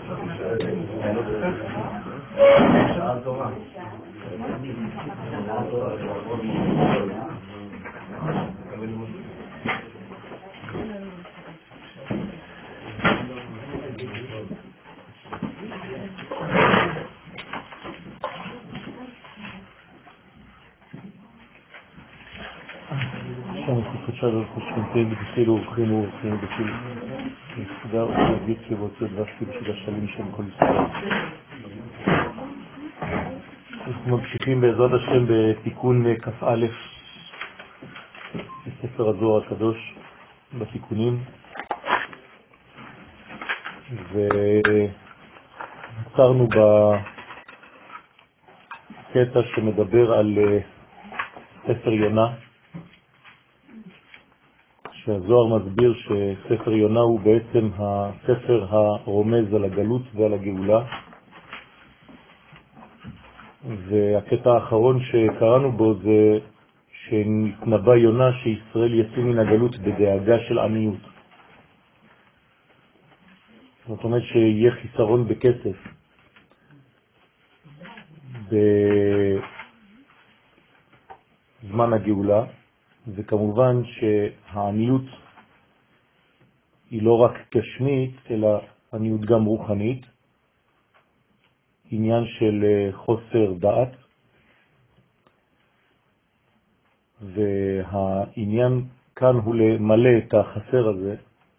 facciamo contenti di se lo primo di da un vecchio voto da scrivere השלם של כל ישראל. אנחנו ממשיכים בעזרת השם בתיקון כ"א בספר הזוהר הקדוש בתיקונים, ועצרנו בקטע שמדבר על ספר יונה, שהזוהר מסביר שספר יונה הוא בעצם הספר הרומז על הגלות ועל הגאולה. והקטע האחרון שקראנו בו זה שנתנבא יונה שישראל יצאו מן הגלות בדאגה של עניות. זאת אומרת שיהיה חיסרון בכסף בזמן הגאולה, וכמובן שהעניות היא לא רק גשמית אלא עניות גם רוחנית, עניין של חוסר דעת, והעניין כאן הוא למלא את החסר הזה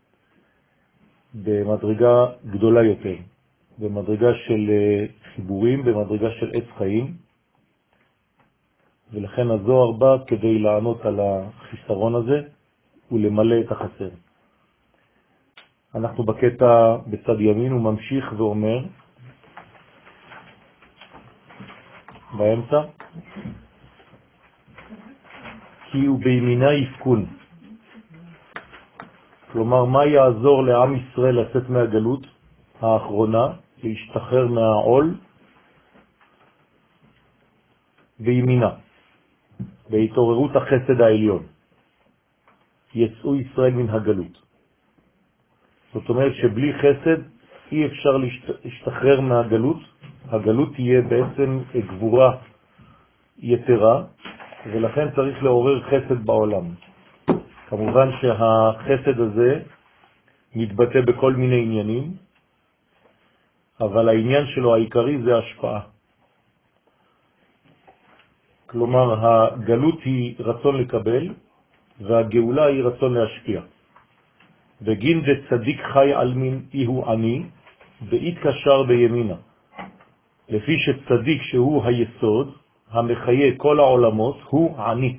במדרגה גדולה יותר, במדרגה של חיבורים, במדרגה של עץ חיים, ולכן הזוהר בא כדי לענות על החיסרון הזה ולמלא את החסר. אנחנו בקטע בצד ימין, הוא ממשיך ואומר באמצע, כי הוא בימינה יפקון. כלומר, מה יעזור לעם ישראל לצאת מהגלות האחרונה, להשתחרר מהעול? בימינה, בהתעוררות החסד העליון, יצאו ישראל מן הגלות. זאת אומרת שבלי חסד אי אפשר להשתחרר מהגלות. הגלות תהיה בעצם גבורה יתרה, ולכן צריך לעורר חסד בעולם. כמובן שהחסד הזה מתבטא בכל מיני עניינים, אבל העניין שלו העיקרי זה השפעה. כלומר, הגלות היא רצון לקבל, והגאולה היא רצון להשפיע. וגין דצדיק חי אלמין איהו עני, בהתקשר בימינה. לפי שצדיק שהוא היסוד, המחיה כל העולמות, הוא עני.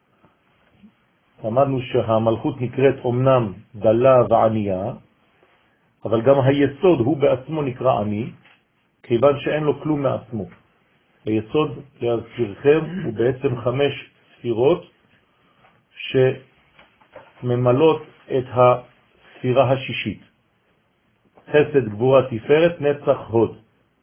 אמרנו שהמלכות נקראת אומנם דלה וענייה, אבל גם היסוד הוא בעצמו נקרא עני, כיוון שאין לו כלום מעצמו. היסוד, להזכירכם, הוא בעצם 5 ספירות שממלאות את הספירה השישית. חסד, גבורה, תפארת, נצח, הוד.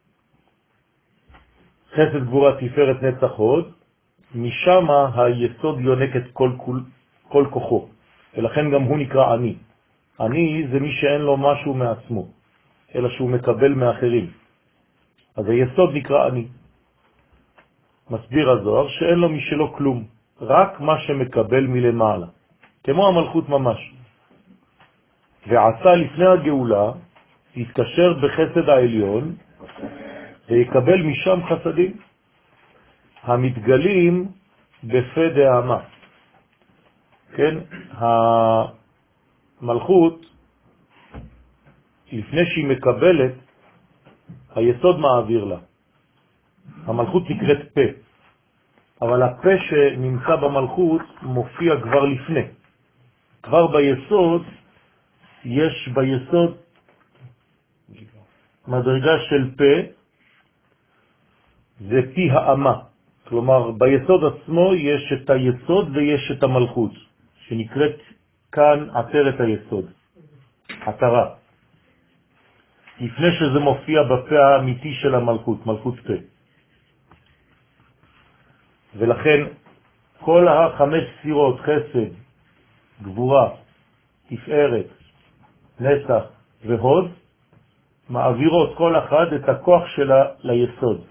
חסד, גבורה, תפארת, נצח, הוד, משם היסוד יונק את כל כוחו, ולכן גם הוא נקרא עני. עני זה מי שאין לו משהו מעצמו, אלא שהוא מקבל מאחרים. אז היסוד נקרא עני. מסביר הזוהר שאין לו משלו כלום, רק מה שמקבל מלמעלה, כמו המלכות ממש. ועשה לפני הגאולה, יתקשר בחסד העליון, ויקבל משם חסדים, המתגלים בפה דאמה. כן, המלכות, לפני שהיא מקבלת, היסוד מעביר לה. המלכות נקראת פה, אבל הפה שנמצא במלכות מופיע כבר לפני. כבר ביסוד, יש ביסוד מדרגה של פה, זה פי האמה. כלומר, ביסוד עצמו יש את היסוד ויש את המלכות, שנקראת כאן עטרת היסוד, עטרה. לפני שזה מופיע בפה האמיתי של המלכות, מלכות פה. ולכן כל 5 ספירות, חסד, גבורה, תפארת, נצח והוד, מעבירות כל אחד את הכוח שלה ליסוד.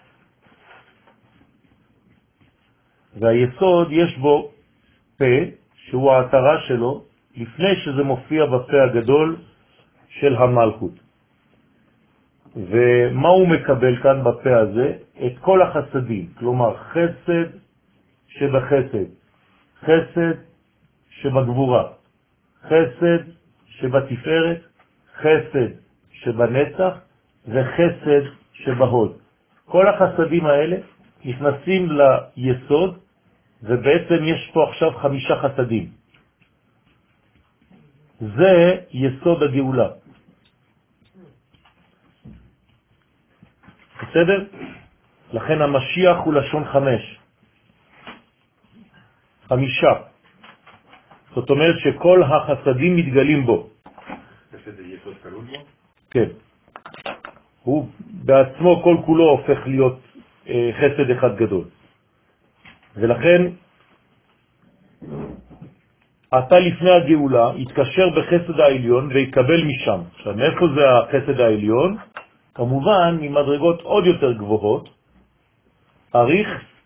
והיסוד יש בו פה, שהוא העטרה שלו, לפני שזה מופיע בפה הגדול של המלכות. ומה הוא מקבל כאן בפה הזה? את כל החסדים, כלומר חסד שבחסד, חסד שבגבורה, חסד שבתפארת, חסד שבנצח וחסד שבהוד. כל החסדים האלה נכנסים ליסוד, ובעצם יש פה עכשיו 5 חסדים. זה יסוד הגאולה. בסדר? לכן המשיח הוא לשון 5. 5. זאת אומרת שכל החסדים מתגלים בו. חסד יסוד כלול בו? כן. הוא בעצמו כל כולו הופך להיות חסד אחד גדול. ולכן אתה לפני הגאולה יתקשר בחסד העליון ויקבל משם. עכשיו, מאיפה זה החסד העליון? כמובן ממדרגות עוד יותר גבוהות. אריך,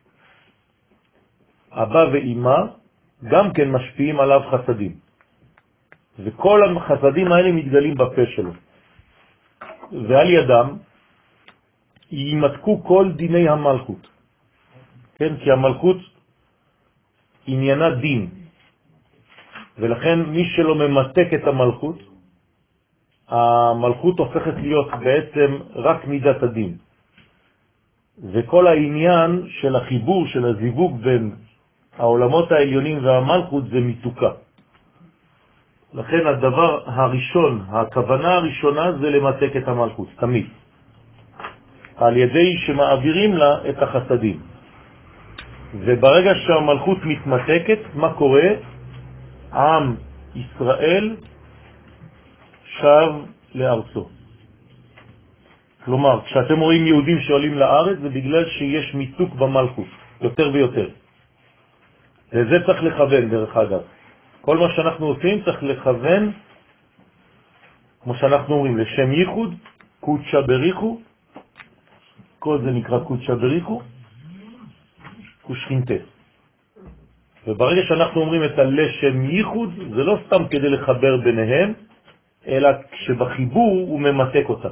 אבא ואמא גם כן משפיעים עליו חסדים. וכל החסדים האלה מתגלים בפה שלו. ועל ידם יימתקו כל דיני המלכות. כן, כי המלכות עניינה דין. ולכן מי שלא ממתק את המלכות, המלכות הופכת להיות בעצם רק מידת הדין. וכל העניין של החיבור, של הזיווג בין העולמות העליונים והמלכות זה מיתוקה. לכן הדבר הראשון, הכוונה הראשונה זה למתק את המלכות, תמיד. על ידי שמעבירים לה את החסדים. וברגע שהמלכות מתמתקת, מה קורה? עם ישראל שב לארצו. כלומר, כשאתם רואים יהודים שעולים לארץ, זה בגלל שיש מיתוק במלכות, יותר ויותר. וזה צריך לכוון, דרך אגב. כל מה שאנחנו עושים צריך לכוון, כמו שאנחנו אומרים, לשם ייחוד, קודשה בריחו, כל זה נקרא קודשה בריחו, ושכינתה. וברגע שאנחנו אומרים את הלשם ייחוד, זה לא סתם כדי לחבר ביניהם, אלא כשבחיבור הוא ממתק אותה.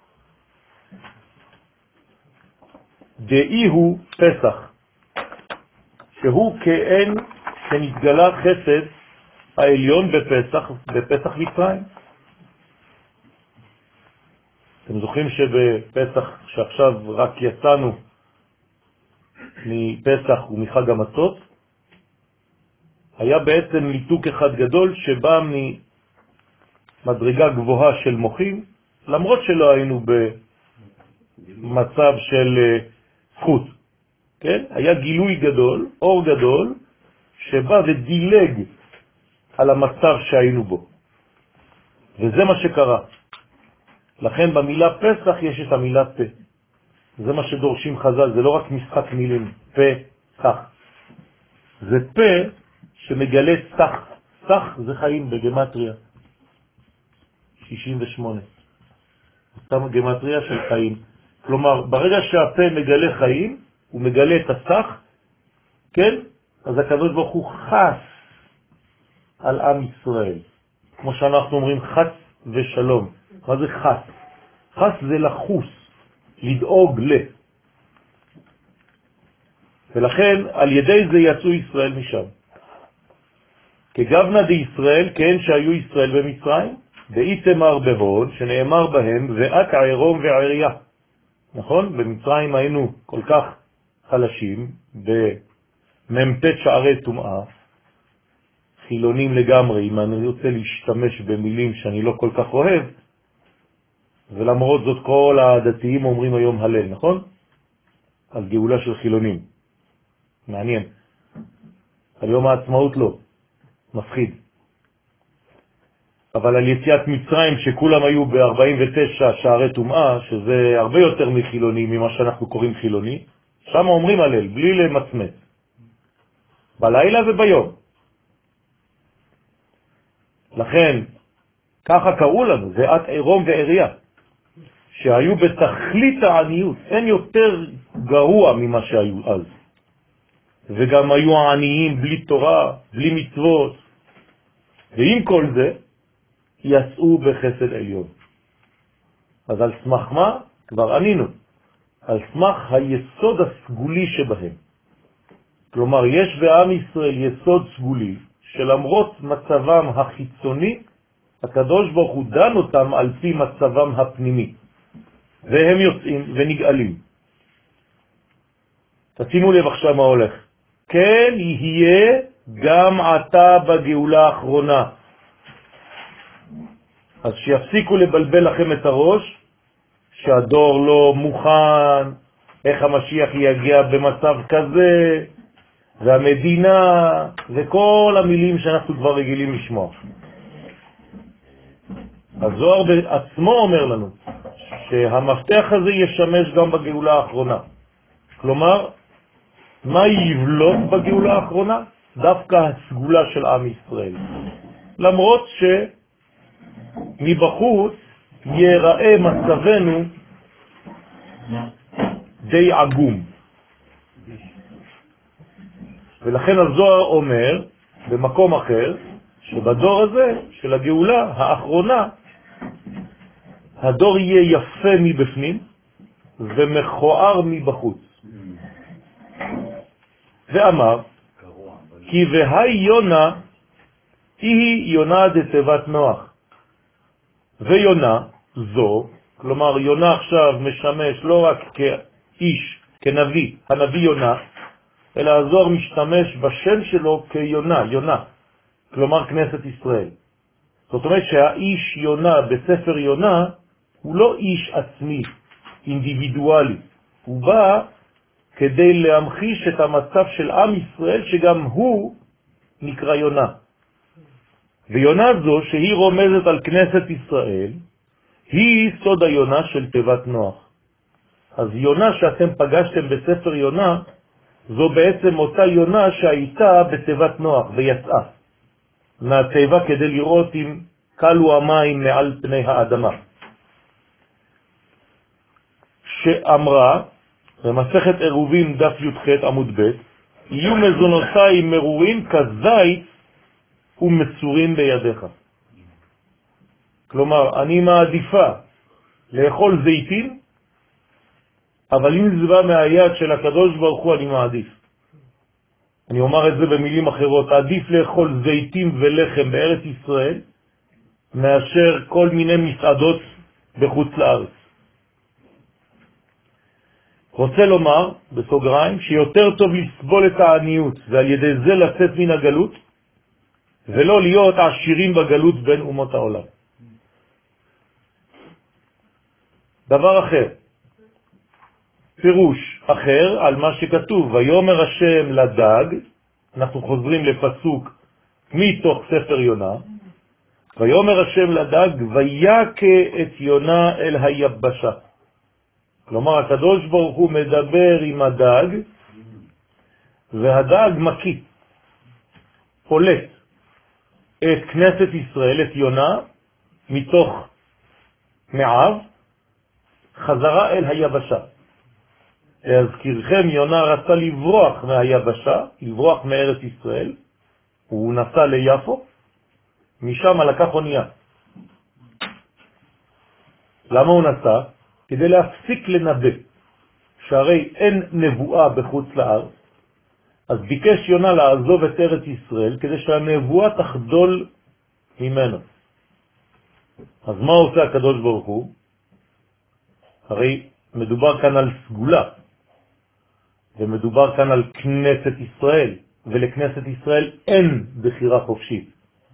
דאי הוא פסח, שהוא כאין שנתגלה חסד העליון בפסח מצרים. אתם זוכרים שבפסח, שעכשיו רק יצאנו מפסח ומחג המצות, היה בעצם מיתוק אחד גדול שבא ממדרגה גבוהה של מוחים, למרות שלא היינו במצב של זכות. כן? היה גילוי גדול, אור גדול, שבא ודילג על המצב שהיינו בו. וזה מה שקרה. לכן במילה פסח יש את המילה פה. זה מה שדורשים חז"ל, זה לא רק משחק מילים, פסח. זה פה שמגלה סח. סח זה חיים בגמטריה. 68. סתם גמטריה של חיים. כלומר, ברגע שהפה מגלה חיים, הוא מגלה את הסח, כן? אז הקדוש ברוך הוא חס על עם ישראל. כמו שאנחנו אומרים, חס ושלום. מה זה חס? חס זה לחוס, לדאוג ל. ולכן על ידי זה יצאו ישראל משם. כגבנה דישראל, כן שהיו ישראל במצרים, באיתמר בהוד, שנאמר בהם, ואת עירום ועירייה. נכון? במצרים היינו כל כך חלשים, במ"ט שערי טומאה, חילונים לגמרי, אם אני רוצה להשתמש במילים שאני לא כל כך אוהב, ולמרות זאת כל הדתיים אומרים היום הלל, נכון? על גאולה של חילונים. מעניין. על יום העצמאות לא. מפחיד. אבל על יציאת מצרים שכולם היו ב-49 שערי טומאה, שזה הרבה יותר מחילוני ממה שאנחנו קוראים חילוני, שם אומרים הלל, בלי למצמץ. בלילה וביום. לכן, ככה קראו לנו, ואת עירום ועירייה. שהיו בתכלית העניות, אין יותר גרוע ממה שהיו אז. וגם היו עניים בלי תורה, בלי מצוות. ועם כל זה, יצאו בחסד עליון. אז על סמך מה? כבר ענינו. על סמך היסוד הסגולי שבהם. כלומר, יש בעם ישראל יסוד סגולי, שלמרות מצבם החיצוני, הקדוש ברוך הוא דן אותם על פי מצבם הפנימי. והם יוצאים ונגאלים. תשימו לב עכשיו מה הולך. כן יהיה גם עתה בגאולה האחרונה. אז שיפסיקו לבלבל לכם את הראש, שהדור לא מוכן, איך המשיח יגיע במצב כזה, והמדינה, וכל המילים שאנחנו כבר רגילים לשמוע. הזוהר בעצמו אומר לנו, שהמפתח הזה ישמש גם בגאולה האחרונה. כלומר, מה יבלוט בגאולה האחרונה? דווקא הסגולה של עם ישראל. למרות שמבחוץ ייראה מצבנו די עגום. ולכן הזוהר אומר במקום אחר, שבדור הזה של הגאולה האחרונה, הדור יהיה יפה מבפנים ומכוער מבחוץ. ואמר, כי והי יונה היא יונה דתיבת נוח. ויונה זו, כלומר יונה עכשיו משמש לא רק כאיש, כנביא, הנביא יונה, אלא הזוהר משתמש בשם שלו כיונה, יונה, כלומר כנסת ישראל. זאת אומרת שהאיש יונה בספר יונה הוא לא איש עצמי, אינדיבידואלי. הוא בא כדי להמחיש את המצב של עם ישראל, שגם הוא נקרא יונה. ויונה זו, שהיא רומזת על כנסת ישראל, היא סוד היונה של תיבת נוח. אז יונה שאתם פגשתם בספר יונה, זו בעצם אותה יונה שהייתה בתיבת נוח ויצאה מהתיבה כדי לראות אם קלו המים מעל פני האדמה. שאמרה, במסכת עירובין דף י"ח עמוד ב', יהיו מזונותיי מרורים כזית ומסורים בידיך. כלומר, אני מעדיפה לאכול זיתים, אבל אם זה בא מהיד של הקדוש ברוך הוא, אני מעדיף. אני אומר את זה במילים אחרות, עדיף לאכול זיתים ולחם בארץ ישראל, מאשר כל מיני מסעדות בחוץ לארץ. רוצה לומר, בסוגריים, שיותר טוב לסבול את העניות, ועל ידי זה לצאת מן הגלות, ולא להיות עשירים בגלות בין אומות העולם. דבר אחר, פירוש אחר על מה שכתוב, ויאמר השם לדג, אנחנו חוזרים לפסוק מתוך ספר יונה, ויאמר השם לדג, ויקה את יונה אל היבשה. כלומר, הקדוש ברוך הוא מדבר עם הדג, והדג מקיא, פולט את כנסת ישראל, את יונה, מתוך מעב, חזרה אל היבשה. להזכירכם, יונה רצה לברוח מהיבשה, לברוח מארץ ישראל, הוא נסע ליפו, משם לקח אונייה. למה הוא נסע? כדי להפסיק לנבא, שהרי אין נבואה בחוץ לארץ, אז ביקש יונה לעזוב את ארץ ישראל, כדי שהנבואה תחדול ממנו. אז מה עושה הקדוש ברוך הוא? הרי מדובר כאן על סגולה, ומדובר כאן על כנסת ישראל, ולכנסת ישראל אין בחירה חופשית.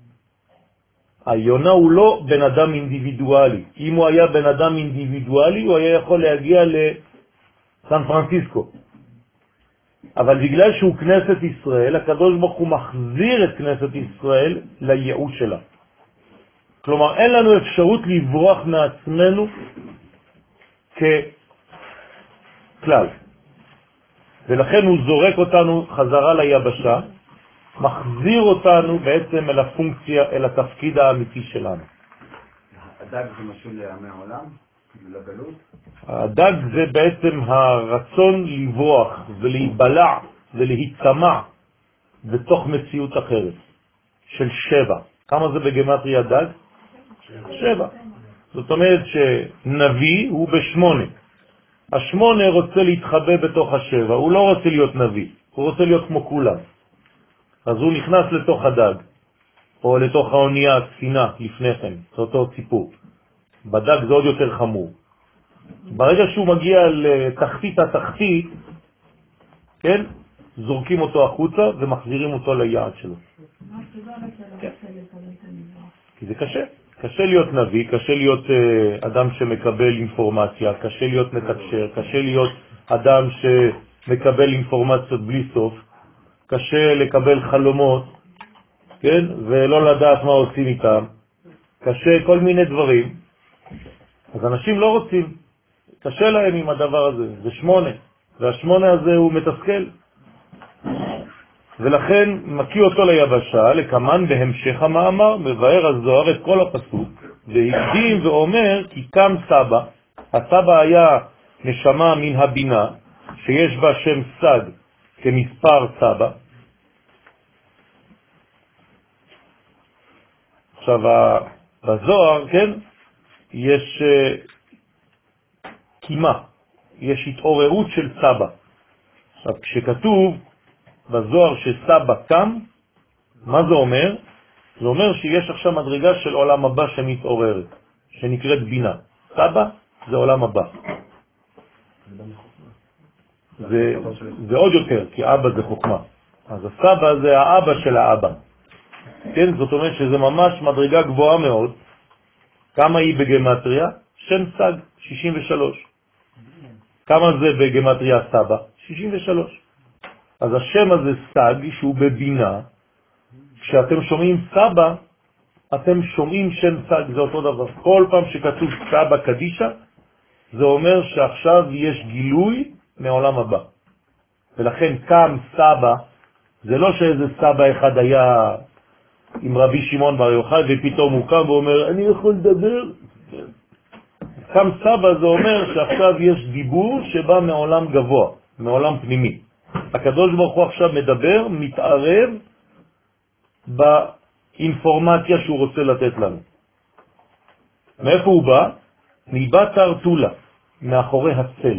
היונה הוא לא בן אדם אינדיבידואלי. אם הוא היה בן אדם אינדיבידואלי, הוא היה יכול להגיע לסן פרנסיסקו. אבל בגלל שהוא כנסת ישראל, הקדוש ברוך הוא מחזיר את כנסת ישראל לייעוד שלה. כלומר, אין לנו אפשרות לברוח מעצמנו ככלל. ולכן הוא זורק אותנו חזרה ליבשה, מחזיר אותנו בעצם אל הפונקציה, אל התפקיד האמיתי שלנו. הדג זה משהו לעמי העולם? לגלות? הדג זה בעצם הרצון לברוח ולהיבלע ולהיצמע בתוך מציאות אחרת של 7. כמה זה בגמטריה דג? 7. זאת אומרת שנביא הוא ב8. ה8 רוצה להתחבא בתוך ה7, הוא לא רוצה להיות נביא, הוא רוצה להיות כמו כולם. אז הוא נכנס לתוך הדג, או לתוך האונייה הספינה לפני כן, זה אותו סיפור. בדג זה עוד יותר חמור. ברגע שהוא מגיע לתחתית התחתית, כן, זורקים אותו החוצה ומחזירים אותו ליעד שלו. כן. כי זה קשה. קשה להיות נביא, קשה להיות אדם שמקבל אינפורמציה, קשה להיות מתקשר, קשה להיות אדם שמקבל אינפורמציות בלי סוף, קשה לקבל חלומות, כן, ולא לדעת מה עושים איתם, קשה כל מיני דברים. אז אנשים לא רוצים, קשה להם עם הדבר הזה, זה 8, וה8 הזה הוא מתסכל. ולכן מקיא אותו ליבשה, לקמן בהמשך המאמר, מבאר הזוהר את כל הפסוק, והקדים ואומר כי קם סבא. הסבא היה נשמה מן הבינה, שיש בה שם סג כמספר סבא. עכשיו בזוהר, כן, יש קימה, יש התעוררות של סבא. עכשיו כשכתוב בזוהר שסבא קם, מה זה אומר? זה אומר שיש עכשיו מדרגה של עולם הבא שמתעוררת, שנקראת בינה. סבא זה עולם הבא. זה עוד יותר, כי אבא זה חוכמה. אז הסבא זה האבא של האבא. כן, זאת אומרת שזה ממש מדרגה גבוהה מאוד. כמה היא בגמטריה? שם סג, 63. כמה זה בגמטריה סבא? 63. אז השם הזה סג שהוא בבינה, כשאתם שומעים סבא, אתם שומעים שם סג, זה אותו דבר. כל פעם שכתוב סבא קדישה, זה אומר שעכשיו יש גילוי מעולם הבא. ולכן קם סבא, זה לא שאיזה סבא אחד היה עם רבי שמעון בר יוחאי ופתאום הוא קם ואומר אני יכול לדבר. קם סבא זה אומר שעכשיו יש דיבור שבא מעולם גבוה, מעולם פנימי. הקדוש ברוך הוא עכשיו מדבר, מתערב באינפורמציה שהוא רוצה לתת לנו. מאיפה הוא בא? מבת הרטולה, מאחורי הצל.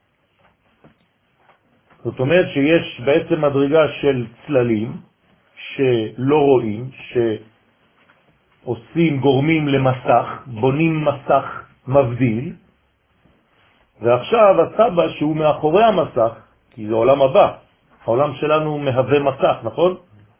זאת אומרת שיש בעצם מדרגה של צללים שלא רואים, שעושים, גורמים למסך, בונים מסך מבדיל, ועכשיו הסבא שהוא מאחורי המסך, כי זה עולם הבא, העולם שלנו מהווה מסך, נכון?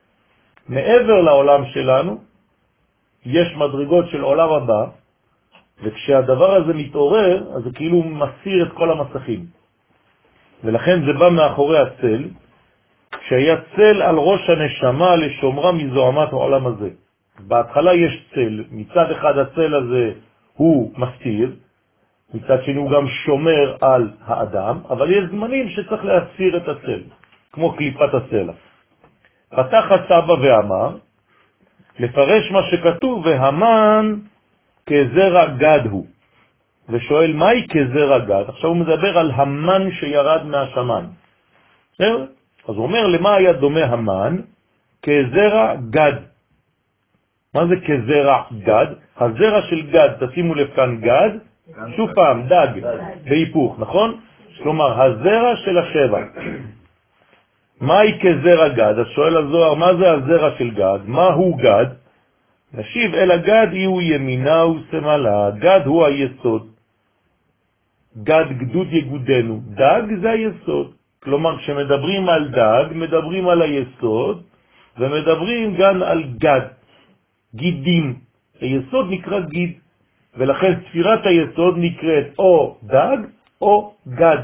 מעבר לעולם שלנו יש מדרגות של עולם הבא, וכשהדבר הזה מתעורר, אז זה כאילו מסיר את כל המסכים. ולכן זה בא מאחורי הצל, כשהיה צל על ראש הנשמה לשומרה מזוהמת העולם הזה. בהתחלה יש צל, מצד אחד הצל הזה הוא מסתיר, מצד שני הוא גם שומר על האדם, אבל יש זמנים שצריך להסיר את הצל, כמו קליפת הסלע. פתח הסבא ואמר, לפרש מה שכתוב, והמן כזרע גד הוא. ושואל, מהי כזרע גד? עכשיו הוא מדבר על המן שירד מהשמן. אז הוא אומר, למה היה דומה המן? כזרע גד. מה זה כזרע גד? הזרע של גד, תשימו לב כאן גד, שוב פעם, דג, בהיפוך, נכון? כלומר, הזרע של השבע. מהי כזרע גד? אז שואל הזוהר, מה זה הזרע של גד? מה הוא גד? נשיב, אל הגד הוא ימינה ושמאלה, גד הוא היסוד. גד גדוד יגודנו, דג זה היסוד. כלומר, כשמדברים על דג, מדברים על היסוד, ומדברים גם על גד, גידים. היסוד נקרא גיד, ולכן ספירת היסוד נקראת או דג או גד,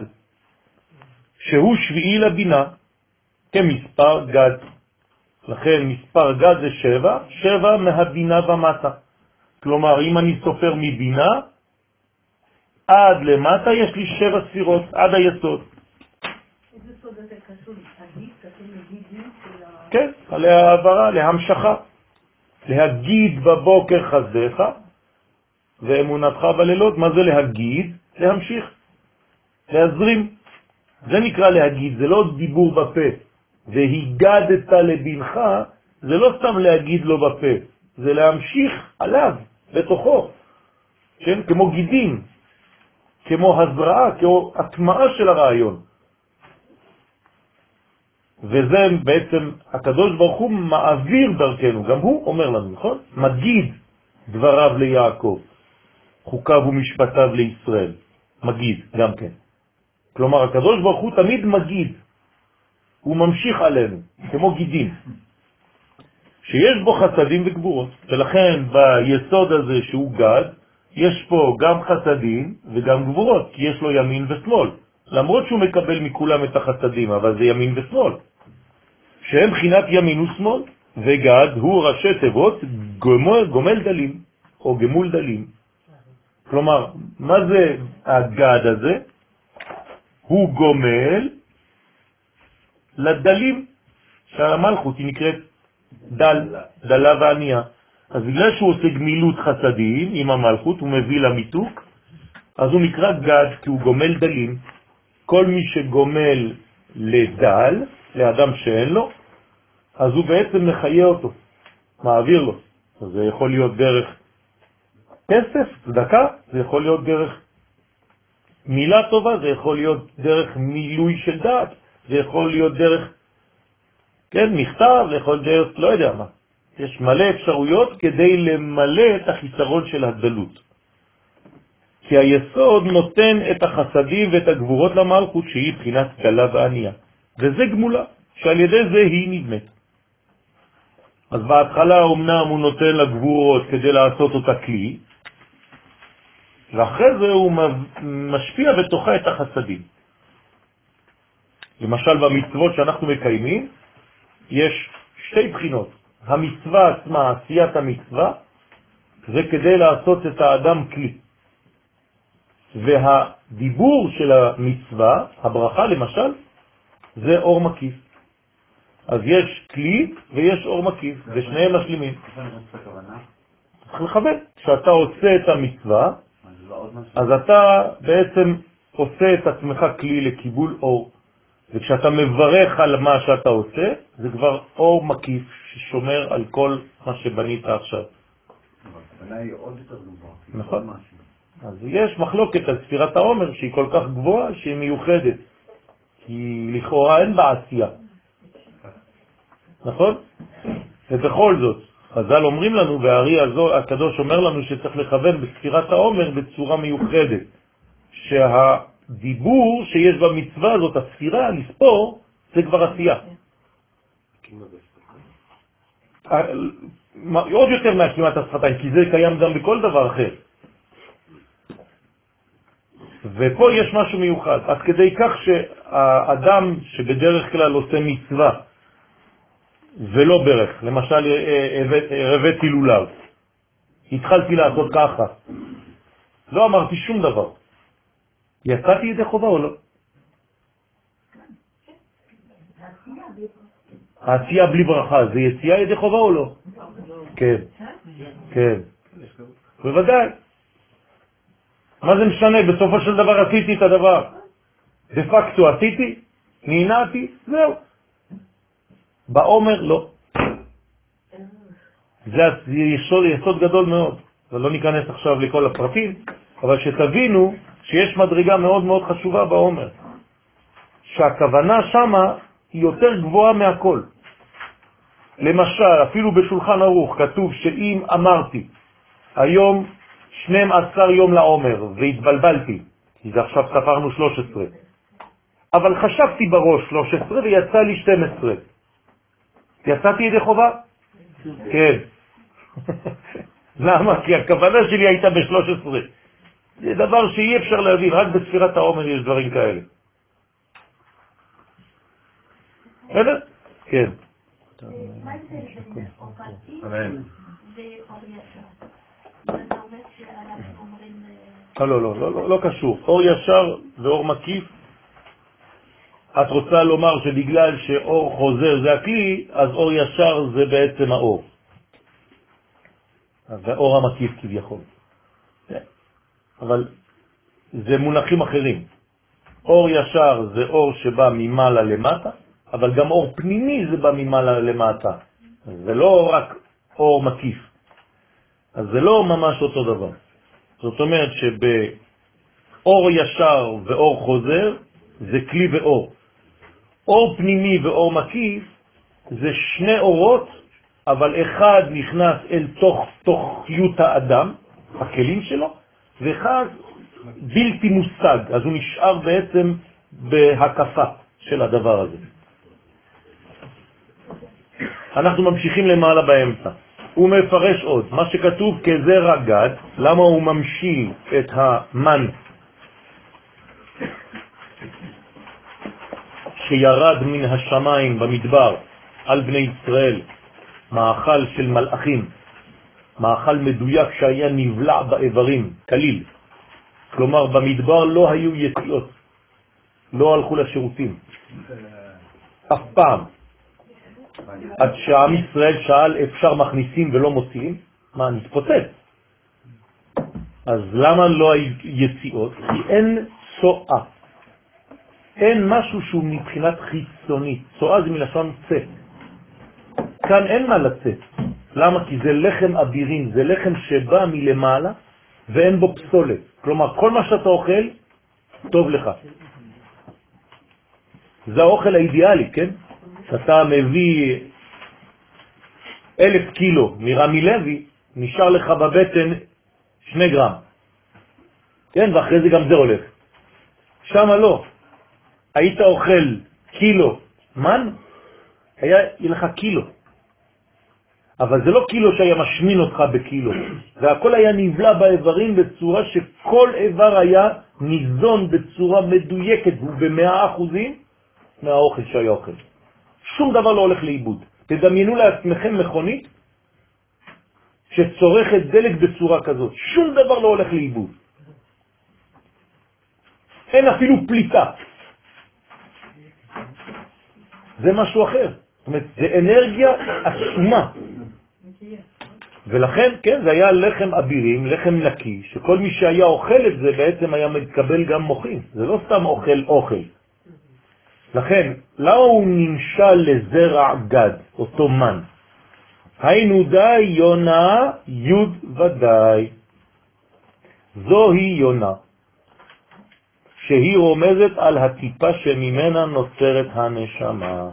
שהוא שביעי לבינה, כמספר גד. לכן מספר גד זה 7, 7 מהבינה ומטה. כלומר, אם אני סופר מבינה, עד למטה יש לי 7 ספירות, עד היסוד. איזה סוד יותר קשור? הגיד, כתוב לגידים של ה... כן, להעברה, להמשכה. להגיד בבוקר חסדך, ואמונתך בלילות. מה זה להגיד? להמשיך, להזרים. זה נקרא להגיד, זה לא דיבור בפה. והיגדת לבנך, זה לא סתם להגיד לו בפה, זה להמשיך עליו, בתוכו. כן? כמו גידים, כמו הזרעה, כמו הטמעה של הרעיון. וזה בעצם הקדוש ברוך הוא מעביר דרכנו, גם הוא אומר לנו, נכון? מגיד דבריו ליעקב, חוקיו ומשפטיו לישראל. מגיד גם כן. כלומר, הקדוש ברוך הוא תמיד מגיד, הוא ממשיך עלינו, כמו גידים, שיש בו חסדים וגבורות. ולכן ביסוד הזה שהוא גד, יש פה גם חסדים וגם גבורות, כי יש לו ימין ושמאל. למרות שהוא מקבל מכולם את החסדים, אבל זה ימין ושמאל. שהם בחינת ימין ושמאל, וגד הוא ראשי תיבות גומל דלים, או גמול דלים. כלומר, מה זה הגד הזה? הוא גומל לדלים, שהמלכות היא נקראת דלה וענייה. אז בגלל שהוא עושה גמילות חסדים עם המלכות, הוא מביא למיתוק, אז הוא נקרא גד, כי הוא גומל דלים. כל מי שגומל לדל, לאדם שאין לו, אז הוא בעצם מחיה אותו, מעביר לו. אז זה יכול להיות דרך כסף, צדקה, זה יכול להיות דרך מילה טובה, זה יכול להיות דרך מילוי של דעת, זה יכול להיות דרך, כן, מכתב, זה יכול להיות דרך, לא יודע מה. יש מלא אפשרויות כדי למלא את החיסרון של הדלות. כי היסוד נותן את החסדים ואת הגבורות למלכות, שהיא בחינת דלה וענייה. וזה גמולה, שעל ידי זה היא נדמת. אז בהתחלה אמנם הוא נותן לגבורות כדי לעשות אותה כלי, ואחרי זה הוא משפיע בתוכה את החסדים. למשל במצוות שאנחנו מקיימים, יש שתי בחינות. המצווה עצמה, עשיית המצווה, זה כדי לעשות את האדם כלי. והדיבור של המצווה, הברכה למשל, זה אור מקיף. אז יש כלי ויש אור מקיף, ושניהם משלימים. צריך לכוון. כשאתה עושה את המצווה, אז אתה בעצם עושה את עצמך כלי לקיבול אור. וכשאתה מברך על מה שאתה עושה, זה כבר אור מקיף ששומר על כל מה שבנית עכשיו. הכוונה היא עוד יותר גבוהה. נכון. אז יש מחלוקת על ספירת העומר שהיא כל כך גבוהה שהיא מיוחדת. כי לכאורה אין בה עשייה. נכון? ובכל זאת, חז"ל אומרים לנו, והארי הקדוש אומר לנו שצריך לכוון בספירת העומר בצורה מיוחדת. שהדיבור שיש במצווה הזאת, הספירה, לספור, זה כבר עשייה. עוד יותר מהקימת השפתיים, כי זה קיים גם בכל דבר אחר. ופה יש משהו מיוחד, עד כדי כך שהאדם שבדרך כלל עושה מצווה ולא ברך, למשל הבאתי לולב, התחלתי לעשות ככה, לא אמרתי שום דבר, יצאתי ידי חובה או לא? העשייה בלי ברכה זה יציאה ידי חובה או לא? כן, כן, בוודאי. מה זה משנה? בסופו של דבר עשיתי את הדבר. דה פקטו עשיתי, נהנעתי, זהו. בעומר לא. זה יסוד גדול מאוד. ולא ניכנס עכשיו לכל הפרטים, אבל שתבינו שיש מדרגה מאוד מאוד חשובה בעומר. שהכוונה שמה היא יותר גבוהה מהכל. למשל, אפילו בשולחן ערוך כתוב שאם אמרתי היום 12 יום לעומר והתבלבלתי, כי זה עכשיו ספרנו 13, אבל חשבתי בראש 13 ויצא לי 12, יצאתי ידי חובה? כן. למה? כי הכוונה שלי הייתה ב-13. זה דבר שאי אפשר להבין, רק בספירת העומר יש דברים כאלה. בסדר? כן. מה זה בין אופתי אמן. ואור ישר? אתה אומר שאנחנו אומרים... לא קשור. אור ישר ואור מקיף, את רוצה לומר שבגלל שאור חוזר זה הכלי, אז אור ישר זה בעצם האור. אז זה האור המקיף כביכול. אבל זה מונחים אחרים. אור ישר זה אור שבא ממעלה למטה, אבל גם אור פנימי זה בא ממעלה למטה. זה לא רק אור מקיף. אז זה לא ממש אותו דבר. זאת אומרת שבאור ישר ואור חוזר זה כלי ואור. אור פנימי ואור מקיף זה שני אורות, אבל אחד נכנס אל תוכיות האדם, הכלים שלו, ואחד בלתי מושג, אז הוא נשאר בעצם בהקפה של הדבר הזה. אנחנו ממשיכים למעלה באמצע. הוא מפרש עוד, מה שכתוב כזרע גד, למה הוא ממשיל את המן שירד מן השמיים במדבר על בני ישראל, מאכל של מלאכים, מאכל מדויק שהיה נבלע באיברים, כליל. כלומר, במדבר לא היו יציאות, לא הלכו לשירותים. אף פעם. עד שעם ישראל שאל אפשר מכניסים ולא מוציאים, מה, נתפוצץ. אז למה לא היו יציאות? כי אין צועה. אין משהו שהוא מבחינת חיצונית. צועה זה מלשון צא. כאן אין מה לצאת. למה? כי זה לחם אבירים, זה לחם שבא מלמעלה ואין בו פסולת. כלומר, כל מה שאתה אוכל, טוב לך. זה האוכל האידיאלי, כן? שאתה מביא 1,000 קילו מרמי לוי, נשאר לך בבטן 2 גרם. כן? ואחרי זה גם זה הולך. שמה לא. היית אוכל קילו מן, היה לך קילו. אבל זה לא קילו שהיה משמין אותך בקילו. והכל היה נבלע באיברים בצורה שכל איבר היה ניזון בצורה מדויקת, וב100% מהאוכל שהיה אוכל. שום דבר לא הולך לאיבוד. תדמיינו לעצמכם מכונית שצורכת דלק בצורה כזאת. שום דבר לא הולך לאיבוד. אין אפילו פליטה. זה משהו אחר. זאת אומרת, זה אנרגיה עצומה. ולכן, כן, זה היה לחם אבירים, לחם נקי, שכל מי שהיה אוכל את זה בעצם היה מקבל גם מוחים. זה לא סתם אוכל. לכן, למה הוא נמשל לזרע גד, אותו מן? היינו די יונה יוד ודאי. זוהי יונה, שהיא רומזת על הטיפה שממנה נוצרת הנשמה.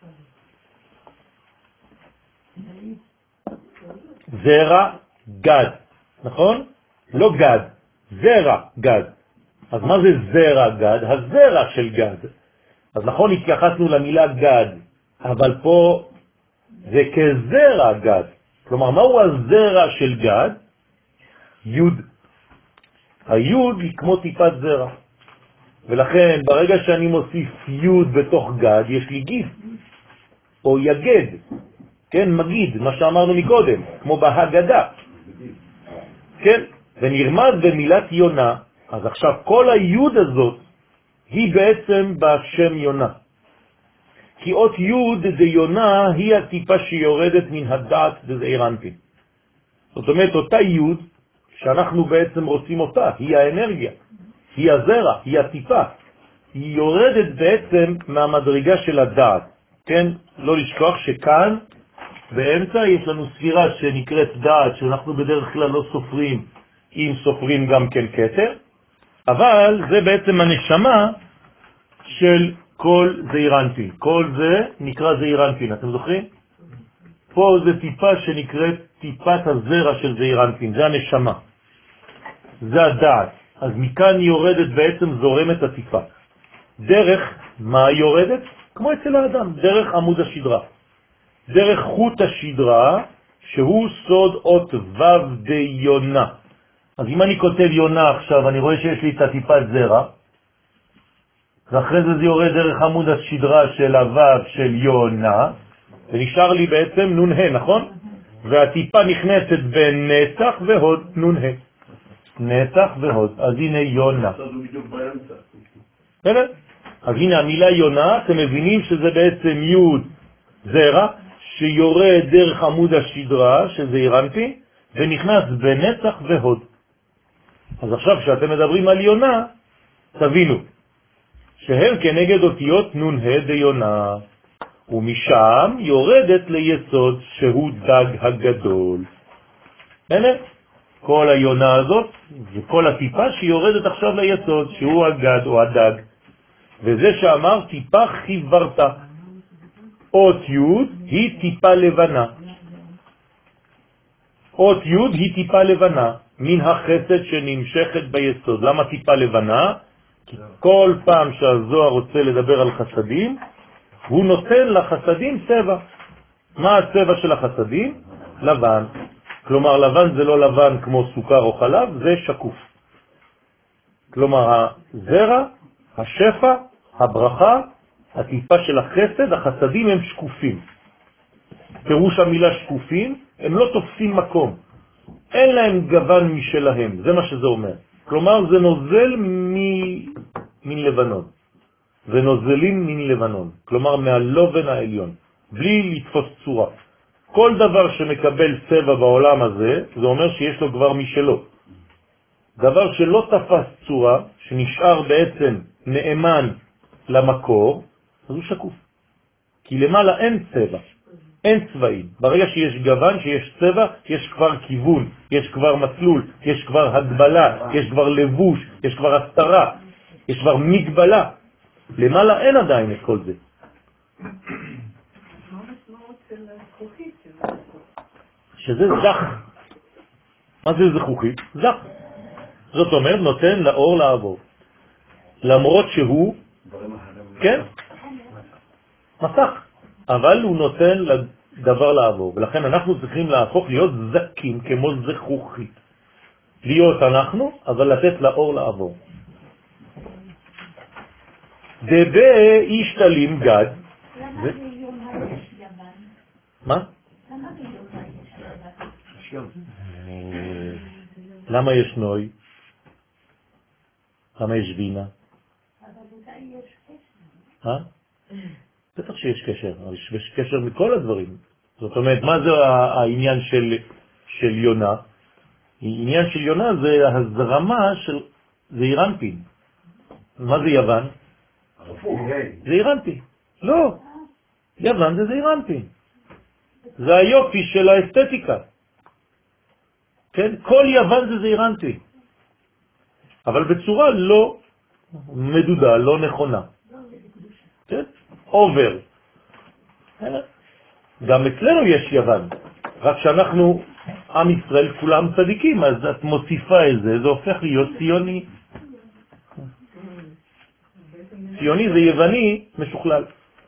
זרע גד, נכון? לא גד, זרע גד. אז מה זה זרע גד? הזרע של גד. אז נכון, התייחסנו למילה גד, אבל פה זה כזרע גד. כלומר, מהו הזרע של גד? יוד. היוד היא כמו טיפת זרע. ולכן, ברגע שאני מוסיף יוד בתוך גד, יש לי גיד, או יגד, כן, מגיד, מה שאמרנו מקודם, כמו בהגדה. כן, ונרמז במילת יונה. אז עכשיו, כל היוד הזאת, היא בעצם בשם יונה. כי אות יוד דיונה היא הטיפה שיורדת מן הדעת דזעיר אנפין. זאת אומרת, אותה יוד שאנחנו בעצם רוצים אותה, היא האנרגיה, היא הזרע, היא הטיפה. היא יורדת בעצם מהמדרגה של הדעת. כן? לא לשכוח שכאן באמצע יש לנו ספירה שנקראת דעת, שאנחנו בדרך כלל לא סופרים, אם סופרים גם כן כתר. אבל זה בעצם הנשמה של כל זעיר אנפין. כל זה נקרא זעיר אנפין, אתם זוכרים? פה זה טיפה שנקראת טיפת הזרע של זעיר אנפין, זה הנשמה. זה הדעת. אז מכאן יורדת בעצם זורמת הטיפה. דרך מה יורדת? כמו אצל האדם, דרך עמוד השדרה. דרך חוט השדרה, שהוא סוד אות ו' דיונה. אז אם אני כותב יונה עכשיו, אני רואה שיש לי את הטיפת זרע, ואחרי זה יורד דרך עמוד השדרה של הו' של יונה, ונשאר לי בעצם נונה, נכון? והטיפה נכנסת בין נצח והוד, נונה. נצח והוד. אז הנה יונה. אז הנה המילה יונה, אתם מבינים שזה בעצם יוד זרע, שיורד דרך עמוד השדרה, שזה זעיר אנפין, ונכנס בנצח והוד. אז עכשיו כשאתם מדברים על יונה, תבינו שהם כנגד אותיות נון ה' דיונה, ומשם יורדת ליסוד שהוא דג הגדול. הנה, כל היונה הזאת וכל הטיפה שיורדת עכשיו ליסוד שהוא הגד או הדג, וזה שאמר טיפה חיברת. אות י' היא טיפה לבנה. אות י' היא טיפה לבנה מן החסד שנמשכת ביסוד. למה טיפה לבנה? כי כל פעם שהזוהר רוצה לדבר על חסדים, הוא נותן לחסדים צבע. מה הצבע של החסדים? לבן. כלומר, לבן זה לא לבן כמו סוכר או חלב, זה שקוף. כלומר, הזרע, השפע, הברכה, הטיפה של החסד, החסדים הם שקופים. פירוש המילה שקופים, הם לא תופסים מקום. אין להם גוון משלהם, זה מה שזה אומר. כלומר, זה נוזל מן לבנון. זה נוזלים מן לבנון. כלומר, מהלובן העליון. בלי לתפוס צורה. כל דבר שמקבל צבע בעולם הזה, זה אומר שיש לו כבר משלו. דבר שלא תפס צורה, שנשאר בעצם נאמן למקור, אז הוא שקוף. כי למעלה אין צבע, אין צבעים. ברגע שיש גוון, שיש צבע, יש כבר כיוון, יש כבר מסלול, יש כבר הגבלה, יש כבר לבוש, יש כבר הסתרה, יש כבר מגבלה. למעלה אין עדיין את כל זה. שזה זך. מה זה זכוכית? זך. זאת אומרת, נותן לאור לעבור. למרות שהוא, כן, מסך, אבל הוא נותן לדבר לעבור. ולכן אנחנו צריכים להפוך להיות זקים כמו זכוכית. להיות אנחנו, אבל לתת לאור לעבור. דבה ישתלים גד. למה ביונה יש יוון? מה? למה ביונה יש יוון? למה יש נוי? למה יש וינה? אבל אולי יש קשר. בטח שיש קשר, יש קשר מכל הדברים. זאת אומרת, מה זה העניין של יונה? העניין של יונה זה הזרמה של זעירנטין. מה זה יוון? זעירנטין. לא, יוון זה זעירנטין. זה היופי של האסתטיקה. כן? כל יוון זה זעירנטין. אבל בצורה לא מדודה, לא נכונה. כן? אובר. גם אצלנו יש יוון, רק שאנחנו, עם ישראל, כולם צדיקים, אז את מוסיפה את זה, זה הופך להיות ציוני. ציוני זה יווני משוכלל.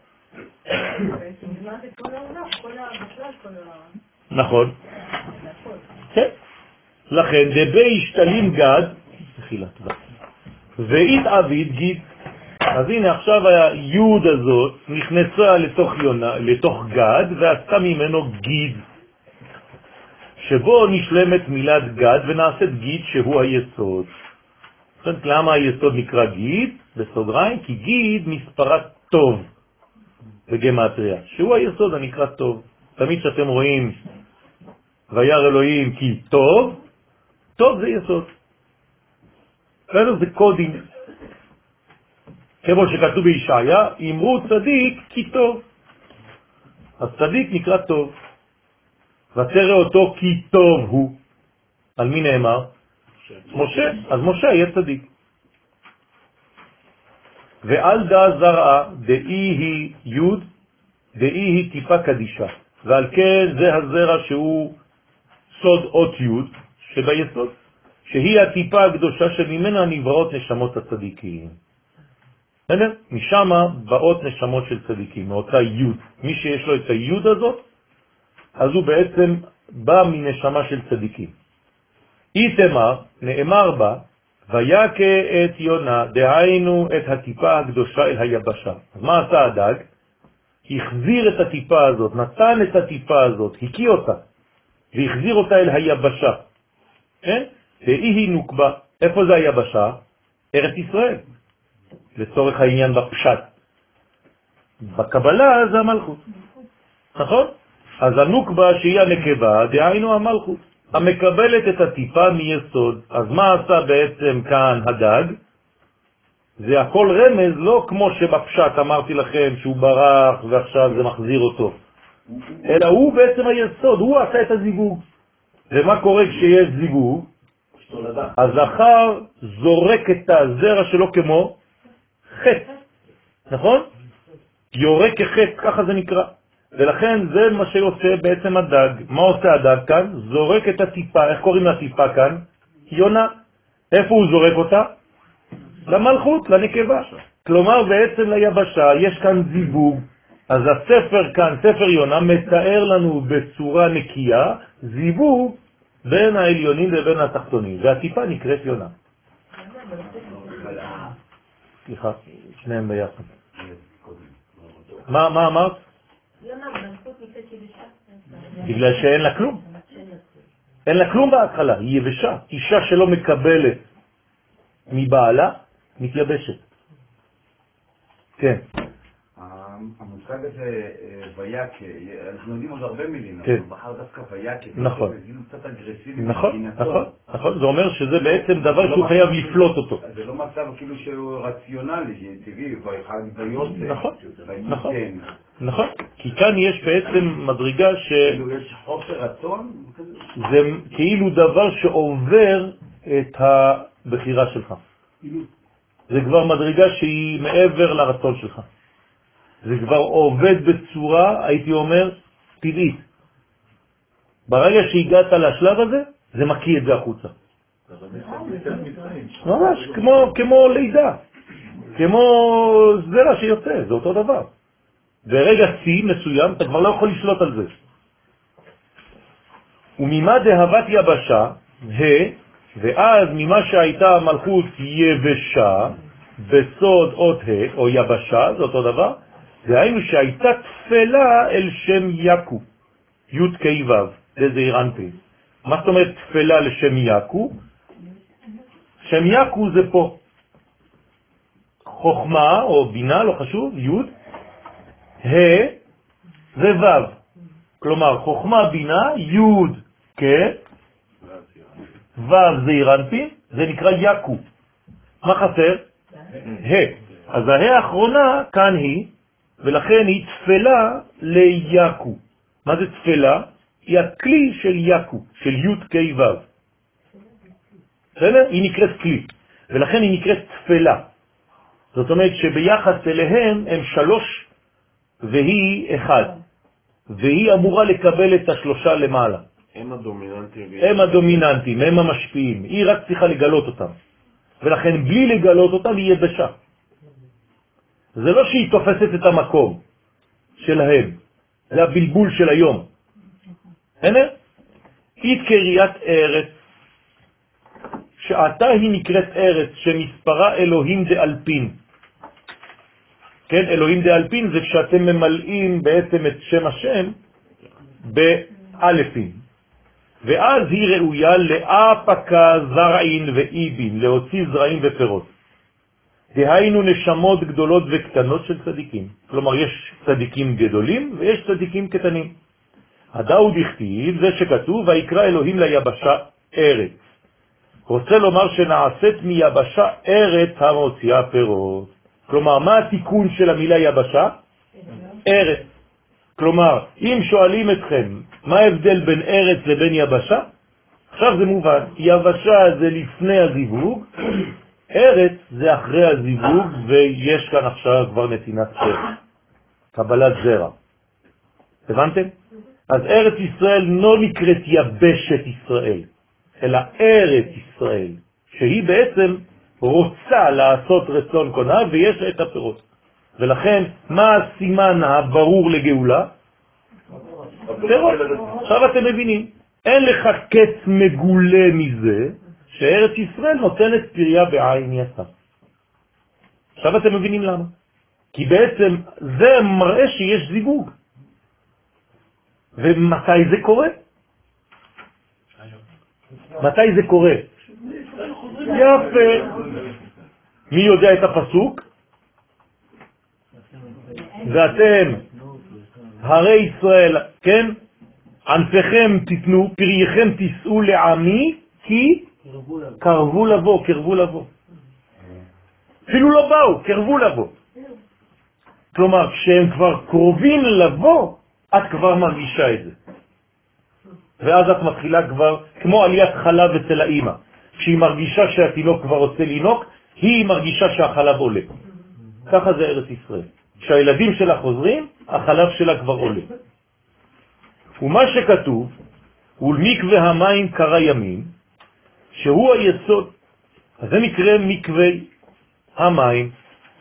נכון. כן. לכן דבי ישתלים גד, ואית עביד גיד. אז הנה עכשיו היוד הזאת נכנסה לתוך יונה, לתוך גד, ועשתה ממנו גיד, שבו נשלמת מילת גד ונעשית גיד שהוא היסוד. למה היסוד נקרא גיד? בסוגריים, כי גיד מספרת טוב בגמטריה, שהוא היסוד הנקרא טוב. תמיד שאתם רואים וירא אלוהים כי טוב, טוב זה יסוד. זה קודים. כמו שכתוב בישעיה, אמרו צדיק כי טוב. אז צדיק נקרא טוב. ותראה אותו כי טוב הוא. על מי נאמר? משה. אז משה יהיה צדיק. ועל דה זרעה דאי היא יוד, דאי היא טיפה קדישה. ועל כן זה הזרע שהוא סוד אות יוד שביסוד, שהיא הטיפה הקדושה שממנה נבראות נשמות הצדיקים. משם באות נשמות של צדיקים, מאותה יוד. מי שיש לו את היוד הזאת, אז הוא בעצם בא מנשמה של צדיקים. איתמר, נאמר בה, ויקה את יונה, דהיינו את הטיפה הקדושה אל היבשה. אז מה עשה הדג? החזיר את הטיפה הזאת, נתן את הטיפה הזאת, הקיא אותה, והחזיר אותה אל היבשה. כן? והיא נוקבה. איפה זה היבשה? ארץ ישראל. לצורך העניין בפשט. בקבלה זה המלכות. נכון? אז הנוקבה שהיא הנקבה, דהיינו המלכות. המקבלת את הטיפה מיסוד. אז מה עשה בעצם כאן הדג? זה הכל רמז, לא כמו שבפשט אמרתי לכם שהוא ברח ועכשיו זה מחזיר אותו, אלא הוא בעצם היסוד, הוא עשה את הזיווג. ומה קורה כשיש זיווג? הזכר זורק את הזרע שלו כמו חטא, נכון? יורק כחטא, ככה זה נקרא. ולכן זה מה שעושה בעצם הדג. מה עושה הדג כאן? זורק את הטיפה. איך קוראים לטיפה כאן? יונה. איפה הוא זורק אותה? למלכות, לנקבה. כלומר בעצם ליבשה יש כאן זיווג. אז הספר כאן, ספר יונה, מתאר לנו בצורה נקייה זיווג בין העליונים לבין התחתונים, והטיפה נקראת יונה. סליחה, שניהם ביחד. מה אמרת? בגלל שאין לה כלום. אין לה כלום בהתחלה, היא יבשה. אישה שלא מקבלת מבעלה, מתייבשת. כן. המושג הזה ויקה, אנחנו יודעים עוד הרבה מילים, כן. אבל הוא בחר דווקא ויקה. נכון. זה קצת אגרסיבי. נכון, נכון, נכון. זה אומר שזה בעצם דבר שהוא חייב לפלוט אותו. זה לא מצב כאילו שהוא רציונלי, טבעי, ויחד ויוצא. נכון, נכון. נכון. כי כאן יש בעצם מדרגה כאילו יש חוסר רצון? זה כאילו דבר שעובר את הבחירה שלך. זה כבר מדרגה שהיא מעבר לרצון שלך. זה כבר עובד בצורה, הייתי אומר, טבעית. ברגע שהגעת לשלב הזה, זה מקיא את זה החוצה. ממש, כמו לידה. כמו זרע שיוצא, זה אותו דבר. ברגע צי מסוים, אתה כבר לא יכול לשלוט על זה. וממה דהבת יבשה, ואז ממה שהייתה המלכות יבשה, בסוד אות או יבשה, זה אותו דבר, דהיינו שהייתה תפלה אל שם יקו, י' כ' ו', זה זעירנטי. מה זאת אומרת תפלה לשם יקו? שם יקו זה פה. חוכמה או בינה, לא חשוב, י', זה ו'. כלומר, חוכמה בינה, י' כ', ו' זעירנטי, זה נקרא יקו. מה חסר? אז האחרונה כאן היא, ולכן היא תפלה ליקו. מה זה תפלה? היא הכלי של יקו, של י' כ' ו'. בסדר? היא נקראת כלי, ולכן היא נקראת תפלה. זאת אומרת שביחס אליהם הם 3 והיא 1, והיא אמורה לקבל את 3 למעלה. הם הדומיננטים. הם הדומיננטים, הם המשפיעים. היא רק צריכה לגלות אותם. ולכן בלי לגלות אותם היא יבשה. זה לא שהיא תופסת את המקום שלהם, זה הבלבול של היום. הנה, היא קריית ארץ, שעתה היא נקראת ארץ, שמספרה אלוהים דאלפין. כן, אלוהים דאלפין זה כשאתם ממלאים בעצם את שם השם באלפים. ואז היא ראויה לאפקה זרעין ואיבין, להוציא זרעים ופירות. דהיינו נשמות גדולות וקטנות של צדיקים. כלומר, יש צדיקים גדולים ויש צדיקים קטנים. הדאוד הכתיב, זה שכתוב, ויקרא אלוהים ליבשה ארץ. רוצה לומר שנעשית מיבשה ארץ המוציאה פירות. כלומר, מה התיקון של המילה יבשה? ארץ. כלומר, אם שואלים אתכם, מה ההבדל בין ארץ לבין יבשה? עכשיו זה מובן. יבשה זה לפני הזיווג, ארץ זה אחרי הזיווג, ויש כאן עכשיו כבר נתינת זרע, קבלת זרע. הבנתם? אז ארץ ישראל לא נקראת יבשת ישראל, אלא ארץ ישראל, שהיא בעצם רוצה לעשות רצון קונה ויש את הפירות. ולכן, מה הסימן הברור לגאולה? פירות. עכשיו אתם מבינים, אין לך קץ מגולה מזה, שארץ ישראל נותנת פריה בעין יצא. עכשיו אתם מבינים למה? כי בעצם זה מראה שיש זיווג. ומתי זה קורה? מתי זה קורה? יפה. מי יודע את הפסוק? ואתם, הרי ישראל, כן? ענפיכם תיתנו, פרייכם תישאו לעמי, כי קרבו לבוא, קרבו לבוא. אפילו לא באו, קרבו לבוא. כלומר, כשהם כבר קרובים לבוא, את כבר מרגישה את זה. ואז את מתחילה כבר, כמו עליית חלב אצל האמא. כשהיא מרגישה שהתינוק כבר רוצה לינוק, היא מרגישה שהחלב עולה. ככה זה ארץ ישראל. כשהילדים שלה חוזרים, החלב שלה כבר עולה. ומה שכתוב, ולמקווה המים קרא ימים, שהוא היסוד. אז זה נקרא מקווה המים.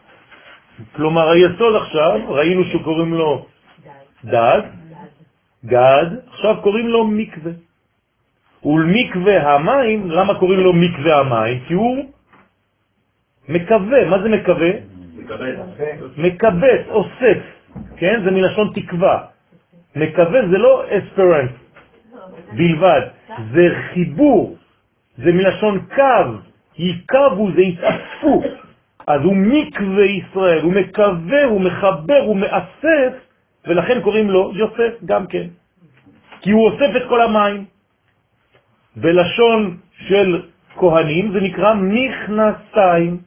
כלומר, היסוד עכשיו, ראינו שקוראים לו דד, גד, עכשיו קוראים לו מקווה. ולמקווה המים, למה קוראים לו מקווה המים? כי הוא מקווה. מה זה מקווה? מקווה, אוסף. כן? זה מלשון תקווה. מקווה זה לא אספרנס בלבד, זה חיבור. זה מלשון קו. יקבו, זה יתאספו. אז הוא מקווה ישראל, הוא מקווה, הוא מחבר, הוא מאסף, ולכן קוראים לו יוסף גם כן. כי הוא אוסף את כל המים. בלשון של כהנים זה נקרא מכנסיים.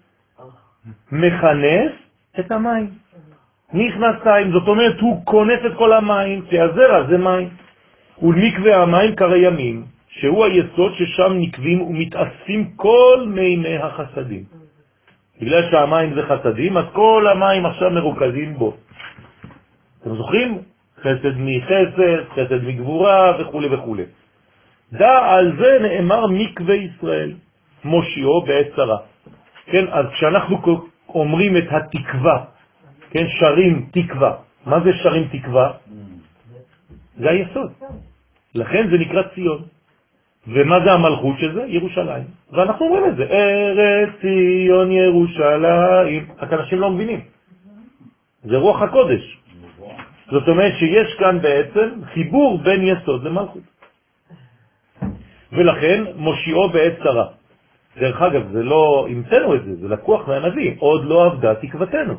מכנס את המים. מכנסיים, זאת אומרת הוא כונס את כל המים, כי הזרע זה מים. ולמקווה המים קרא ימים, שהוא היסוד ששם נקבים ומתאספים כל מימי החסדים. בגלל שהמים זה חסדים, אז כל המים עכשיו מרוכזים בו. אתם זוכרים? חסד מחסד, חסד מגבורה וכו' וכו'. דע על זה נאמר מקווה ישראל, מושיעו בעת צרה. כן, אז כשאנחנו אומרים את התקווה, כן, שרים תקווה. מה זה שרים תקווה? זה היסוד. לכן זה נקרא ציון. ומה זה המלכות של זה? ירושלים. ואנחנו אומרים את זה, ארץ ציון ירושלים. רק אנשים לא מבינים. זה רוח הקודש. זאת אומרת שיש כאן בעצם חיבור בין יסוד למלכות. ולכן מושיעו בעת צרה. דרך אגב, זה לא המצאנו את זה, זה לקוח מהנביא. עוד לא עבדה תקוותנו.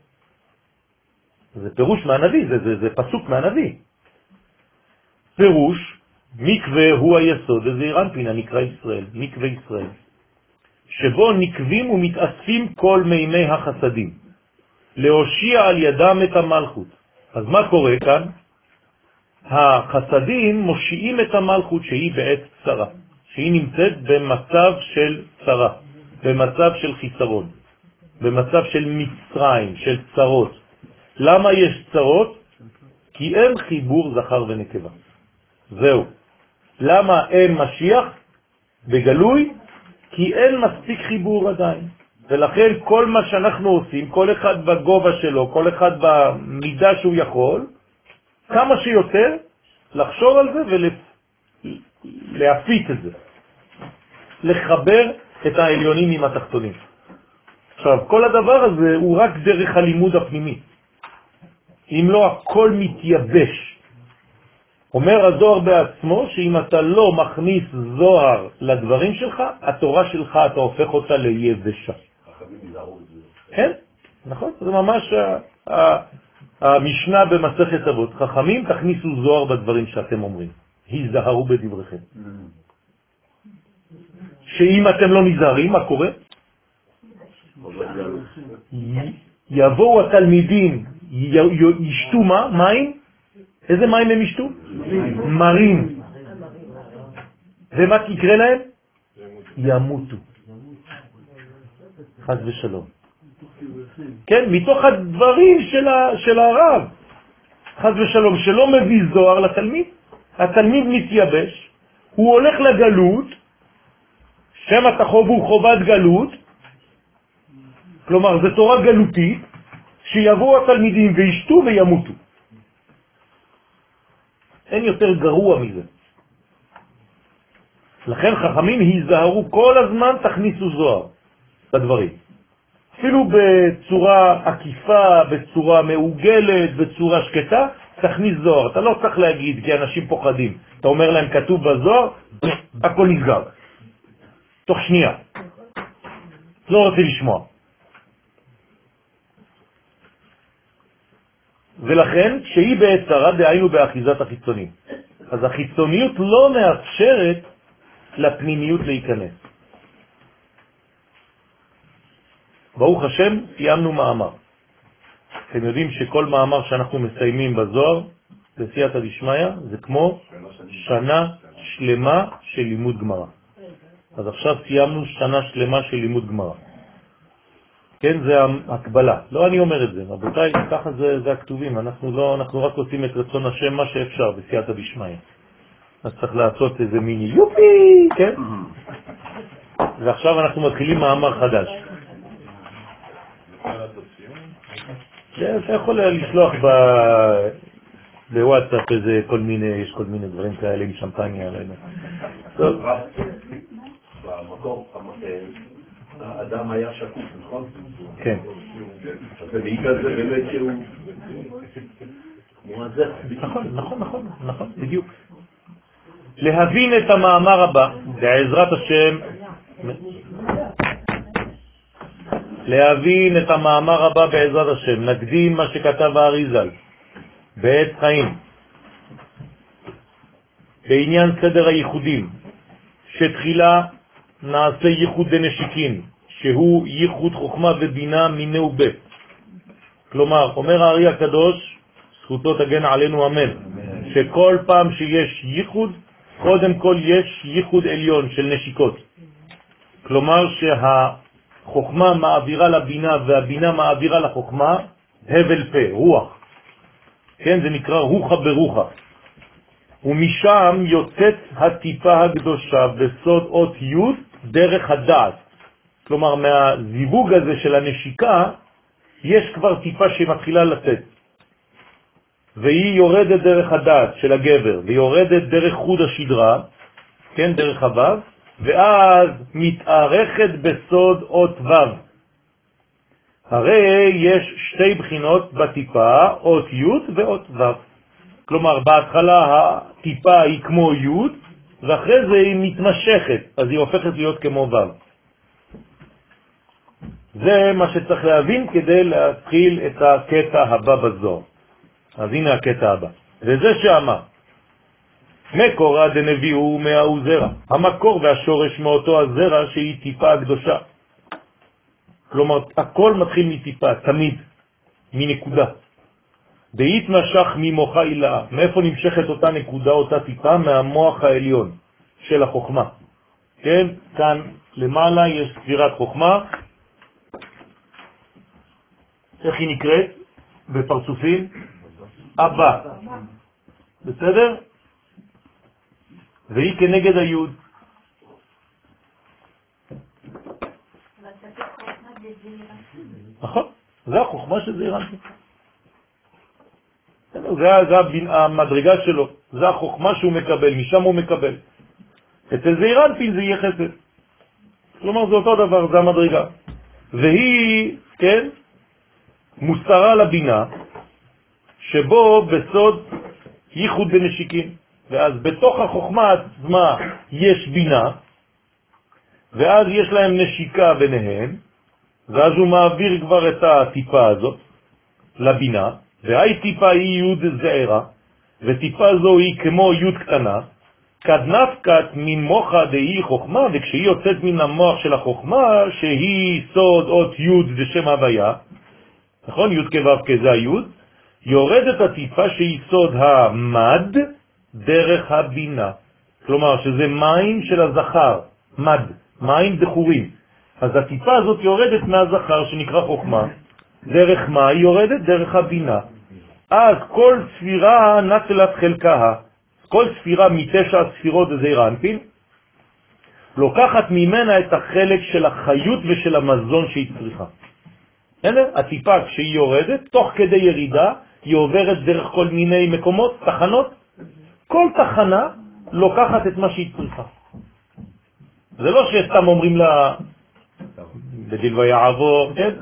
זה פירוש מהנביא, זה פסוק מהנביא. פירוש, מקווה הוא היסוד, וזה אירנפינה נקרא ישראל, מקווה ישראל, שבו נקבים ומתאספים כל מימי החסדים, להושיע על ידם את המלכות. אז מה קורה כאן? החסדים מושיעים את המלכות שהיא בעת צרה, שהיא נמצאת במצב של צרה, במצב של חיסרון, במצב של מצרים, של צרות. למה יש צרות? כי אין חיבור זכר ונקבה. זהו. למה אין משיח בגלוי? כי אין מספיק חיבור עדיין. ולכן כל מה שאנחנו עושים, כל אחד בגובה שלו, כל אחד במידה שהוא יכול, כמה שיותר לחשוב על זה ולהפיץ את זה. לחבר את העליונים עם התחתונים. עכשיו, כל הדבר הזה הוא רק דרך הלימוד הפנימי. אם לא, הכל מתייבש. אומר הזוהר בעצמו שאם אתה לא מכניס זוהר לדברים שלך, התורה שלך אתה הופך אותה ליבשה. כן, נכון? זה ממש המשנה במסכת אבות. חכמים תכניסו זוהר בדברים שאתם אומרים. היזהרו בדבריכם. שאם אתם לא נזהרים, מה קורה? יבואו התלמידים, ישתו מה? מים? איזה מים הם ישתו? מרים. ומה יקרה להם? ימותו. חס ושלום. כן, מתוך הדברים של הרב. חס ושלום, שלא מביא זוהר לתלמיד. התלמיד מתייבש, הוא הולך לגלות, שם תחובו חובת גלות, כלומר, זה תורה גלותית, שיבואו התלמידים וישתו וימותו. אין יותר גרוע מזה. לכן חכמים היזהרו כל הזמן, תכניסו זוהר לדברים. אפילו בצורה עקיפה, בצורה מעוגלת, בצורה שקטה, תכניס זוהר. אתה לא צריך להגיד, כי אנשים פוחדים. אתה אומר להם, כתוב בזוהר, הכל נסגר. תוך שנייה. לא רוצה לשמוע. ולכן, שהיא בעת צרה, דהיינו באחיזת החיצונים. אז החיצוניות לא מאפשרת לפנימיות להיכנס. ברוך השם, סיימנו מאמר. אתם יודעים שכל מאמר שאנחנו מסיימים בזוהר, בסייעתא דשמיא, זה כמו שנה שלמה של לימוד גמרא. אז עכשיו סיימנו שנה שלמה של לימוד גמרא. כן, זה הקבלה. לא אני אומר את זה, רבותיי, ככה זה הכתובים. אנחנו רק עושים את רצון השם מה שאפשר בסייעתא דשמיא. אז צריך לעשות איזה מיני יופי, כן? ועכשיו אנחנו מתחילים מאמר חדש. אתה יכול לשלוח בוואטסאפ איזה יש כל מיני דברים כאלה עם שמפניה. טוב. במקור, האדם היה שקוף, נכון? כן. ומעיד על זה באמת שהוא מועזר. נכון, בדיוק. להבין את המאמר הבא, בעזרת השם, להבין את המאמר הבא בעזרת השם, נקדים מה שכתב האריז"ל בעת חיים, בעניין סדר הייחודים, שתחילה נעשה ייחוד דנשיקין, שהוא ייחוד חוכמה ובינה מינה ובה. כלומר, אומר הארי הקדוש, זכותו תגן עלינו אמן, שכל פעם שיש ייחוד, קודם כל יש ייחוד עליון של נשיקות. כלומר שהחוכמה מעבירה לבינה והבינה מעבירה לחוכמה הבל פה, רוח. כן, זה נקרא רוחה ברוחה. ומשם יוצאת הטיפה הקדושה בסוד אות י' דרך הדעת. כלומר, מהזיווג הזה של הנשיקה, יש כבר טיפה שמתחילה לצאת. והיא יורדת דרך הדעת של הגבר, ויורדת דרך חוד השדרה, כן, דרך הוו, ואז מתארכת בסוד אות וו. הרי יש שתי בחינות בטיפה, אות י' ואות וו. כלומר, בהתחלה הטיפה היא כמו י', ואחרי זה היא מתמשכת, אז היא הופכת להיות כמו ו'. זה מה שצריך להבין כדי להתחיל את הקטע הבא בזוהר. אז הנה הקטע הבא. וזה שאמר, מקורא דנביאו מהאו זרע. המקור והשורש מאותו הזרע שהיא טיפה הקדושה. כלומר, הכל מתחיל מטיפה, תמיד, מנקודה. דהיתמשך ממוחה אילאה. מאיפה נמשכת אותה נקודה, אותה טיפה? מהמוח העליון של החוכמה. כן? כאן למעלה יש ספירת חוכמה. איך היא נקראת? בפרצופים? אבא. בסדר? והיא כנגד היוד. נכון, זה החוכמה של זעירנטין. זה המדרגה שלו, זה החוכמה שהוא מקבל, משם הוא מקבל. אצל זעירנטין זה יהיה חסד. כלומר זה אותו דבר, זה המדרגה. והיא, כן, מוסרה לבינה, שבו בסוד ייחוד בנשיקים. ואז בתוך החוכמה עצמה יש בינה, ואז יש להם נשיקה ביניהם, ואז הוא מעביר כבר את הטיפה הזאת לבינה, והי טיפה היא יוד זעירה, וטיפה זו היא כמו יוד קטנה, כדנפקת ממוחה דהי חוכמה, וכשהיא יוצאת מן המוח של החוכמה, שהיא סוד אות יוד ושם הוויה, נכון? יוד כבב כזה היוד, יורדת הטיפה שהיא סוד המד דרך הבינה. כלומר שזה מים של הזכר, מד, מים דחורים. אז הטיפה הזאת יורדת מהזכר שנקרא חוכמה. דרך מה היא יורדת? דרך הבינה. אז כל ספירה נטלת חלקה. כל ספירה מתשע הספירות זעירנטין לוקחת ממנה את החלק של החיות ושל המזון שהיא צריכה. הטיפה כשהיא יורדת, תוך כדי ירידה, היא עוברת דרך כל מיני מקומות, תחנות. כל תחנה לוקחת את מה שהיא צריכה. זה לא שסתם אומרים לה, בדיל ויעבור, כן?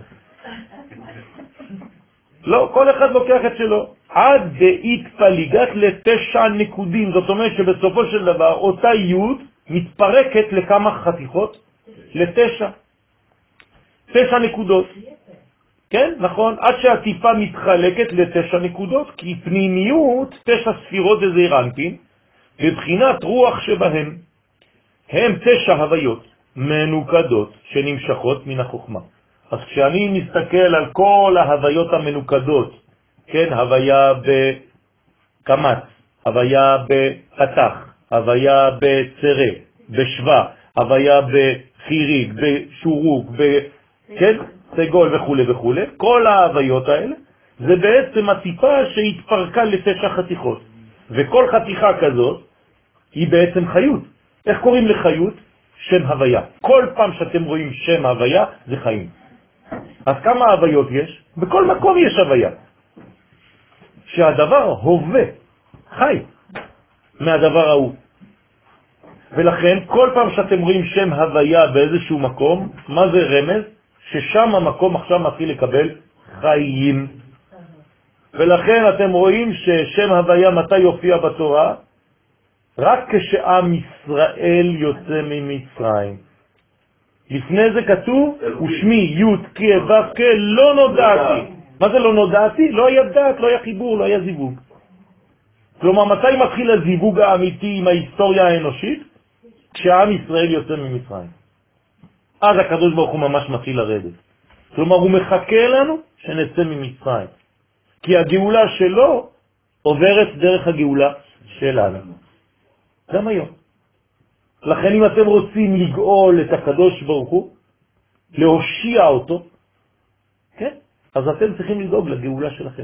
לא, כל אחד לוקח את שלו. עד דאית פליגת לתשע נקודים. זאת אומרת שבסופו של דבר, אותה יוד מתפרקת לכמה חתיכות? לתשע. 9 נקודות. כן, נכון? עד שהטיפה מתחלקת ל9 נקודות, כי פנימיות 9 ספירות זעירנטין, בבחינת רוח שבהם. הם 9 הוויות מנוקדות שנמשכות מן החוכמה. אז כשאני מסתכל על כל ההוויות המנוקדות, כן, הוויה בקמץ, הוויה בפתח, הוויה בצרה, בשווה, הוויה בחיריק, בשורוק, כן, סגול וכו' וכו', כל ההוויות האלה, זה בעצם הטיפה שהתפרקה ל9 חתיכות. וכל חתיכה כזאת היא בעצם חיות. איך קוראים לחיות? שם הוויה. כל פעם שאתם רואים שם הוויה, זה חיים. אז כמה הוויות יש? בכל מקום יש הוויה. שהדבר הווה, חי, מהדבר ההוא. ולכן, כל פעם שאתם רואים שם הוויה באיזשהו מקום, מה זה רמז? ששם המקום עכשיו מתחיל לקבל חיים. ולכן אתם רואים ששם הוויה מתי יופיע בתורה? רק כשעם ישראל יוצא ממצרים. לפני זה כתוב, ושמי י' כ' ו' כ' לא נודעתי. מה זה לא נודעתי? לא היה דעת, לא היה חיבור, לא היה זיווג. כלומר, מתי מתחיל הזיווג האמיתי עם ההיסטוריה האנושית? כשעם ישראל יוצא ממצרים. אז הקדוש ברוך הוא ממש מתחיל לרדת. כלומר, הוא מחכה לנו שנצא ממצרים. כי הגאולה שלו עוברת דרך הגאולה שלנו. גם היום. לכן אם אתם רוצים לגאול את הקדוש ברוך הוא, להושיע אותו, כן? אז אתם צריכים לדאוג לגאולה שלכם.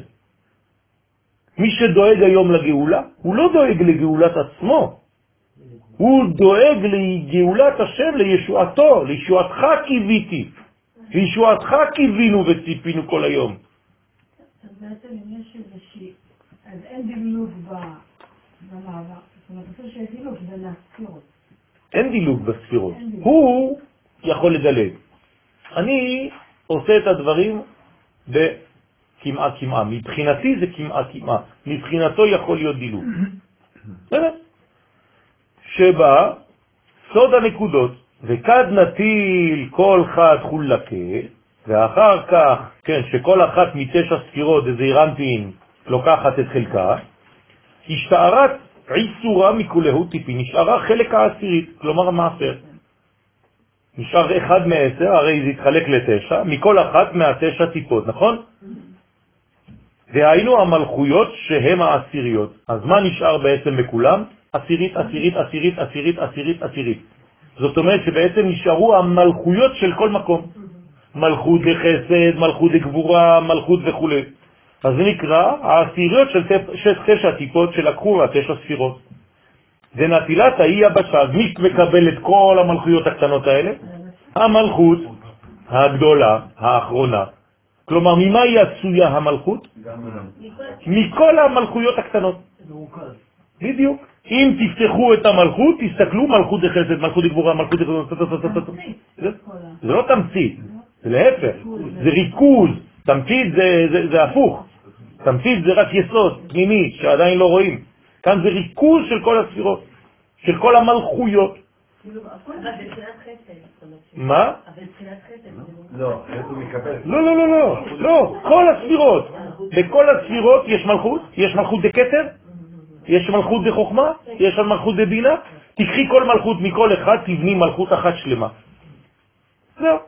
מי שדואג היום לגאולה, הוא לא דואג לגאולת עצמו, הוא דואג לגאולת השם, לישועתו, לישועתך קיוויתי, לישועתך קיווינו וציפינו כל היום. אז בעצם אם יש איזושהי, אז אין דילוג במעבר, זאת אומרת, אפילו שיש דילוג בין הספירות. אין דילוג בספירות, הוא יכול לדלג. אני עושה את הדברים בכמעה, מבחינתי זה כמעה, מבחינתו יכול להיות דילוג. שבה סוד הנקודות, וכד נטיל כל חד חולקה, ואחר כך, כן, שכל אחת מ9 ספירות, איזה אירנטין, לוקחת את חלקה, השתערת עיסורה מכולהו טיפי, נשארה חלק העשירית, כלומר המאפר. נשאר 1 מ10, הרי זה יתחלק ל9, מכל אחת מה9 טיפות, נכון? והיינו המלכויות שהן העשיריות. אז מה נשאר בעצם בכולם? עשירית, עשירית, עשירית, עשירית, עשירית, עשירית. זאת אומרת שבעצם נשארו המלכויות של כל מקום. מלכות דחסד, מלכות דגבורה, מלכות וכו'. אז זה נקרא העשיריות של 9 טיפות שלקחו 9 ספירות. זה נטילת האי הבשה. אז מי מקבל את כל המלכויות הקטנות האלה? המלכות הגדולה, האחרונה. כלומר, ממה היא עשויה המלכות? מכל המלכויות הקטנות. בדיוק. אם תפתחו את המלכות, תסתכלו מלכות דחסד, מלכות דגבורה, מלכות דחסד. זה לא תמצית, זה להפך. זה ריכוז. תמצית זה הפוך. תמצית זה רק יסוד פנימי שעדיין לא רואים. כאן זה ריכוז של כל הספירות, של כל המלכויות. מה? לא, הוא מקבל. לא, כל הספירות. בכל הספירות יש מלכות, יש מלכות דקטר, יש מלכות דחוכמה, יש מלכות דבינה. תקחי כל מלכות מכל אחד, תבני מלכות אחת שלמה. זהו.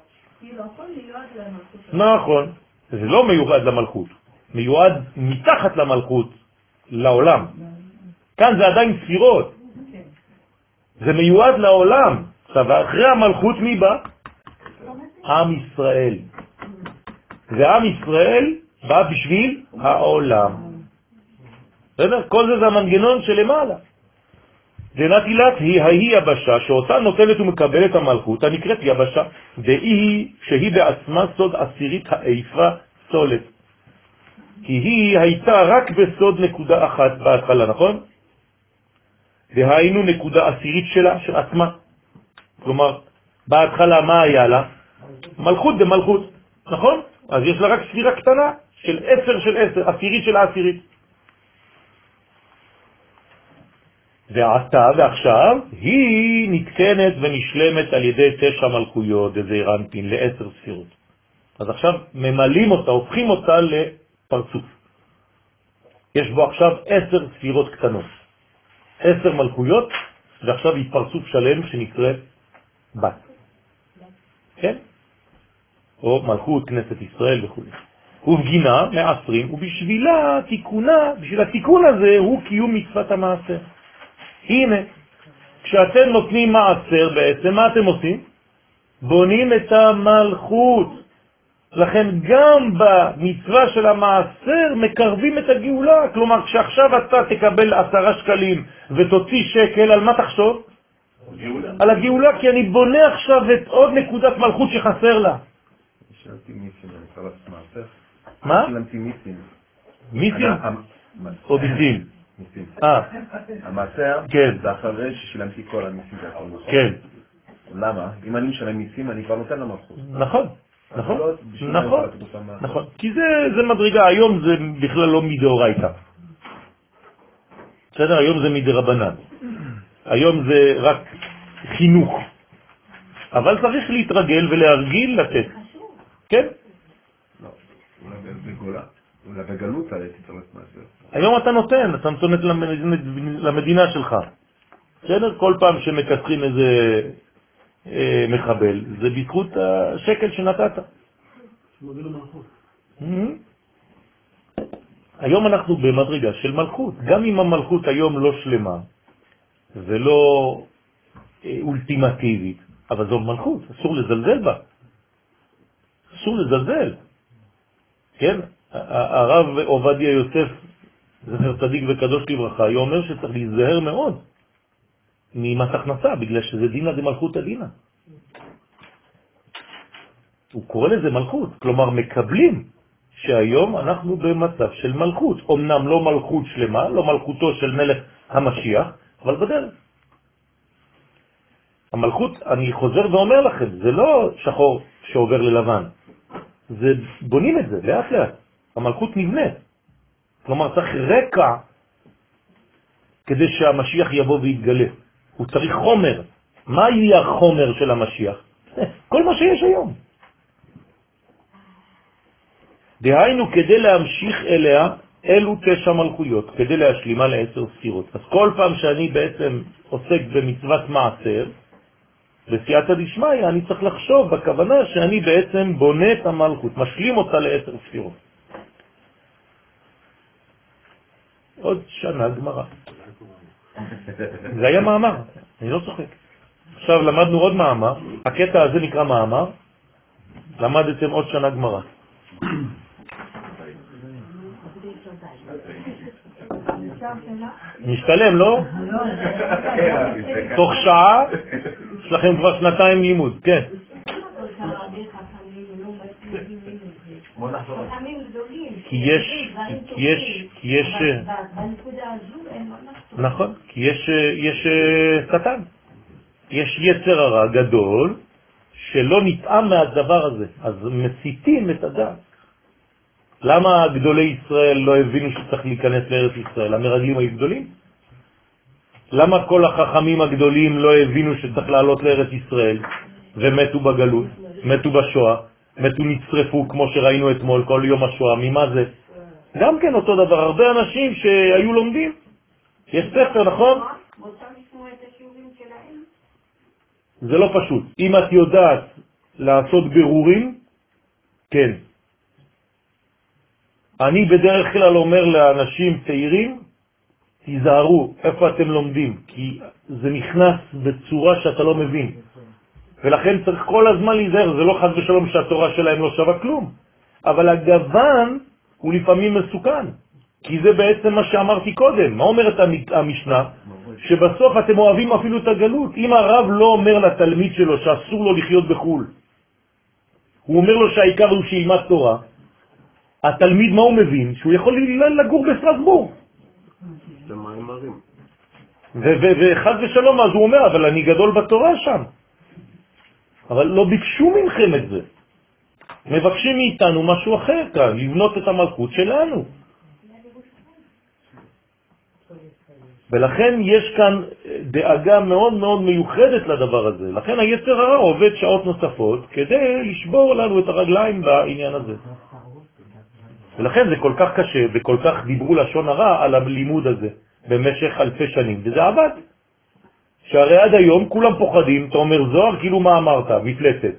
נכון. זה לא מיועד למלכות, מיועד מתחת למלכות, לעולם. כאן זה עדיין ספירות. זה מיועד לעולם. עכשיו, אחרי המלכות מי בא? עם ישראל. ועם ישראל בא בשביל העולם. בסדר? כל זה המנגנון שלמעלה. דנטילת היא יבשה, שאותה נוטלת ומקבלת המלכות, הנקראת יבשה, שהיא בעצמה סוד עשירית האיפה סולת. כי היא הייתה רק בסוד נקודה אחת בהתחלה, נכון? והיינו נקודה עשירית שלה, של עצמה. כלומר, בהתחלה מה היה לה? מלכות במלכות, נכון? אז יש לה רק ספירה קטנה של 10 של 10, עשירית של העשירית. ועכשיו היא נתקנת ונשלמת על ידי 9 מלכויות, איזה אירנטין, ל10 ספירות. אז עכשיו ממלאים אותה, הופכים אותה לפרצוף. יש בו עכשיו 10 ספירות קטנות. 10 מלכויות, ועכשיו היא פרצוף שלם שנקרא בת. כן? או מלכות כנסת ישראל וכו'. ובגינה מעשרים, ובשבילה תיקונה, בשביל התיקון הזה הוא קיום מצוות המעשר. הנה, כשאתם נותנים מעשר בעצם, מה אתם עושים? בונים את המלכות. לכן גם במצווה של המעשר מקרבים את הגאולה. כלומר, כשעכשיו אתה תקבל 10 שקלים ותוציא שקל, על מה תחשוב? על הגאולה, כי אני בונה עכשיו את עוד נקודת מלכות שחסר לה. שאלתי מיסים, אני יכול לעשות מעשר? מה? שילמתי מיסים. מיסים? או ביסים? מיסים. המעשר? כן. זה אחרי ששילמתי כל המיסים והכל. כן. למה? אם אני משלם מיסים, אני כבר נותן למלכות. נכון. נכון, נכון, נכון, כי זה מדרגה, היום זה בכלל לא מדאורייתא. בסדר, היום זה מדרבנן. היום זה רק חינוך. אבל צריך להתרגל ולהרגיל לתת. כן? לא, אולי בגולה. אולי בגלות הייתי צריך מעשר. היום אתה נותן למדינה שלך. בסדר? כל פעם שמקצרים איזה מחבל, זה בזכות השקל שנתת. היום אנחנו במדרגה של מלכות. גם אם המלכות היום לא שלמה ולא אולטימטיבית, אבל זו מלכות, אסור לזלזל בה. אסור לזלזל. כן? הרב עובדיה יוסף, זכר צדיק וקדוש לברכה, הוא אומר שצריך להיזהר מאוד ממס הכנסה, בגלל שזה דינה דמלכות הדינה. הוא קורא לזה מלכות, כלומר מקבלים שהיום אנחנו במצב של מלכות. אמנם לא מלכות שלמה, לא מלכותו של מלך המשיח, אבל בדרך. המלכות, אני חוזר ואומר לכם, זה לא שחור שעובר ללבן. זה בונים את זה לאט לאט. המלכות נבנית. כלומר צריך רקע כדי שהמשיח יבוא ויתגלה. הוא צריך חומר. מה יהיה החומר של המשיח? כל מה שיש היום. דהיינו כדי להמשיך אליה, אלו 9 מלכויות, כדי להשלימה ל10 ספירות. אז כל פעם שאני בעצם עוסק במצוות מעשר, בסייעתא דשמיא, אני צריך לחשוב בכוונה שאני בעצם בונה את המלכות, משלים אותה ל10 ספירות. עוד שנה גמרא. זה היה מאמר, אני לא צוחק. עכשיו למדנו עוד מאמר, הקטע הזה נקרא מאמר, למדתם עוד שנה גמרא. משתלם, לא? תוך שעה יש לכם כבר 2 לימוד, כן. כי יש נכון, כי יש שטן, יש יצר הרע גדול שלא נטעם מהדבר הזה, אז מסיתים את הדעת. למה גדולי ישראל לא הבינו שצריך להיכנס לארץ ישראל? המרגלים היו גדולים? למה כל החכמים הגדולים לא הבינו שצריך לעלות לארץ ישראל ומתו בגלות, מתו בשואה, מתו נצרפו כמו שראינו אתמול כל יום השואה? ממה זה? גם כן אותו דבר, הרבה אנשים שהיו לומדים. יש ספר, נכון? זה לא פשוט. אם את יודעת לעשות בירורים, כן. אני בדרך כלל אומר לאנשים צעירים, תיזהרו איפה אתם לומדים, כי זה נכנס בצורה שאתה לא מבין. ולכן צריך כל הזמן להיזהר, זה לא חס ושלום שהתורה שלהם לא שווה כלום. אבל הגוון הוא לפעמים מסוכן, כי זה בעצם מה שאמרתי קודם. מה אומרת המשנה? שבסוף אתם אוהבים אפילו את הגלות. אם הרב לא אומר לתלמיד שלו שאסור לו לחיות בחול, הוא אומר לו שהעיקר הוא שילמד תורה, התלמיד מה הוא מבין? שהוא יכול לגור בסטרסבורג. וחד ושלום אז הוא אומר, אבל אני גדול בתורה שם. אבל לא ביקשו ממכם את זה. מבקשים מאיתנו משהו אחר כאן, לבנות את המלכות שלנו. ולכן יש כאן דאגה מאוד מאוד מיוחדת לדבר הזה. לכן היצר הרע עובד שעות נוספות כדי לשבור לנו את הרגליים בעניין הזה. ולכן זה כל כך קשה וכל כך דיברו לשון הרע על הלימוד הזה. במשך אלפי שנים, וזה עבד. שהרי עד היום כולם פוחדים, אתה אומר זוהר, כאילו מה אמרת? מפלצת.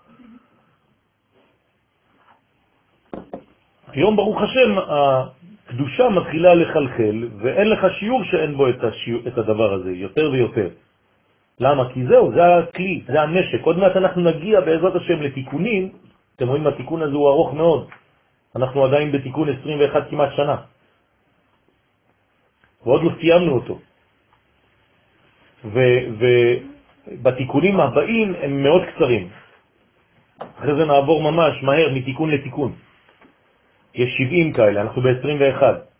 היום ברוך השם הקדושה מתחילה לחלחל, ואין לך שיעור שאין בו את הדבר הזה, יותר ויותר. למה? כי זהו, זה הכלי, זה הנשק. עוד מעט אנחנו נגיע בעזרת השם לתיקונים. אתם רואים, התיקון הזה הוא ארוך מאוד. אנחנו עדיין בתיקון 21 כמעט שנה. ועוד לא סיימנו אותו. ובתיקונים הבאים הם מאוד קצרים. אחרי זה נעבור ממש מהר מתיקון לתיקון. יש 70 כאלה, אנחנו ב-21.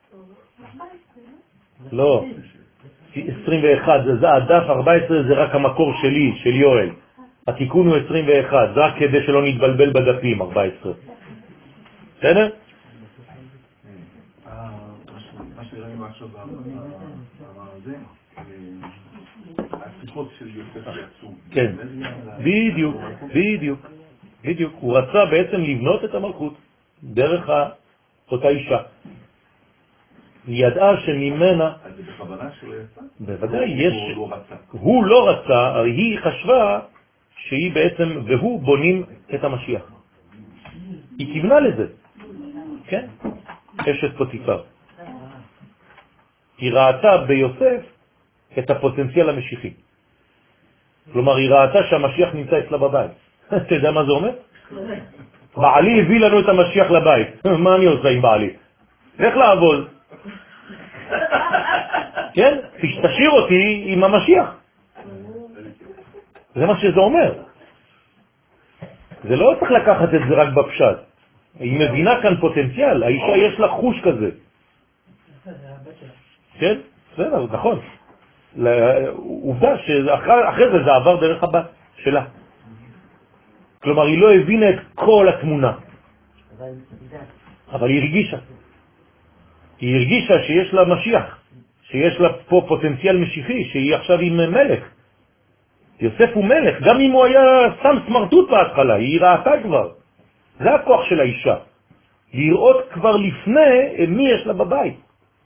לא, 21, זה הדף 14, זה רק המקור שלי, של יואל. התיקון הוא 21, זה רק כדי שלא נתבלבל בדפים, 14. בסדר? מה שראינו עכשיו זה, השיחות של יוסף יצאו. כן, בדיוק. הוא רצה בעצם לבנות את המלכות דרך אותה אישה. היא ידעה שממנה... אז זה בכוונה שלא יצא? בוודאי, יש... הוא לא רצה, היא חשבה שהיא בעצם, והוא בונים את המשיח. היא כיוונה לזה. כן? אשת פוטיפר. היא ראתה ביוסף את הפוטנציאל המשיחי. כלומר, היא ראתה שהמשיח נמצא אצלה בבית. אתה יודע מה זה אומר? בעלי הביא לנו את המשיח לבית. מה אני עושה עם בעלי? איך לעבוד? כן? תשאיר אותי עם המשיח. זה מה שזה אומר. זה לא צריך לקחת את זה רק בפשט. היא מבינה כאן פוטנציאל. האישה יש לה חוש כזה. כן? בסדר, נכון. עובדה שאחרי זה עבר דרך הבת שלה. כלומר, היא לא הבינה את כל התמונה. אבל היא הרגישה. היא הרגישה שיש לה משיח, שיש לה פה פוטנציאל משיחי, שהיא עכשיו עם מלך. יוסף הוא מלך, גם אם הוא היה שם סמרטוט בהתחלה, היא ראתה כבר. זה הכוח של האישה. לראות כבר לפני מי יש לה בבית.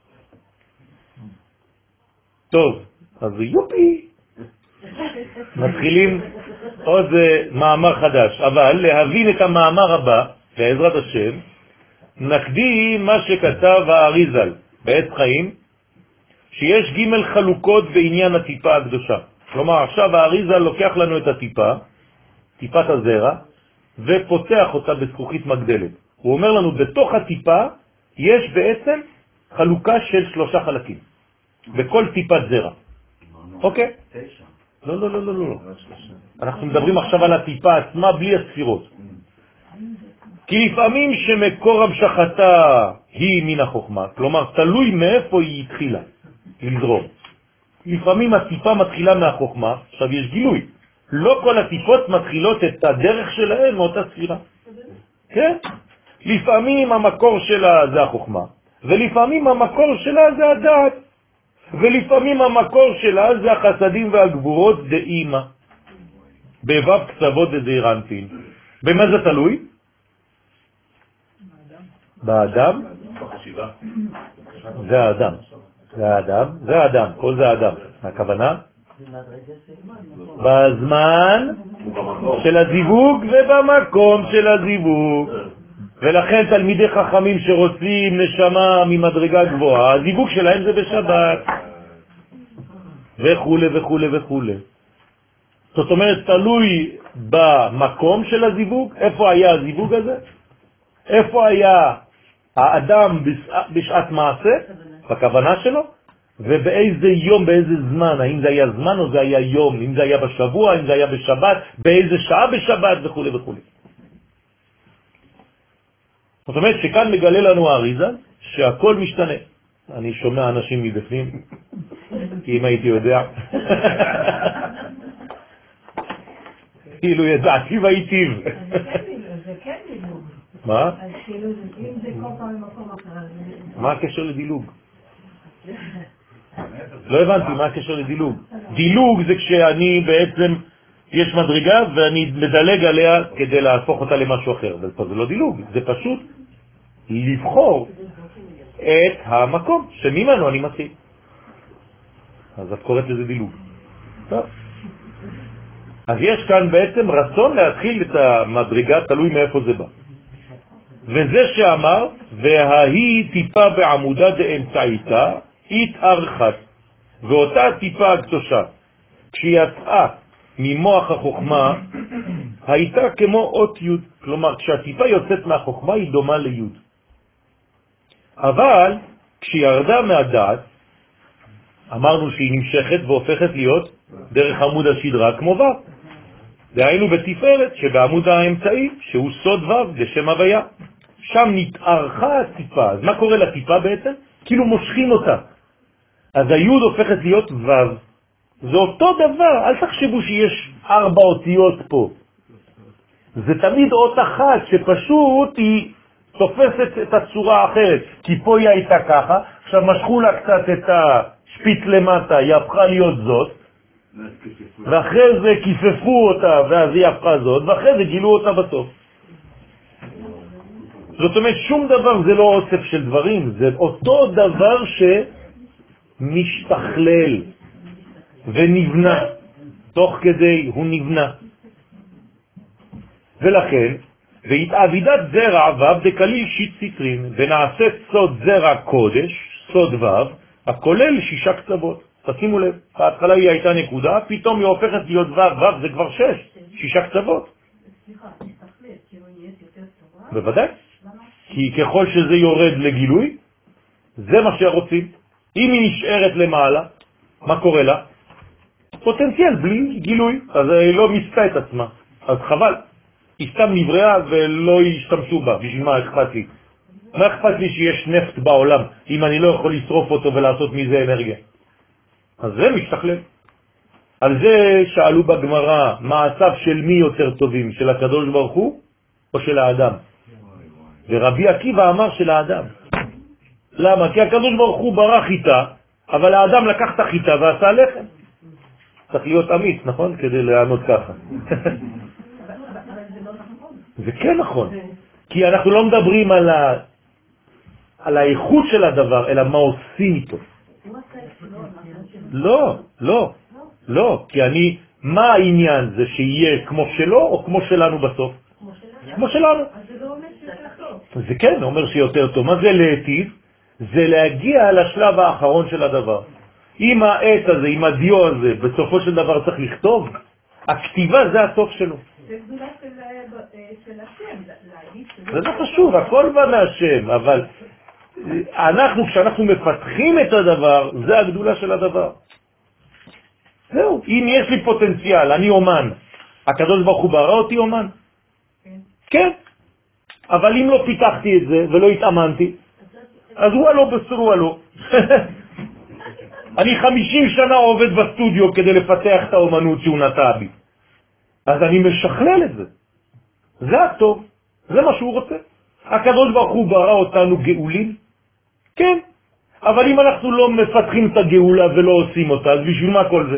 טוב, אז יופי. מתחילים עוד מאמר חדש, אבל להבין את המאמר הבא, בעזרת השם, נקדים מה שכתב האריזל בעת חיים, שיש ג' חלוקות בעניין הטיפה הקדושה. כלומר, עכשיו האריזל לוקח לנו את הטיפה, טיפת הזרע, ופותח אותה בזכוכית מגדלת. הוא אומר לנו, בתוך הטיפה יש בעצם חלוקה של 3 חלקים, בכל טיפת זרע. אוקיי? לא. אנחנו מדברים עכשיו על הטיפה עצמה בלי הספירות. כי לפעמים שמקור המשכתה היא מן החוכמה, כלומר תלוי מאיפה היא התחילה לזרום. לפעמים הטיפה מתחילה מהחוכמה, עכשיו יש גילוי. לא כל הטיפות מתחילות את הדרך שלהן מאותה ספירה. כן? לפעמים המקור שלה זה החוכמה, ולפעמים המקור שלה זה הדעת, ולפעמים המקור שלה זה החסדים והגבורות דאימא. בבב קצוות דזעירנטין. במה זה תלוי? באדם? זה האדם. זה האדם. כל זה האדם. הכוונה? בזמן של הזיווג ובמקום של הזיווג. ולכן תלמידי חכמים שרוצים נשמה ממדרגה גבוהה, הזיווג שלהם זה בשבת. וכו' וכו' וכו'. זאת אומרת, תלוי במקום של הזיווג, איפה היה הזיווג הזה, איפה היה האדם בשעת מעשה, בכוונה שלו, ובאיזה יום, באיזה זמן, האם זה היה זמן או זה היה יום, אם זה היה בשבוע, אם זה היה בשבת, באיזה שעה בשבת וכו' וכו'. זאת אומרת שכאן מגלה לנו האריזה שהכל משתנה. אני שומע אנשים מבפנים, כי אם הייתי יודע, כאילו ידעתי והייטיב. זה כן דילוג. מה? אז כאילו, אם זה כל פעם במקום אחר. מה הקשר לדילוג? לא הבנתי, מה הקשר לדילוג? דילוג זה כשאני בעצם, יש מדרגה ואני מדלג עליה כדי להפוך אותה למשהו אחר. אבל פה זה לא דילוג, זה פשוט לבחור את המקום שממנו אני מתחיל. אז את קוראת לזה דילוג. טוב. אז יש כאן בעצם רצון להתחיל את המדרגה, תלוי מאיפה זה בא. וזה שאמר, וההיא טיפה בעמודה דאמצעיתה, התארחת, ואותה טיפה הקדושה, כשיצאה ממוח החוכמה, הייתה כמו אות י', כלומר כשהטיפה יוצאת מהחוכמה היא דומה לי'. אבל כשירדה מהדעת, אמרנו שהיא נמשכת והופכת להיות דרך עמוד השדרה כמו ו'. דהיינו בתפארת שבעמוד האמצעי שהוא סוד ו' בשם הוויה. שם נתארכה הטיפה. אז מה קורה לטיפה בעצם? כאילו מושכים אותה. אז היוד הופכת להיות ו'. זה אותו דבר, אל תחשבו שיש 4 אותיות פה. זה תמיד אות אחת שפשוט היא תופסת את הצורה האחרת. כי פה היא הייתה ככה, עכשיו משכו לה קצת את השפיץ למטה, היא הפכה להיות זאת, ואחרי זה כיפפו אותה ואז היא הפכה זאת, ואחרי זה גילו אותה בסוף. זאת אומרת, שום דבר זה לא אוסף של דברים, זה אותו דבר שמשתכלל ונבנה, תוך כדי הוא נבנה. ולכן, והתעבידת זרע ו' דקליל שיט סיטרין, ונעשית סוד זרע קודש, סוד ו', הכולל 6 קצוות. תשימו לב, בהתחלה היא הייתה נקודה, פתאום היא הופכת להיות ו' זה כבר 6 קצוות. סליחה, תסתכלת, כאילו נהיית יותר טובה? בוודאי. כי ככל שזה יורד לגילוי, זה מה שרוצים. אם היא נשארת למעלה, מה קורה לה? פוטנציאל בלי גילוי, אז היא לא מסתה את עצמה. אז חבל. היא סתם נבראה ולא ישתמשו בה. בשביל מה אכפת לי? מה אכפת לי שיש נפט בעולם, אם אני לא יכול לשרוף אותו ולעשות מזה אנרגיה? אז זה משתכלל. על זה שאלו בגמרא, מעשיו של מי יותר טובים, של הקדוש ברוך הוא או של האדם? ורבי עקיבא אמר של האדם. למה? כי הקדוש ברוך הוא ברא חיטה, אבל האדם לקח את החיטה ועשה לחם. צריך להיות אמיץ, נכון? כדי לענות ככה. זה כן נכון. כי אנחנו לא מדברים על האיכות של הדבר, אלא מה עושים איתו. לא. כי מה העניין? זה שיהיה כמו שלו או כמו שלנו בסוף? כמו שלנו. זה כן, אומר שיותר טוב. מה זה להיטיב? זה להגיע לשלב האחרון של הדבר. אם העץ הזה, אם הדיו הזה, בסופו של דבר צריך לכתוב, הכתיבה זה הסוף שלו. זה גדולה של השם, להגיד שזה... זה לא חשוב, הכל בא מהשם, אבל כשאנחנו מפתחים את הדבר, זה הגדולה של הדבר. זהו, אם יש לי פוטנציאל, אני אומן, הקדוש ברוך הוא ברא אותי אומן? כן. אבל אם לא פיתחתי את זה ולא התאמנתי, אז הוא לא בסור לא. אני 50 שנה עובד בסטודיו כדי לפתח את האומנות שהוא נטע בי. אז אני משכלל את זה. זה הטוב, זה מה שהוא רוצה. הקדוש ברוך הוא ברא אותנו גאולים? כן. אבל אם אנחנו לא מפתחים את הגאולה ולא עושים אותה, אז בשביל מה כל זה?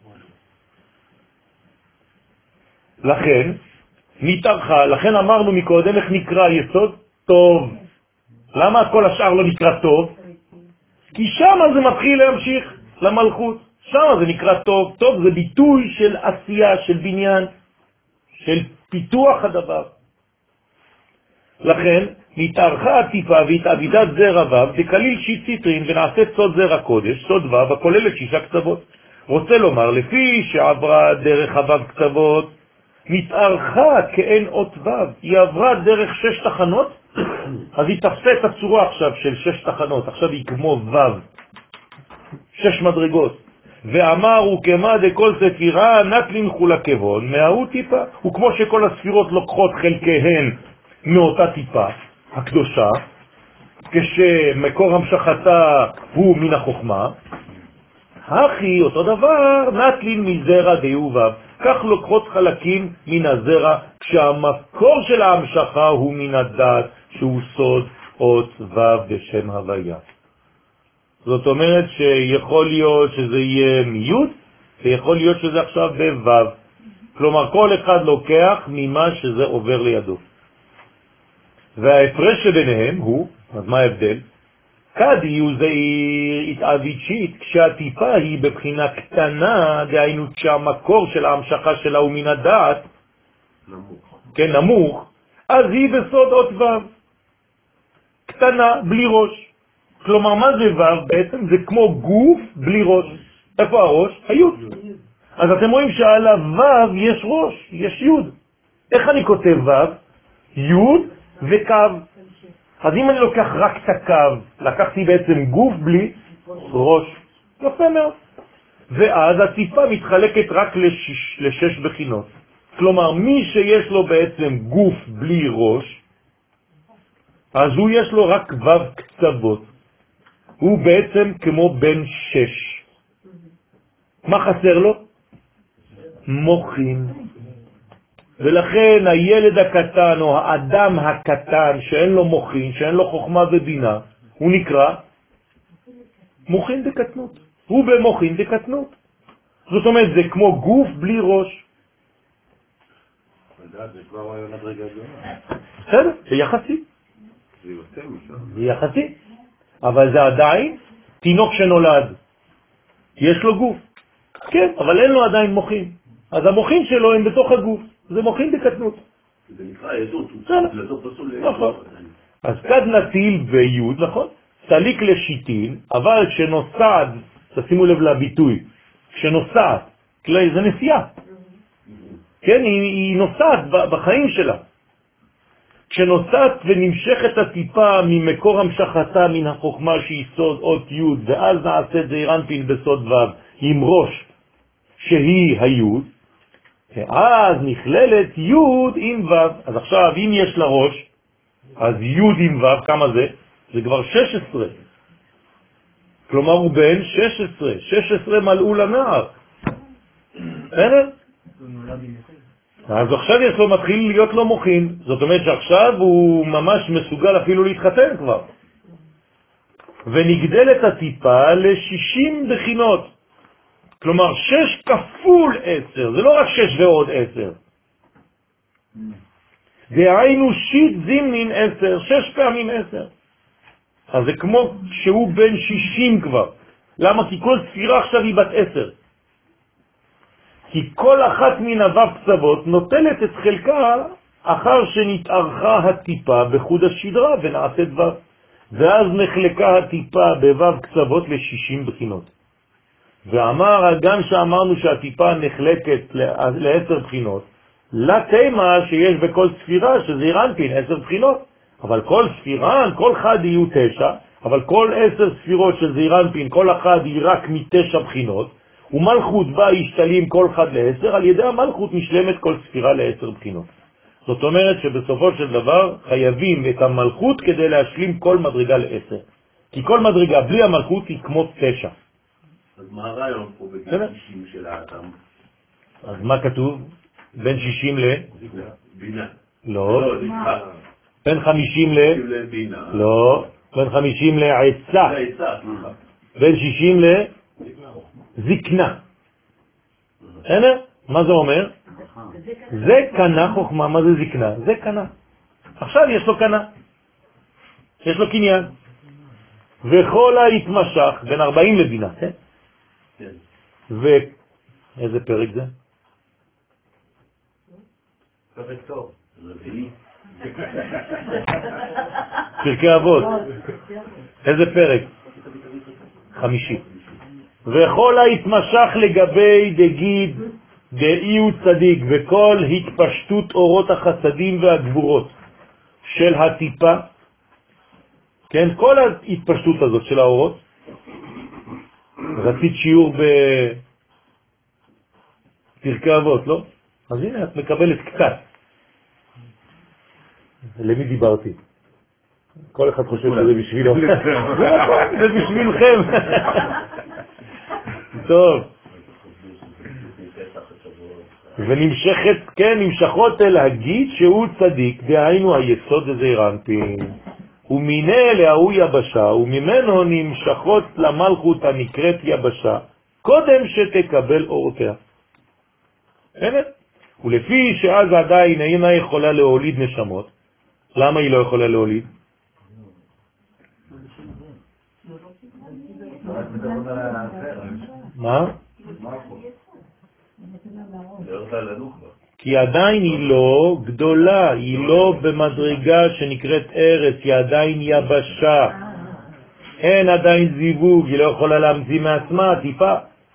לכן, לכן אמרנו מקודם איך נקרא יסוד? טוב. למה כל השאר לא נקרא טוב? כי שם זה מתחיל להמשיך למלכות. שם זה נקרא טוב. טוב זה ביטוי של עשייה, של בניין, של פיתוח הדבר. לכן, נתארכה הטיפה והתעבידת זרע ו' דקליל שיט סיטרין ונעשית סוד זרע קודש, סוד ו' הכוללת 6 קצוות. רוצה לומר, לפי שעברה דרך הו' קצוות, נתארכה כאין אות ו', היא עברה דרך 6 תחנות, אז היא תפסה את הצורה עכשיו של 6 תחנות, עכשיו היא כמו ו', 6 מדרגות. ואמרו כמה דכל ספירה נטלין חולה כבון, מההוא טיפה, וכמו שכל הספירות לוקחות חלקיהן מאותה טיפה, הקדושה, כשמקור המשכתה הוא מן החוכמה, הכי אותו דבר נטלין מזרע דיובב, כך לוקחות חלקים מן הזרע, כשהמקור של ההמשכה הוא מן הדעת, שהוא סוד אות ו' בשם הוויה. זאת אומרת שיכול להיות שזה יהיה מיוד, ויכול להיות שזה עכשיו בו'. כלומר, כל אחד לוקח ממה שזה עובר לידו. וההפרש שביניהם הוא, אז מה ההבדל? קדי הוא זעיר התאביצ'ית, כשהטיפה היא בבחינה קטנה, דהיינו כשהמקור של ההמשכה שלה הוא מן הדעת, כן, נמוך, אז היא בסוד אות ו', קטנה, בלי ראש. כלומר, מה זה ו' בעצם? זה כמו גוף בלי ראש. איפה הראש? היוד. אז אתם רואים שעל הו' יש ראש, יש יוד. איך אני כותב ו'? יוד וקו. אז אם אני לוקח רק את הקו, לקחתי בעצם גוף בלי ראש. יפה מאוד. ואז הטיפה מתחלקת רק לשש בחינות. כלומר, מי שיש לו בעצם גוף בלי ראש, אז הוא יש לו רק ו' קצוות. הוא בעצם כמו בן 6. מה חסר לו? מוחין. ולכן הילד הקטן או האדם הקטן שאין לו מוחין, שאין לו חוכמה ובינה, הוא נקרא מוחין דקטנות. הוא במוחין דקטנות. זאת אומרת, זה כמו גוף בלי ראש. זה כבר מדרגה גדולה. בסדר, זה יחסי. זה יוצא משם. זה יחסי. אבל זה עדיין תינוק שנולד. יש לו גוף. כן, אבל אין לו עדיין מוחין. אז המוחין שלו הם בתוך הגוף. זה מוחין דקטנות. זה נקרא עדות. בסדר. נכון. אז כד נטיל ויוד, נכון? סליק לשיטין, אבל כשנוסעת, תשימו לב לביטוי, כשנוסעת, זה נסיעה. כן, היא נוסעת בחיים שלה. כשנוסעת ונמשכת הטיפה ממקור המשכתה מן החוכמה שהיא סוד אות יוד, ואז נעשית זעיר אנפין בסוד ו' עם ראש שהיא היוד, ואז נכללת יוד עם ו'. אז עכשיו אם יש לה ראש, אז יוד עם ו', כמה זה? זה כבר 16. כלומר הוא בן 16. 16 מלאו לנער. בסדר? אז עכשיו יש לו מתחיל להיות לו מוחין. זאת אומרת שעכשיו הוא ממש מסוגל אפילו להתחתן כבר. ונגדלת הטיפה ל-60 בחינות. כלומר 6 כפול 10. זה לא רק 6 ועוד 10. דהיינו שיט זימנין 10. 6 פעמים 10. אז זה כמו שהוא בן 60 כבר. למה? כי כל ספירה עכשיו היא בת 10. כי כל אחת מן הו' קצוות נוטלת את חלקה אחר שנתארכה הטיפה בחוד השדרה ונעשית ו'. ואז נחלקה הטיפה בו' קצוות ל-60 בחינות. ואמר, גם שאמרנו שהטיפה נחלקת ל-10 בחינות, לתימה שיש בכל ספירה שזה אנפין 10 בחינות. אבל כל ספירה, כל חד יהיו 9, אבל כל 10 ספירות של זעיר אנפין, כל אחד היא רק מ9 בחינות, ומלכות בה ישתלים כל חד ל10, על ידי המלכות משלמת כל ספירה ל10 בחינות. זאת אומרת שבסופו של דבר חייבים את המלכות כדי להשלים כל מדרגה ל10. כי כל מדרגה בלי המלכות היא כמו 9. אז מה הרעיון פה בגיל 60 של האדם? אז מה כתוב? בין 60 ל... בינה. לא. זכרה. בין 50 ל... בינה. לא. בין 50 לעצה. בין 60 לזקנה. בסדר? מה זה אומר? זה קנה חוכמה. מה זה זקנה? זה קנה. עכשיו יש לו קנה. יש לו קניין. וכל ההתמשך בין 40 לבינה. כן? ואיזה פרק זה? פרק טוב. רביעי. פרקי אבות. איזה פרק? 50. וכל ההתמשך לגבי דגיד דאי הוא צדיק, וכל התפשטות אורות החסדים והגבורות של הטיפה, כן, כל ההתפשטות הזאת של האורות. רצית שיעור בפרקי אבות, לא? אז הנה, את מקבלת קצת. למי דיברתי? כל אחד חושב שזה בשבילו. זה בשבילכם. טוב. ונמשכת, כן, נמשכות להגיד שהוא צדיק, דהיינו היסוד זעיר אנפין. ומיני להוא יבשה, וממנו נמשכות למלכות הנקראת יבשה, קודם שתקבל אורותיה. באמת? ולפי שאז עדיין אינה יכולה להוליד נשמות, למה היא לא יכולה להוליד? רק מדברים על האחר. מה? לא רוצה לנוחבה. כי עדיין היא לא גדולה, היא לא במדרגה שנקראת ארץ, היא עדיין יבשה. אין עדיין זיווג, היא לא יכולה להמציא מעצמה טיפה.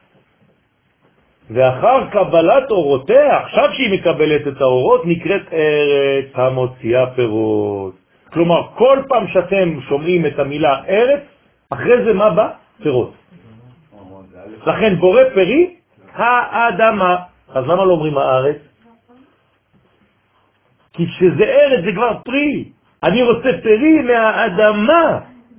ואחר קבלת אורותיה, עכשיו שהיא מקבלת את האורות, נקראת ארץ המוציאה פירות. כלומר, כל פעם שאתם שומעים את המילה ארץ, אחרי זה מה בא? פירות. לכן בורא פרי, האדמה. אז למה לא אומרים הארץ? כי כשזה ארץ זה כבר פרי. אני רוצה פרי מהאדמה.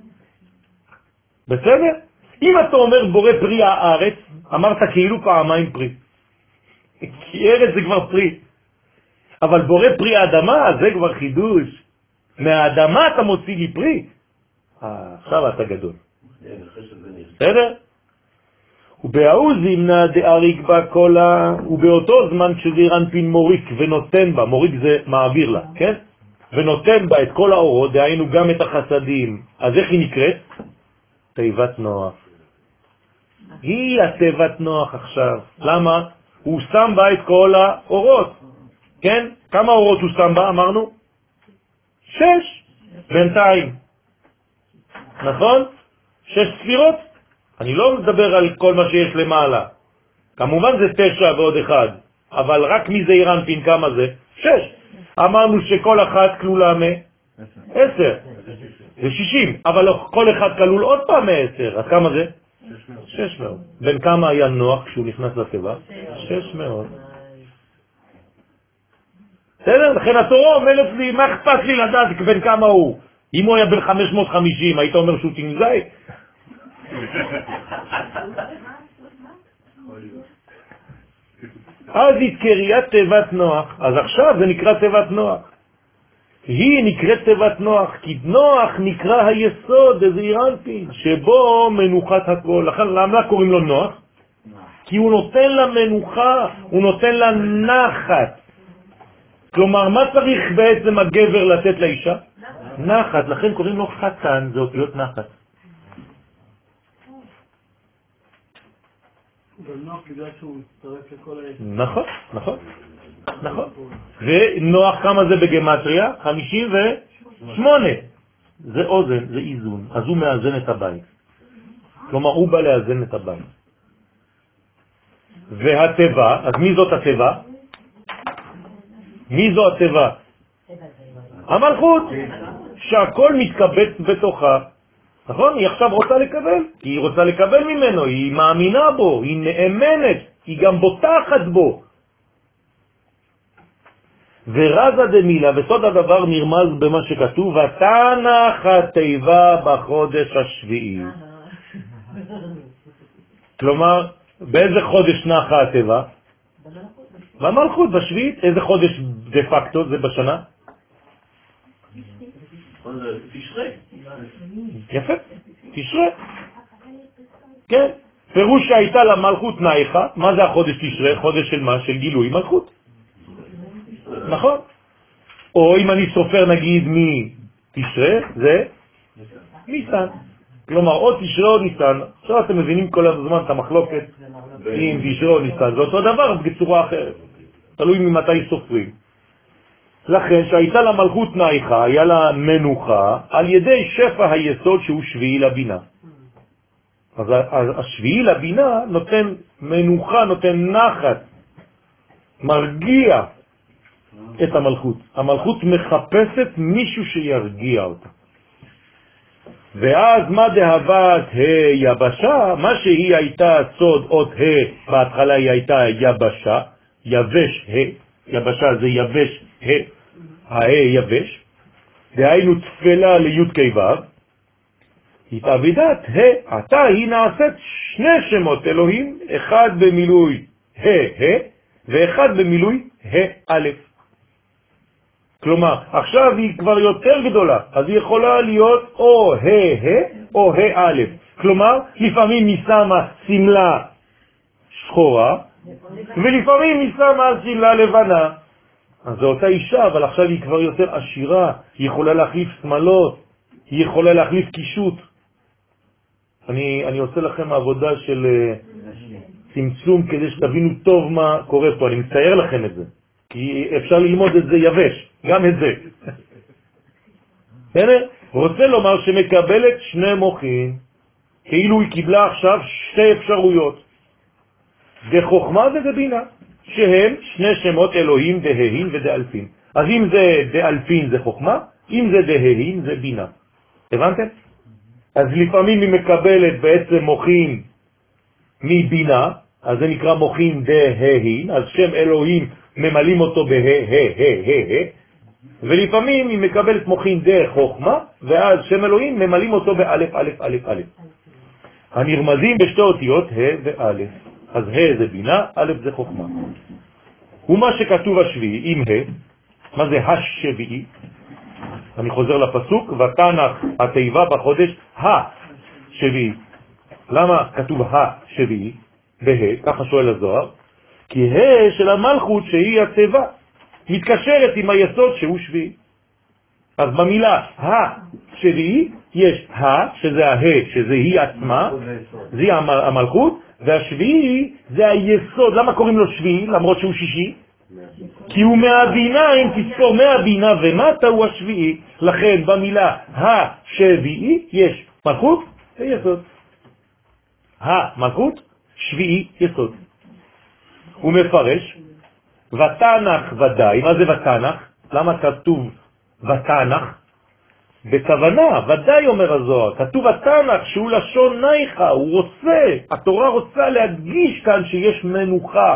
בסדר? אם אתה אומר בורא פרי הארץ, אמרת כאילו פעמיים פרי. כי ארץ זה כבר פרי. אבל בורא פרי האדמה, זה כבר חידוש. מהאדמה אתה מוציא לי פרי. עכשיו אתה גדול. בסדר? ובהאו זימנה דאריק בה קולה, ובאותו זמן כשזעיר אנפין מוריק ונותן בה, מוריק זה מעביר לה, כן? ונותן בה את כל האורות, דהיינו גם את החסדים. אז איך היא נקראת? תיבת נוח. היא התיבת נוח עכשיו. למה? הוא שם בה את כל האורות. כן? כמה אורות הוא שם בה? אמרנו? 6. בינתיים. נכון? 6 ספירות. אני לא מדבר על כל מה שיש למעלה. כמובן זה 9 ועוד 1. אבל רק מזעיר אנפין כמה זה? 6. אמרנו שכל אחת כלולה מ-10. זה 60. אבל כל אחד כלול עוד פעם מ-10. אז כמה זה? 600. בין כמה היה נוח כשהוא נכנס לתיבה? 600. בסדר? לכן התורה אומרת לי, מה אכפת לי לדעת בין כמה הוא? אם הוא היה בין 550, היית אומר שהוא תנזי? אז התקריית תיבת נוח. אז עכשיו זה נקרא תיבת נוח. היא נקראת תיבת נוח, כי נוח נקרא היסוד, זעיר אנפין, שבו מנוחת הכל. לכן למה קוראים לו נוח? כי הוא נותן לה מנוחה, הוא נותן לה נחת. כלומר, מה צריך בעצם הגבר לתת לאישה? נחת, לכן קוראים לו חתן, זה אותיות נחת. נוח בגלל שהוא מצטרף לכל היסוד. נכון, נכון, נכון. ונוח כמה זה בגמטריה? 58. זה אוזן, זה איזון. אז הוא מאזן את הבית. כלומר, הוא בא לאזן את הבית. והטבע, אז מי זאת הטבע? מי זו הטבע? המלכות, שהכל מתקבץ בתוכה. נכון? היא עכשיו רוצה לקבל, היא רוצה לקבל ממנו, היא מאמינה בו, היא נאמנת, היא גם בוטחת בו. ורזה דמילה, וסוד הדבר נרמז במה שכתוב, ותנח התיבה בחודש השביעי. כלומר, באיזה חודש נחה התיבה? במלכות, בשביעית. איזה חודש דה פקטו זה בשנה? תשרה. יפה, תשרה. כן. פירוש שהייתה למלכות נייחה, מה זה החודש תשרה? חודש של מה? של גילוי מלכות. נכון? או אם אני סופר נגיד מתשרה, זה ניסן. כלומר, או תשרה או ניסן. עכשיו אתם מבינים כל הזמן את המחלוקת אם תשרה או ניסן. זה אותו דבר בצורה אחרת. תלוי ממתי סופרים. לכן שהייתה למלכות נייחה, היה לה מנוחה, על ידי שפע היסוד שהוא שביעי לבינה. אז השביעי לבינה נותן מנוחה, נותן נחת, מרגיע את המלכות. המלכות מחפשת מישהו שירגיע אותה. ואז מה דהבת היבשה? מה שהיא הייתה סוד עוד בהתחלה היא הייתה יבשה, יבש יבשה זה יבש יבש, דהיינו תפלה ליוד קיבב, התעבידת עתה היא נעשית 2 שמות אלוהים, אחד במילוי ואחד במילוי א'. כלומר, עכשיו היא כבר יותר גדולה, אז היא יכולה להיות או או א'. כלומר, לפעמים היא שמה סמלה שחורה, ולפעמים היא שמה סמלה לבנה. אז זו אותה אישה, אבל עכשיו היא כבר יותר עשירה, היא יכולה להחליף שמלות, היא יכולה להחליף קישוט. אני עושה לכם עבודה של צמצום כדי שתבינו טוב מה קורה פה. אני מצייר לכם את זה, כי אפשר ללמוד את זה יבש, גם את זה. רוצה לומר שמקבלת שני מוחים, כאילו היא קיבלה עכשיו שתי אפשרויות, דחוכמה ודבינה, שהם שני שמות אלוהים, דההין ודאלפין. אז אם זה דאלפין זה חוכמה, אם זה דההין זה בינה. הבנתם? אז לפעמים היא מקבלת בעצם מוחים מבינה, אז זה נקרא מוחים דההין, אז שם אלוהים ממלאים אותו בה, ולפעמים היא מקבלת מוחים דחוכמה, ואז שם אלוהים ממלאים אותו באלף, אלף, אלף, אלף. הנרמזים בשתי אותיות ה' וא'. אז ה' זה בינה, א' זה חוכמה. ומה שכתוב השביעי עם ה', מה זה השביעי? אני חוזר לפסוק, ותנח התיבה בחודש השביעי. למה כתוב השביעי בה? ככה שואל הזוהר. כי ה' של המלכות שהיא התיבה מתקשרת עם היסוד שהוא שביעי. אז במילה השביעי יש שזה שזה היא עצמה, זה המלכות, והשביעי זה היסוד. למה קוראים לו שביעי למרות שהוא שישי? כי הוא מהבינה, אם תזכור, מהבינה ומטה הוא השביעי. לכן במילה השביעי יש מלכות ויסוד. המלכות, שביעי, יסוד. הוא מפרש ותנח ודאי. מה זה ותנח? למה כתוב ותנח? בכוונה, ודאי אומר הזוהר, כתוב ותנח שהוא לשון נייחה, הוא רוצה, התורה רוצה להדגיש כאן שיש מנוחה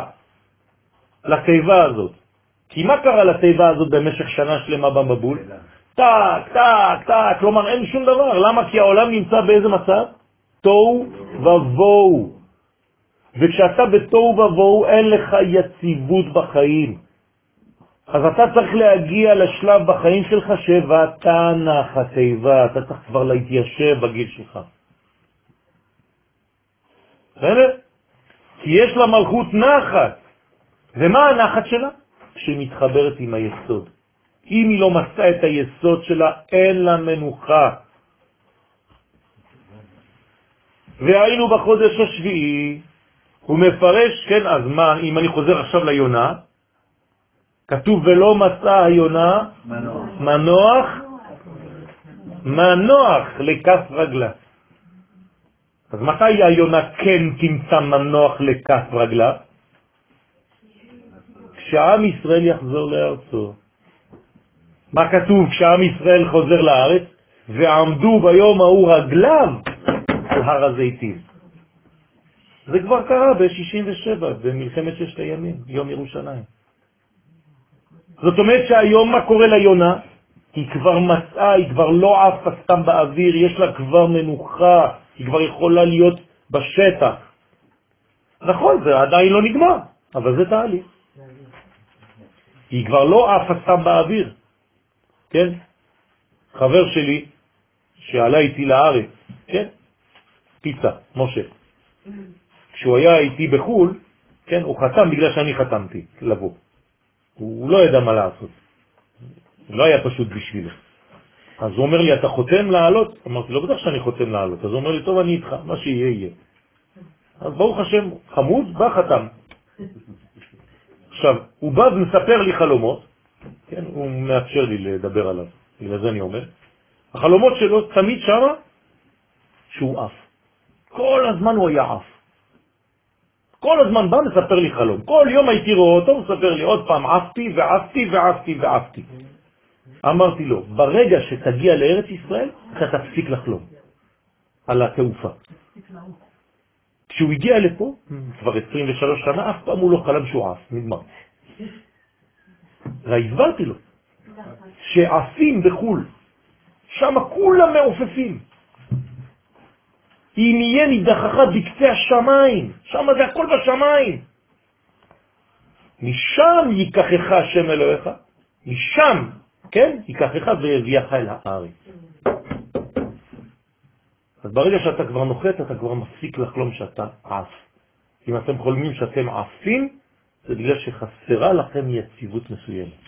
לתיבה הזאת. כי מה קרה לתיבה הזאת במשך שנה שלמה במבול? טק, טק, טק, כלומר אין שום דבר. למה? כי העולם נמצא באיזה מצב? תוהו ובוהו. וכשאתה בתוהו ובוהו אין לך יציבות בחיים. אז אתה צריך להגיע לשלב בחיים שלך שוותנח התיבה, אתה צריך כבר להתיישב בגיל שלך. בסדר? כי יש לה מלכות נחת. ומה הנחת שלה? כשהיא מתחברת עם היסוד. אם היא לא מצאה את היסוד שלה, אין לה מנוחה. והיינו בחודש השביעי, הוא מפרש, כן, אז מה, אם אני חוזר עכשיו ליונה, כתוב ולא מצא היונה מנוח לכף רגלה. אז מתי היונה כן תמצא מנוח לכף רגלה? כשעם ישראל יחזור לארצו. מה כתוב כשעם ישראל חוזר לארץ? ועמדו ביום ההוא רגליו על הר הזיתים. זה כבר קרה ב-67, במלחמת ששת הימים, יום ירושלים. זאת אומרת שהיום מה קורה ליונה? היא כבר מצאה, היא כבר לא עפה סתם באוויר, יש לה כבר מנוחה, היא כבר יכולה להיות בשטח. נכון, זה עדיין לא נגמר, אבל זה תהליך. היא כבר לא עפה סתם באוויר. כן? חבר שלי שעלה איתי לארץ, כן? פיצה, משה. כשהוא היה איתי בחול, כן, הוא חתם בגלל שאני חתמתי לבוא. הוא לא ידע מה לעשות. לא היה פשוט בשבילו. אז הוא אומר לי, אתה חותם לעלות? אמרתי, לא בטח שאני חותם לעלות. אז הוא אומר לי, טוב, אני איתך, מה שיהיה יהיה. אז ברוך השם, חמוד, בא חתם. עכשיו, הוא בא ומספר לי חלומות, כן, הוא מאפשר לי לדבר עליו, בגלל זה אני אומר. החלומות שלו תמיד שמה שהוא עף. כל הזמן הוא היה עף. כל הזמן בא מספר לי חלום. כל יום הייתי רואה אותו, מספר לי עוד פעם, עפתי ועפתי ועפתי ועפתי. אמרתי לו, ברגע שתגיע לארץ ישראל, אתה תפסיק לחלום על התעופה. כשהוא הגיע לפה, כבר 23 שנה, אף פעם הוא לא חלם שהוא עף, נגמר. והסברתי לו, שעפים בחול, שם כולם מעופפים. אם יהיה נידחך בקצה השמיים, שם זה הכל בשמיים. משם ייקחך השם אלוהיך, משם, כן, ייקחך ויביאך אל הארץ. אז ברגע שאתה כבר נוחת, אתה כבר מפסיק לחלום שאתה עף. אם אתם חולמים שאתם עפים, זה בגלל שחסרה לכם יציבות מסוימת.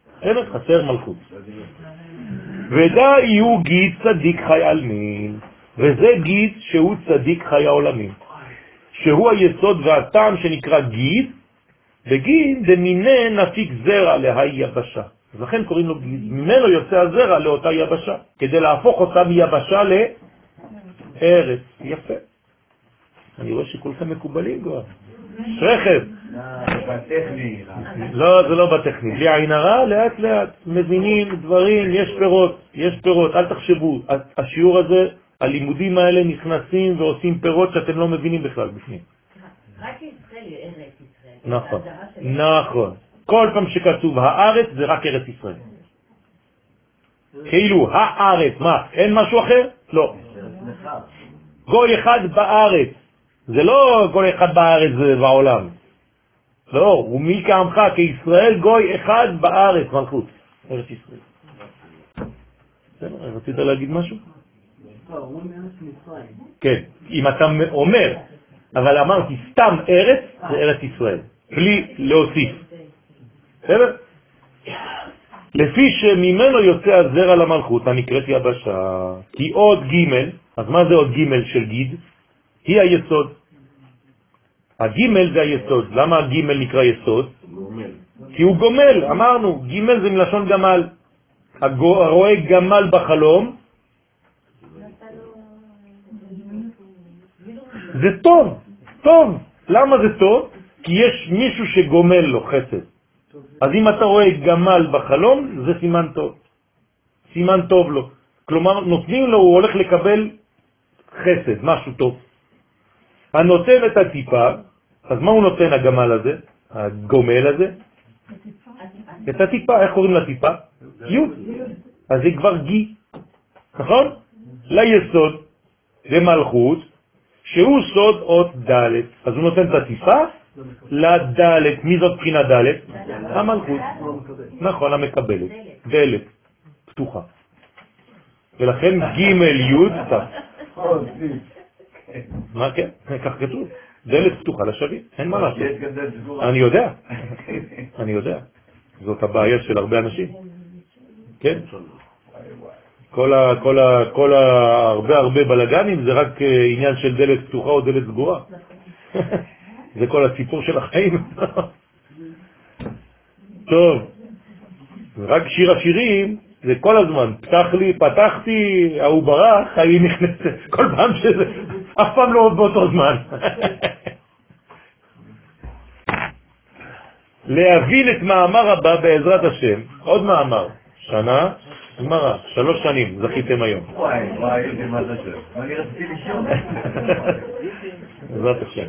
חסר מלכות. ודא יהיו גיד צדיק חי עלמין, וזה גיד שהוא צדיק חי העולמים, שהוא היסוד והטעם שנקרא גיד, וגיד דמיני נפיק זרע להי יבשה. אז לכן קוראים לו גיד, ממנו יוצא הזרע לאותה יבשה, כדי להפוך אותה מיבשה לארץ. יפה. אני רואה שכולכם מקובלים כבר. שרכב. בטכני. לא, זה לא בטכני. בלי עין הרע, לאט לאט מבינים דברים, יש פירות, אל תחשבו. השיעור הזה, הלימודים האלה נכנסים ועושים פירות שאתם לא מבינים בכלל בפנים. רק ישראל היא ארץ ישראל. נכון, נכון. כל פעם שכתוב הארץ זה רק ארץ ישראל. כאילו הארץ, מה? אין משהו אחר? לא. גוי אחד בארץ. זה לא גוי אחד בארץ בעולם. לא, הוא מי כעמך כישראל גוי אחד בארץ, מלכות. ארץ ישראל. רצית להגיד משהו? כן, אם אתה אומר, אבל אמרתי סתם ארץ, זה ארץ ישראל, בלי להוסיף. בסדר? לפי שממנו יוצא הזרע למלכות, הנקראת יבשה, כי עוד ג', אז מה זה עוד ג' של גיד? היא היסוד. הג' זה היסוד. למה הג' נקרא יסוד? גומל. כי הוא גומל, אמרנו, ג' זה מלשון גמל. הרואה גמל בחלום, זה טוב, טוב. למה זה טוב? כי יש מישהו שגומל לו חסד. אז אם אתה רואה גמל בחלום, זה סימן טוב. סימן טוב לו. כלומר, נותנים לו, הוא הולך לקבל חסד, משהו טוב. הנותן את הטיפה, אז מה הוא נותן הגמל הזה? הגומל הזה? את הטיפה, איך קוראים לטיפה? יוד. אז זה כבר גי. נכון? ליסוד, למלכות, שהוא סוד אות ד'. אז הוא נותן את הטיפה לד'. מי זאת בחינה ד'? המלכות. נכון, המקבלת. דלת, פתוחה. ולכן ג' י' ת'. מה כן? כך כתוב. דלת פתוחה לשווים, אין מה לעשות. אני יודע. זאת הבעיה של הרבה אנשים. כן? כל הרבה בלגנים זה רק עניין של דלת פתוחה או דלת סגורה. זה כל הסיפור של החיים. טוב, רק שיר השירים זה כל הזמן, פתח לי, פתחתי, ההוא ברח, ההיא נכנסת, כל פעם שזה, אף פעם לא באותו זמן. להבין את מאמר הבא בעזרת השם, עוד מאמר, שנה, גמרא, 3 שנים, זכיתם היום. וואי, איזה מה זה שם. אני רציתי לשאול. בעזרת השם.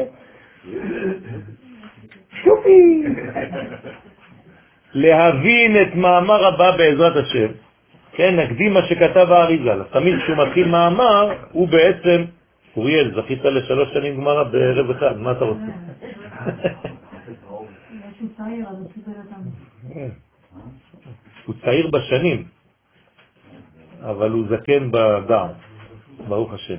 שופי! להבין את מאמר הבא בעזרת השם, כן, נקדים מה שכתב האריז"ל. תמיד כשהוא מתחיל מאמר, הוא בעצם, אוריאל, זכית ל3 שנים גמרא בערב אחד, מה אתה רוצה? הוא צעיר בשנים, אבל הוא זקן בדעת, ברוך השם.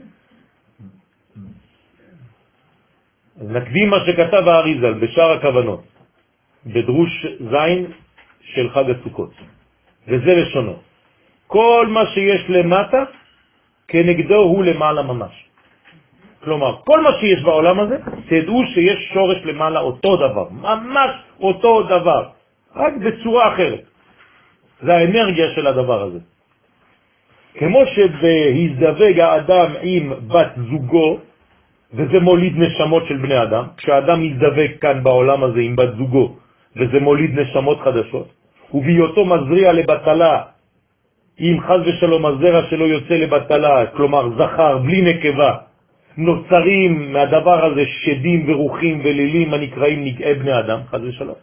אז נקדים מה שכתב האריז"ל בשאר הכוונות, בדרוש זין של חג הסוכות. וזה לשונו. כל מה שיש למטה, כנגדו הוא למעלה ממש. כלומר, כל מה שיש בעולם הזה, תדעו שיש שורש למעלה אותו דבר. ממש אותו דבר. רק בצורה אחרת. זה האנרגיה של הדבר הזה. כמו שבהזדווג האדם עם בת זוגו, וזה מוליד נשמות של בני אדם, כשהאדם יזדווג כאן בעולם הזה עם בת זוגו, וזה מוליד נשמות חדשות, ובהיותו מזריע לבטלה, אם חז ושלום הזרע שלו יוצא לבטלה, כלומר זכר בלי נקבה, נוצרים מהדבר הזה שדים ורוחים ולילים הנקראים נגעי בני אדם, חז ושלום.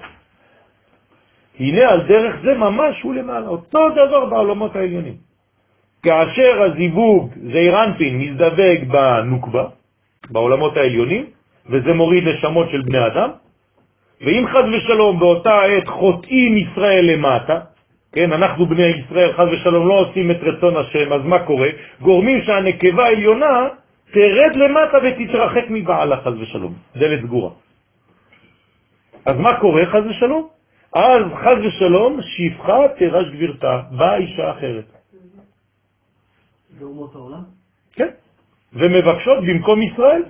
הנה על דרך זה ממש הוא למעלה, אותו דבר בעולמות העליונים. כאשר הזיווג זעיר אנפין מזדווג בנוקבה, בעולמות העליונים, וזה מוריד נשמות של בני אדם, ואם חז ושלום באותה עת חוטאים ישראל למטה, כן, אנחנו בני ישראל חז ושלום לא עושים את רצון השם, אז מה קורה? גורמים שהנקבה העליונה תרד למטה ותתרחק מבעלה חז ושלום, דלת סגורה. אז מה קורה חז ושלום? אז חז ושלום שפחה תרש גבירתה, באה אישה אחרת. באומות העולם? כן. ומבקשות במקום ישראל.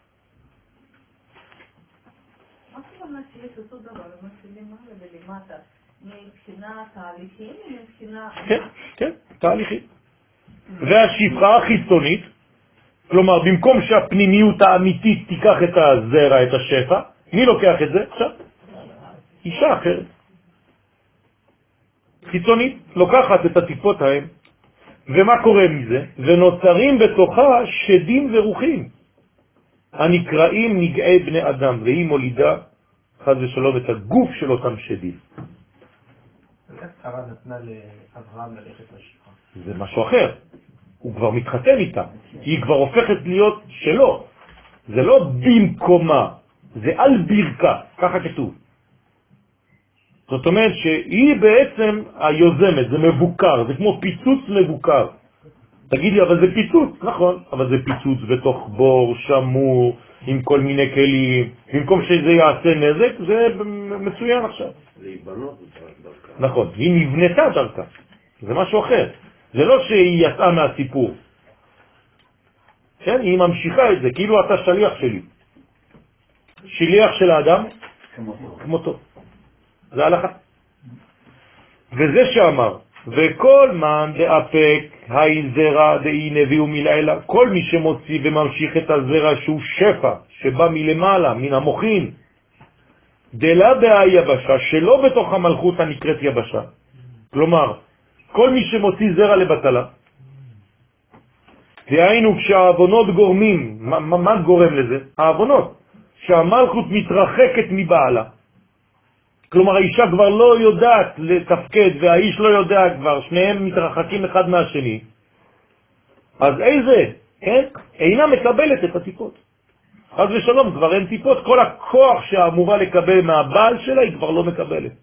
מה כמובן שיש אותו דבר, מה שלמעלה ולמטה, מבחינה תהליכים ומבחינה... כן, כן, תהליכים. והשפחה החיצונית, כלומר, במקום שהפנימיות האמיתית תיקח את הזרע, את השפע, מי לוקח את זה? עכשיו, אישה אחרת. חיצונית, לוקחת את הטיפות ההם, ומה קורה מזה? ונוצרים בתוכה שדים ורוחים, הנקראים נגעי בני אדם, והיא מולידה, חז ושלום, את הגוף של אותם שדים. איך שרה נתנה לאברהם ללכת לשפחה? זה משהו אחר. הוא כבר מתחתן איתה. היא כבר הופכת להיות שלו. זה לא במקומה, זה על ברכה, ככה כתוב. זאת אומרת שהיא בעצם היוזמת, זה מבוקר, זה כמו פיצוץ מבוקר. תגיד לי, אבל זה פיצוץ, נכון, אבל זה פיצוץ בתוך בור שמור, עם כל מיני כלים, במקום שזה יעשה נזק, זה מצוין עכשיו. להיבנות דרכה. נכון, היא נבנתה דרכה, זה משהו אחר. זה לא שהיא יצאה מהסיפור. כן, היא ממשיכה את זה, כאילו אתה שליח שלי. שליח של האדם, כמותו. זה הלכה. וזה שאמר, וכל מן דאפק היי זרע דאי נביאו מלילה, כל מי שמוציא וממשיך את הזרע שהוא שפע, שבא מלמעלה, מן המוחין, דלה בהיבשה, שלא בתוך המלכות הנקראת יבשה. כלומר, כל מי שמוציא זרע לבטלה, והיינו כשהאבונות גורמים, מה גורם לזה? האבונות, שהמלכות מתרחקת מבעלה. כלומר, האישה כבר לא יודעת לתפקד, והאיש לא יודע כבר, שניהם מתרחקים אחד מהשני. אז איזה? כן? אינה מקבלת את הטיפות. חס ושלום, כבר אין טיפות, כל הכוח שאמורה לקבל מהבעל שלה היא כבר לא מקבלת.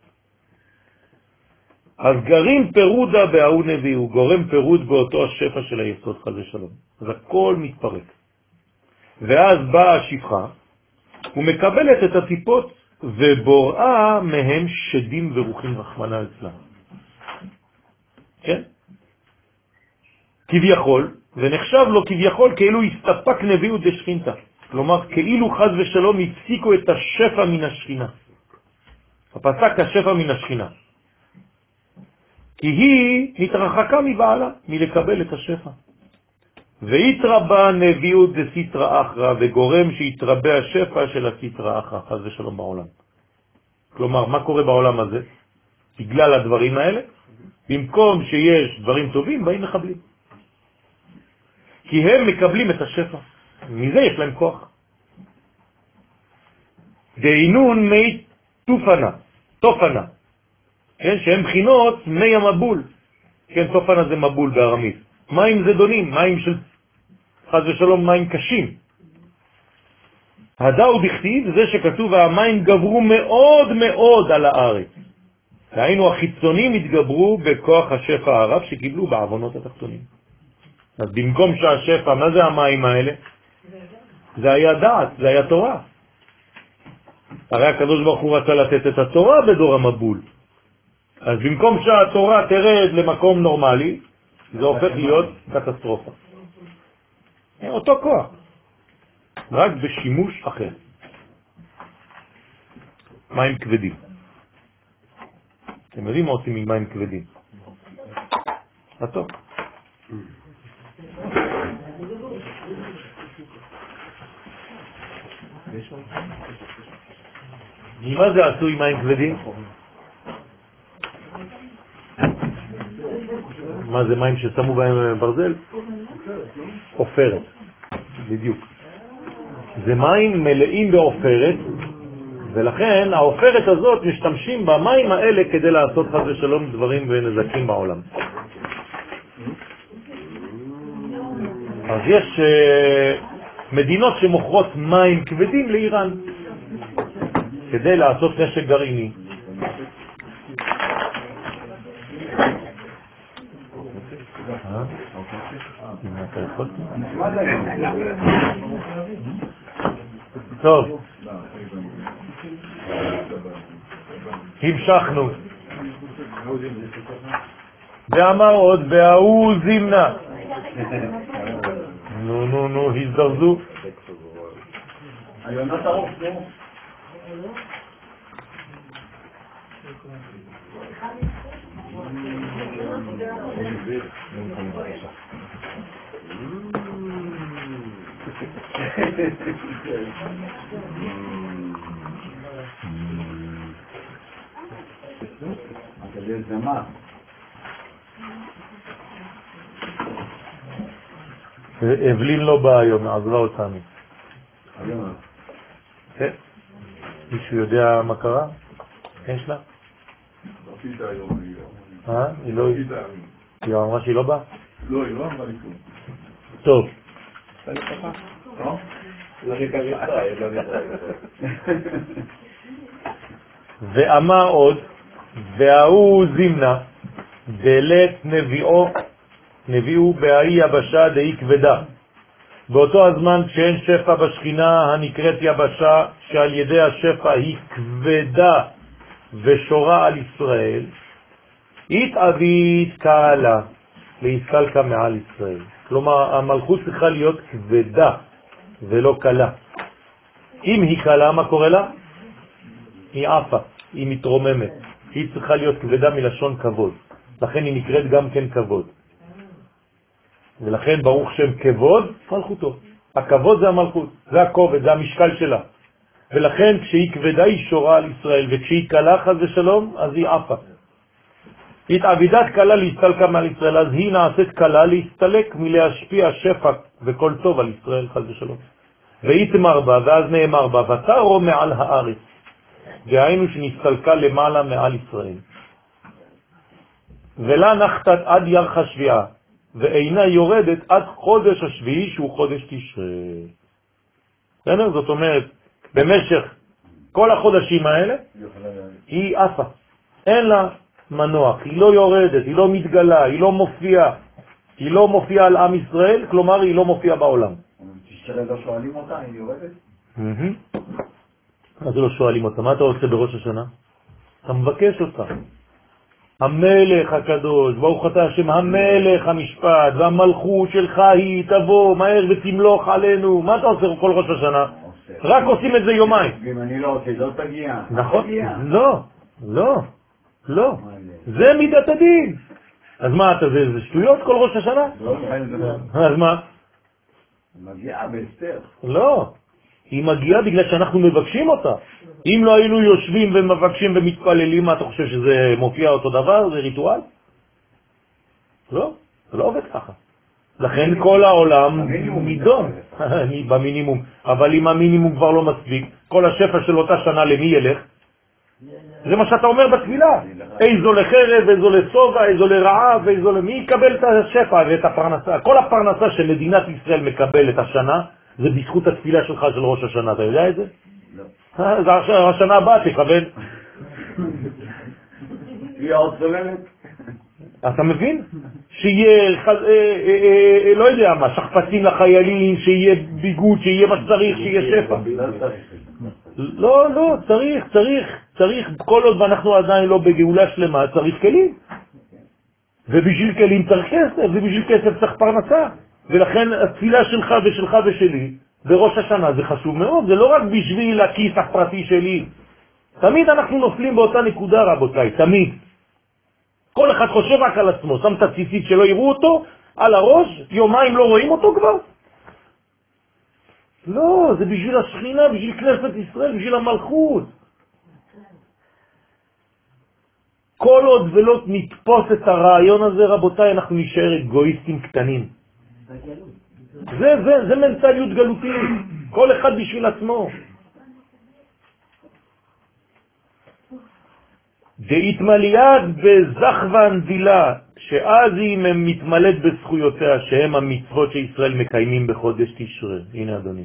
אז גרים פירודה בהוא נביא, הוא גורם פירוד באותו השפע של היסוד, חס ושלום. אז הכל מתפרק. ואז באה השפחה, ומקבלת את הטיפות, ובוראה מהם שדים ורוחים רחמנה אצלה. כן? כביכול, ונחשב לו כביכול כאילו הסתפק נביאות דשכינתה. כלומר, כאילו חז ושלום הפסיקו את השפע מן השכינה. הפסק השפע מן השכינה. כי היא התרחקה מבעלה, מלקבל את השפע. והתרבה נביאות דסיטרא אחרא, וגורם שהתרבה השפע של הסיטרא אחרא, חס ושלום בעולם. כלומר, מה קורה בעולם הזה? בגלל הדברים האלה, במקום שיש דברים טובים, באים מחבלים. כי הם מקבלים את השפע. מזה יש להם כוח. דהינון מי תופנה. כן, שהם בחינות מי המבול. כן, תופנה זה מבול בארמית. מים זדונים, מים של חס ושלום, מים קשים. הדאו בכתיב זה שכתוב המים גברו מאוד מאוד על הארץ. היינו החיצונים התגברו בכוח השפע הרב שקיבלו בעוונות התחתונים. אז במקום שהשפע, מה זה המים האלה? זה היה דעת, זה היה תורה. הרי הקדוש ברוך הוא רצה לתת את התורה בדור המבול. אז במקום שהתורה תרד למקום נורמלי, זה הופך להיות קטסטרופה. אותו כוח, רק בשימוש אחר. מים כבדים. אתם יודעים מה עושים עם מים כבדים? הטוב. ממה זה עשוי מים כבדים? מה זה מים ששמו בהם ברזל? עופרת, בדיוק. זה מים מלאים בעופרת, ולכן העופרת הזאת משתמשים במים האלה כדי לעשות חס ושלום דברים ונזקים בעולם. אז יש מדינות שמוכרות מים כבדים לאיראן כדי לעשות נשק גרעיני. טוב, המשכנו. ואמר עוד, והוא זימנה נו, הזדרזו. היונות ארוך, נו. זה מה? אבלין לא בא היום, עזבה אותנו. היום? כן. מישהו יודע מה קרה? יש לה? רצית היום. היא לא... היא אמרה שהיא לא באה? לא, היא לא אמרה לי כלום. טוב. ואמר עוד, והוא זימנה, דלת נביאו בהאי יבשה דהי כבדה. באותו הזמן כשאין שפע בשכינה הנקראת יבשה, שעל ידי השפע היא כבדה ושורה על ישראל, התאבית קהלה להסתלקה מעל ישראל. כלומר, המלכות צריכה להיות כבדה ולא קלה. אם היא קלה, מה קורה לה? היא עפה, היא מתרוממת. היא צריכה להיות כבדה מלשון כבוד. לכן היא נקראת גם כן כבוד. ולכן ברוך שם כבוד, מלכותו. הכבוד זה המלכות, זה הכובד, זה המשקל שלה. ולכן כשהיא כבדה היא שורה על ישראל, וכשהיא קלה חס ושלום, אז היא עפה. התעבידת קלה להסתלקה מעל ישראל, אז היא נעשית קלה להסתלק מלהשפיע שפע וכל טוב על ישראל חס ושלום. והתמר בה, ואז נאמר בה, ותרו מעל הארץ. והיינו שנסתלקה למעלה מעל ישראל. ולה נחתת עד ירח השביעה, ואינה יורדת עד חודש השביעי שהוא חודש תשרי. זאת אומרת, במשך כל החודשים האלה היא עפה, אין לה מנוח, היא לא יורדת, היא לא מתגלה, היא לא מופיעה, היא לא מופיעה על עם ישראל, כלומר היא לא מופיעה בעולם. תשתראה לא שואלים אותה, היא יורדת? אז לא שואלים אותה, מה אתה עושה בראש השנה? אתה מבקש אותה. המלך הקדוש, ברוך אתה השם, המלך המשפט, והמלכות שלך היא תבוא מהר ותמלוך עלינו. מה אתה עושה כל ראש השנה? רק עושים את זה יומיים. ואם אני לא עושה, לא תגיע. נכון? לא. זה מידת הדין. אז מה אתה, זה שטויות כל ראש השנה? אז מה? מגיעה בהסתר. לא. היא מגיעה בגלל שאנחנו מבקשים אותה. אם לא היינו יושבים ומבקשים ומתפללים, מה אתה חושב שזה מופיע אותו דבר? זה ריטואל? לא, זה לא עובד ככה. לכן כל העולם נידון במינימום. אבל אם המינימום כבר לא מספיק, כל השפע של אותה שנה למי ילך? זה מה שאתה אומר בתפילה. איזו לחרב, איזו לסובה, איזו לרעב, איזו למי יקבל את השפע ואת הפרנסה. כל הפרנסה שמדינת ישראל מקבלת השנה, זה בזכות התפילה שלך של ראש השנה. אתה יודע את זה? לא. זה השנה הבאה תקבל. היא עוד צוללת. אתה מבין? שיהיה, לא יודע מה, שכפצים לחיילים, שיהיה ביגוד, שיהיה מה שצריך, שיהיה שפע. לא, צריך, כל עוד ואנחנו עדיין לא בגאולה שלמה, צריך כלים. ובשביל כלים צריך כסף, ובשביל כסף צריך פרנסה. ולכן התפילה שלך ושלך ושלי בראש השנה זה חשוב מאוד, זה לא רק בשביל הכיס הפרטי שלי. תמיד אנחנו נופלים באותה נקודה רבותיי, תמיד. כל אחד חושב רק על עצמו, שם את הציצית שלא יראו אותו על הראש, יומיים לא רואים אותו כבר. לא, זה בשביל השכינה, בשביל כנסת ישראל, בשביל המלכות. כל עוד ולא נתפוס את הרעיון הזה רבותיי, אנחנו נשאר אגואיסטים קטנים. זה מנטליות גלותית, כל אחד בשביל עצמו. דהתמליית בזכוון דילה, שאז היא מתמלאת בזכויותיה, שהם המצוות שישראל מקיימים בחודש תשרי. הנה אדוני,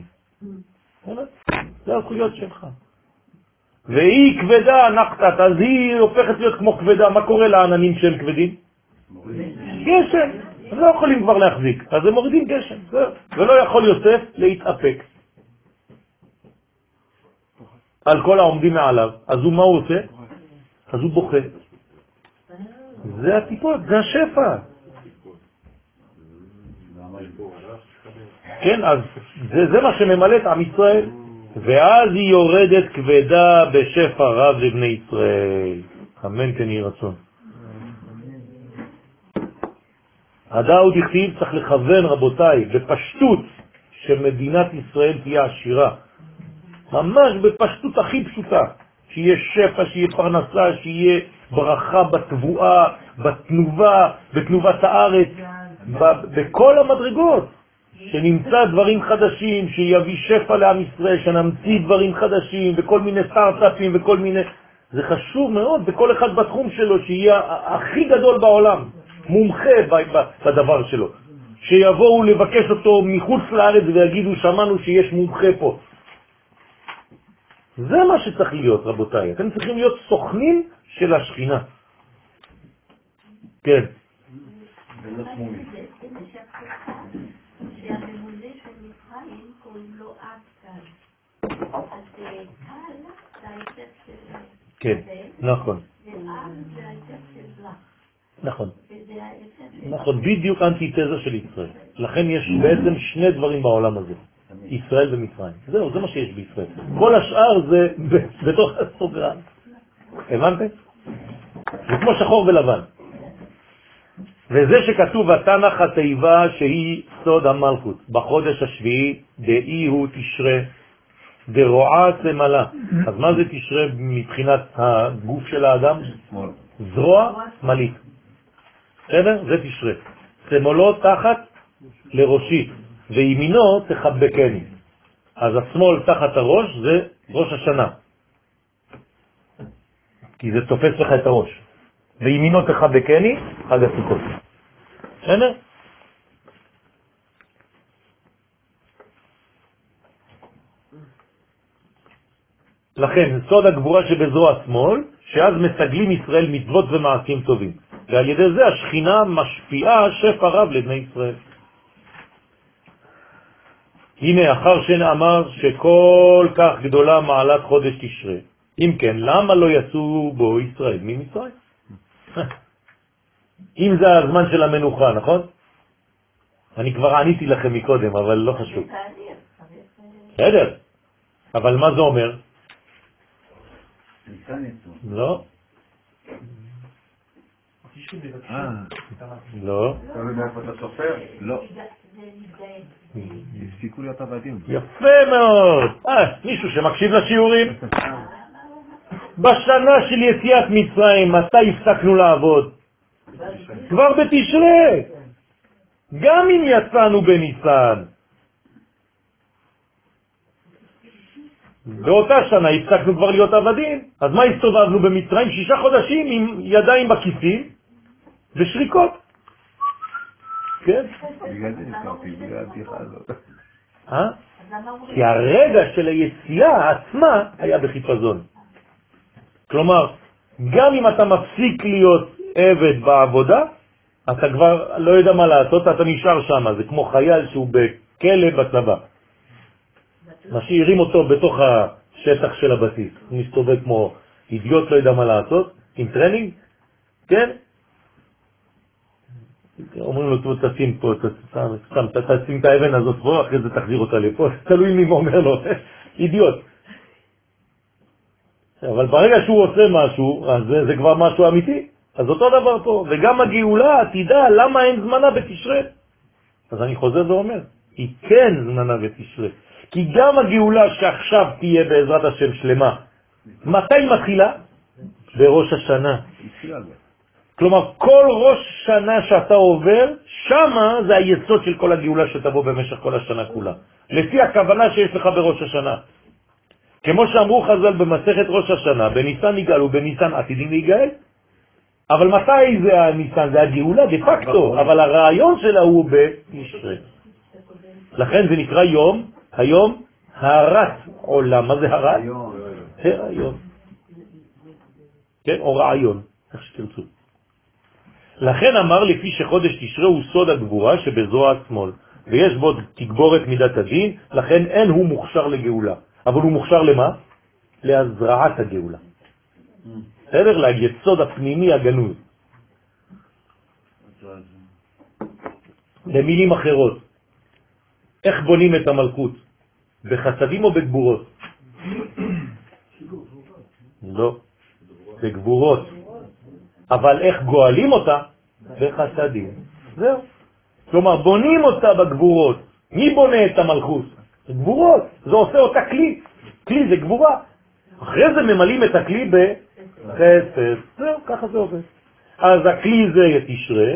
זה הזכויות שלך. והיא כבדה נחתת, אז היא הופכת להיות כמו כבדה. מה קורה לעננים שהם כבדים? גשם. הם לא יכולים כבר להחזיק, אז הם מורידים גשם, ולא יכול יוסף להתאפק על כל העומדים מעליו. אז הוא מה הוא עושה? אז הוא בוכה. זה הטיפות, זה השפע. כן, אז זה מה שממלא את עם ישראל. ואז היא יורדת כבדה בשפע רב לבני ישראל. אמן כן יהי רצון. הדאו דכתיב, צריך לכוון רבותיי בפשטות שמדינת ישראל תהיה עשירה, ממש בפשטות הכי פשוטה, שיהיה שפע, שיהיה פרנסה, שיהיה ברכה בתבואה, בתנובה, בתנובת הארץ, בכל המדרגות, שנמצא דברים חדשים, שיביא שפע לעם ישראל, שנמציא דברים חדשים וכל מיני סטארט-אפים וכל מיני, זה חשוב מאוד בכל אחד בתחום שלו, שיהיה הכי גדול בעולם, מומחה בדבר שלו, שיבואו לבקש אותו מחוץ לארץ ויגידו שמענו שיש מומחה פה. זה מה שצריך להיות רבותיי, אתם צריכים להיות סוכנים של השכינה. כן. שהממונה של מצרים קוראים לו עד כאן. אז קל זה ההיתר של... כן, נכון. ועד זה ההיתר של לה. נכון. וזה ההיתר של... נכון, בדיוק אנטיתזה של ישראל. לכן יש בעצם שני דברים בעולם הזה, ישראל ומצרים. זהו, זה מה שיש בישראל. כל השאר זה בתוך הסוגרן. הבנתם? זה כמו שחור ולבן. וזה שכתוב בתנ"ך התיבה שהיא סוד המלכות, בחודש השביעי דאי הוא תשרה דרועה צמלה. אז מה זה תשרה מבחינת הגוף של האדם? זרוע מלית. בסדר? זה תשרה. צמולו תחת לראשי וימינו תחבקני. אז השמאל תחת הראש זה ראש השנה, כי זה תופס לך את הראש. וימינו תחבקני, חג הסוכות. בסדר? לכן, סוד הגבורה שבזרוע שמאל, שאז מסגלים ישראל מצוות ומעשים טובים. ועל ידי זה השכינה משפיעה שפע רב לבני ישראל. הנה, אחר שנאמר שכל כך גדולה מעלת חודש תשרה. אם כן, למה לא יצאו בו ישראל ממצרים? אם זה הזמן של המנוחה, נכון? אני כבר עניתי לכם מקודם, אבל לא חשוב. בסדר. אבל מה זה אומר? לא. לא. אתה סופר? לא. הפסיקו להיות עבדים. יפה מאוד. מישהו שמקשיב לשיעורים. בשנה של יציאת מצרים, מתי הפסקנו לעבוד? כבר בתשרה. גם אם יצאנו בניסן. באותה שנה הפסקנו כבר להיות עבדים. אז מה הסתובבנו במצרים? 6 חודשים עם ידיים בכיסים ושריקות. כן? בגלל זה נזכרתי, בגלל הבדיחה הזאת. כי הרגע של היציאה עצמה היה בחיפזון. כלומר, גם אם אתה מפסיק להיות עבד בעבודה, אתה כבר לא יודע מה לעשות, אתה נשאר שם. זה כמו חייל שהוא בכלא בצבא. משאירים אותו בתוך השטח של הבסיס. הוא מסתובב כמו אידיוט, לא יודע מה לעשות, עם טרנינג, כן? אומרים לו, תשים פה, תשים את האבן הזאת פה, אחרי זה תחזיר אותה לפה, תלוי מי אומר לו, אידיוט. אבל ברגע שהוא עושה משהו, אז זה כבר משהו אמיתי. אז אותו דבר פה, וגם הגאולה תדע למה אין זמנה בתשרה. אז אני חוזר ואומר, היא כן זמנה בתשרה. כי גם הגאולה שעכשיו תהיה בעזרת השם שלמה, מתי מתחילה? בראש השנה. כלומר, כל ראש שנה שאתה עובר, שמה זה היסוד של כל הגאולה שתבוא במשך כל השנה כולה. לפי הכוונה שיש לך בראש השנה. כמו שאמרו חז"ל במסכת ראש השנה, בניסן נגאל ובניסן עתידים להיגאל. אבל מתי זה הניסן? זה הגאולה דה פקטו, אבל הרעיון שלה הוא בתשרה. לכן זה נקרא יום, היום הרת עולם. מה זה הרת? הרעיון. כן, או רעיון, איך שתרצו. לכן אמר לפי שחודש תשרה הוא סוד הגבורה שבזרוע השמאל, ויש בו תגבורת מידת הדין, לכן אין הוא מוכשר לגאולה. אבל הוא מוכשר למה? להזרעת הגאולה. בסדר? ליסוד הפנימי הגנוז. במילים אחרות, איך בונים את המלכות? בחסדים או בגבורות? לא, בגבורות. אבל איך גואלים אותה? בחסדים. זהו. כלומר, בונים אותה בגבורות. מי בונה את המלכות? גבורות. זה עושה אותה כלי. כלי זה גבורה. אחרי זה ממלאים את הכלי בחסד. זהו, ככה זה עובד. אז הכלי זה תשרה,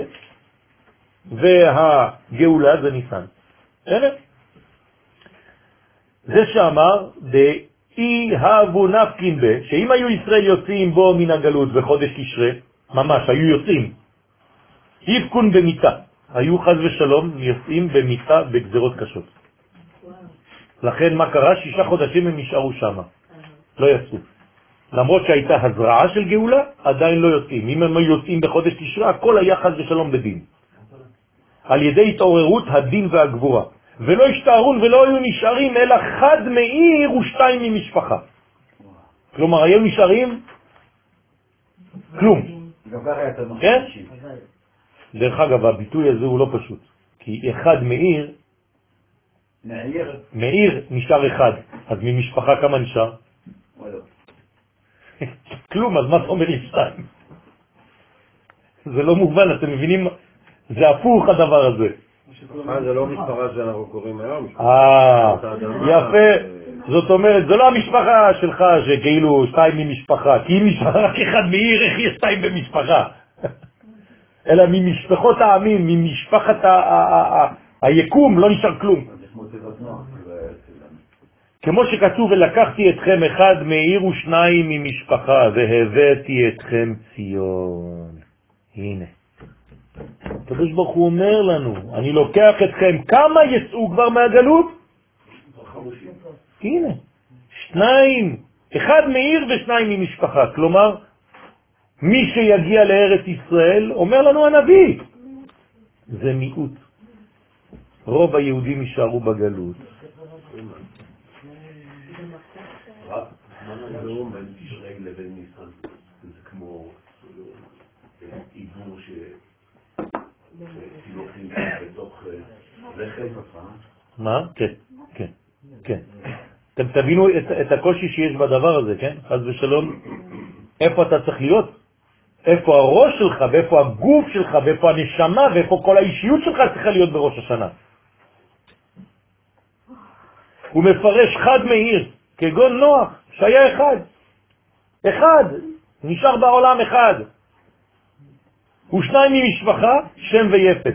והגאולה זה ניסן. זה שאמר, דאי הבו נפקין בה, שאם היו ישראל יוצאים בו מן הגלות בחודש תשרה, ממש, היו יוצאים, יפקון במיטה, היו חז ושלום יוצאים במיטה בגזרות קשות. לכן מה קרה? 6 חודשים הם נשארו שם, לא יצאו. למרות שהייתה הזרעה של גאולה, עדיין לא יוצאים. אם הם יוצאים בחודש תשרה, הכל היה חז ושלום בדין. על ידי התעוררות הדין והגבורה. ולא השתערון ולא היו נשארים אלא חד מעיר ושתיים ממשפחה. כלומר, היו נשארים כלום. כן? דרך אגב, הביטוי הזה הוא לא פשוט. כי אחד מעיר, מעיר נשאר אחד. אז ממשפחה כמה נשאר? כלום, אז מה זה אומר לי 2? זה לא מובן, אתם מבינים? זה הפוך הדבר הזה. זה לא משפחה שאנחנו קוראים היום. יפה. זאת אומרת, זה לא המשפחה שלך שכאילו 2 ממשפחה, כי אם נשאר רק אחד מעיר, איך יש 2 במשפחה? אלא ממשפחות העמים, ממשפחת היקום, לא נשאר כלום. כמו שכתוב, ולקחתי אתכם אחד מעיר ושניים ממשפחה, והבאתי אתכם ציון. הנה. הקדוש ברוך הוא אומר לנו, אני לוקח אתכם, כמה יצאו כבר מהגלות? 50. הנה, 2, אחד מעיר ו2 ממשפחה. כלומר, מי שיגיע לארץ ישראל, אומר לנו הנביא, זה מיעוט. רוב היהודים יישארו בגלות. מה נגרום בין תשרי לבין ניסן? זה כמו עיבור שתילוכים בתוך רכב. מה? כן, כן, כן. אתם תבינו את הקושי שיש בדבר הזה, כן? חס ושלום, איפה אתה צריך להיות? איפה הראש שלך, ואיפה הגוף שלך, ואיפה הנשמה, ואיפה כל האישיות שלך צריכה להיות בראש השנה. הוא מפרש חד מאיר, כגון נוח, שהיה אחד, נשאר בעולם אחד. ו2 ממשפחה, שם ויפת,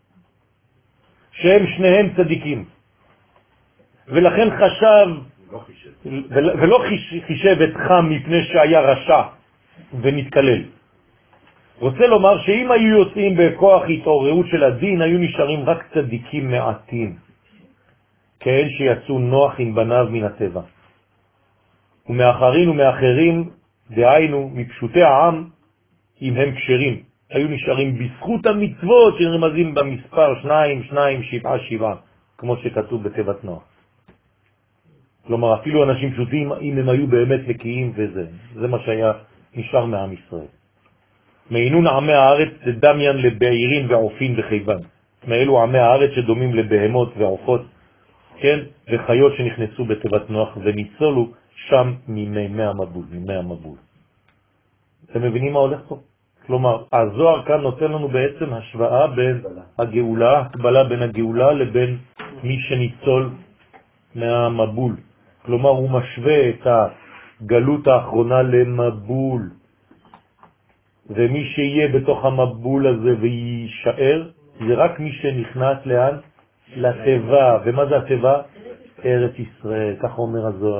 שהם שניהם צדיקים. ולכן חשב, ולא חישב את חם מפני שהיה רשע ונתקלל. רוצה לומר שאם היו יוצאים בכוח התעוררות של הדין, היו נשארים רק צדיקים מעטים, כאלה שיצאו נוח עם בניו מן הטבע. ומאחרים ומאחרים, דהיינו, מפשוטי העם, אם הם כשרים, היו נשארים בזכות המצוות שנרמזים במספר 2, 2, 7, 7, כמו שכתוב בתיבת נוח. כלומר, אפילו אנשים פשוטים, אם הם היו באמת נקיים וזה, זה מה שהיה נשאר מעם ישראל. מעינון עמי הארץ דמיין לבעירים ועופין וחייבן. מאלו עמי הארץ שדומים לבהמות ועופות, כן? וחיות שנכנסו בתיבת נוח וניצולו שם ממי המבול. אתם מבינים מה הולך פה? כלומר, הזוהר כאן נותן לנו בעצם השוואה בין הגאולה, הקבלה בין הגאולה לבין מי שניצול מהמבול. כלומר, הוא משווה את הגלות האחרונה למבול. ומי שיהיה בתוך המבול הזה ויישאר, זה רק מי שנכנס לאן? לטבע. ומה זה הטבע? ארץ ישראל, כך אומר הזוהר.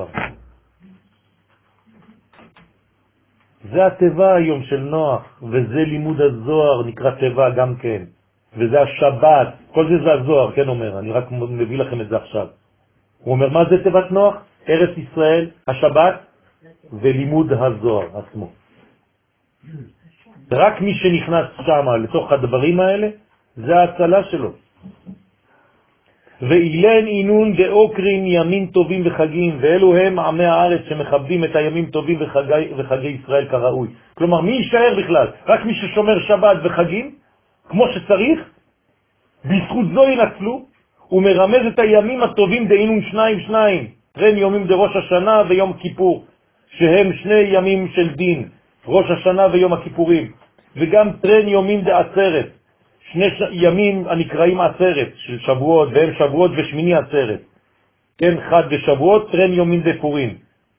זה הטבע היום של נוח, וזה לימוד הזוהר, נקרא טבע גם כן. וזה השבת, כל זה הזוהר, כן אומר, אני רק מביא לכם את זה עכשיו. הוא אומר, מה זה טבעת נוח? ארץ ישראל, השבת ולימוד הזוהר עצמו. רק מי שנכנס שם לתוך הדברים האלה, זה ההצלה שלו. ואילן אינון דאוקרין ימים טובים וחגים, ואלו הם עמי הארץ שמכבדים את הימים טובים וחגי ישראל כראוי. כלומר, מי יישאר בכלל? רק מי ששומר שבת וחגים, כמו שצריך, בזכות זו ינצלו, הוא מרמז את הימים הטובים דהינון שניים, טרן יומים דראש השנה ויום כיפור, שהם שני ימים של דין, ראש השנה ויום הכיפורים, וגם טרן יומים דעצרת, שני ימים הנקראים עצרת של שבועות, והם שבועות ושמיני עצרת, כן, חד ושבועות, טרן יומים דפורים.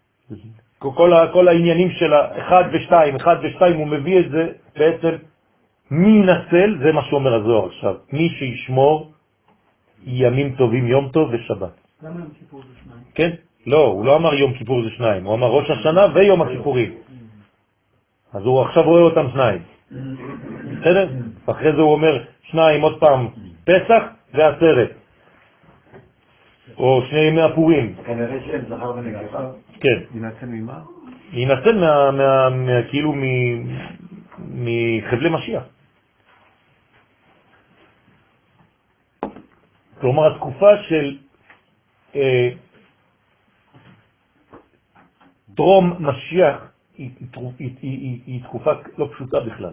כל העניינים של אחד ושתיים, הוא מביא את זה בעצם מי ינצל, זה מה שאומר הזוהר עכשיו, מי שישמור ימים טובים, יום טוב ושבת. למה יום כיפור זה שניים? כן? לא, הוא לא אמר יום כיפור זה שניים, הוא אמר ראש השנה ויום הכיפורים. אז הוא עכשיו רואה אותם שניים. בסדר? אחרי זה הוא אומר שניים עוד פעם, פסח ועצרת. או שני ימי הפורים. כנראה שם זכר ונקבה. כן. ינצל ממה? ינצל כאילו מחבלי משיח. כלומר, התקופה של טרום משיח היא תקופה לא פשוטה בכלל.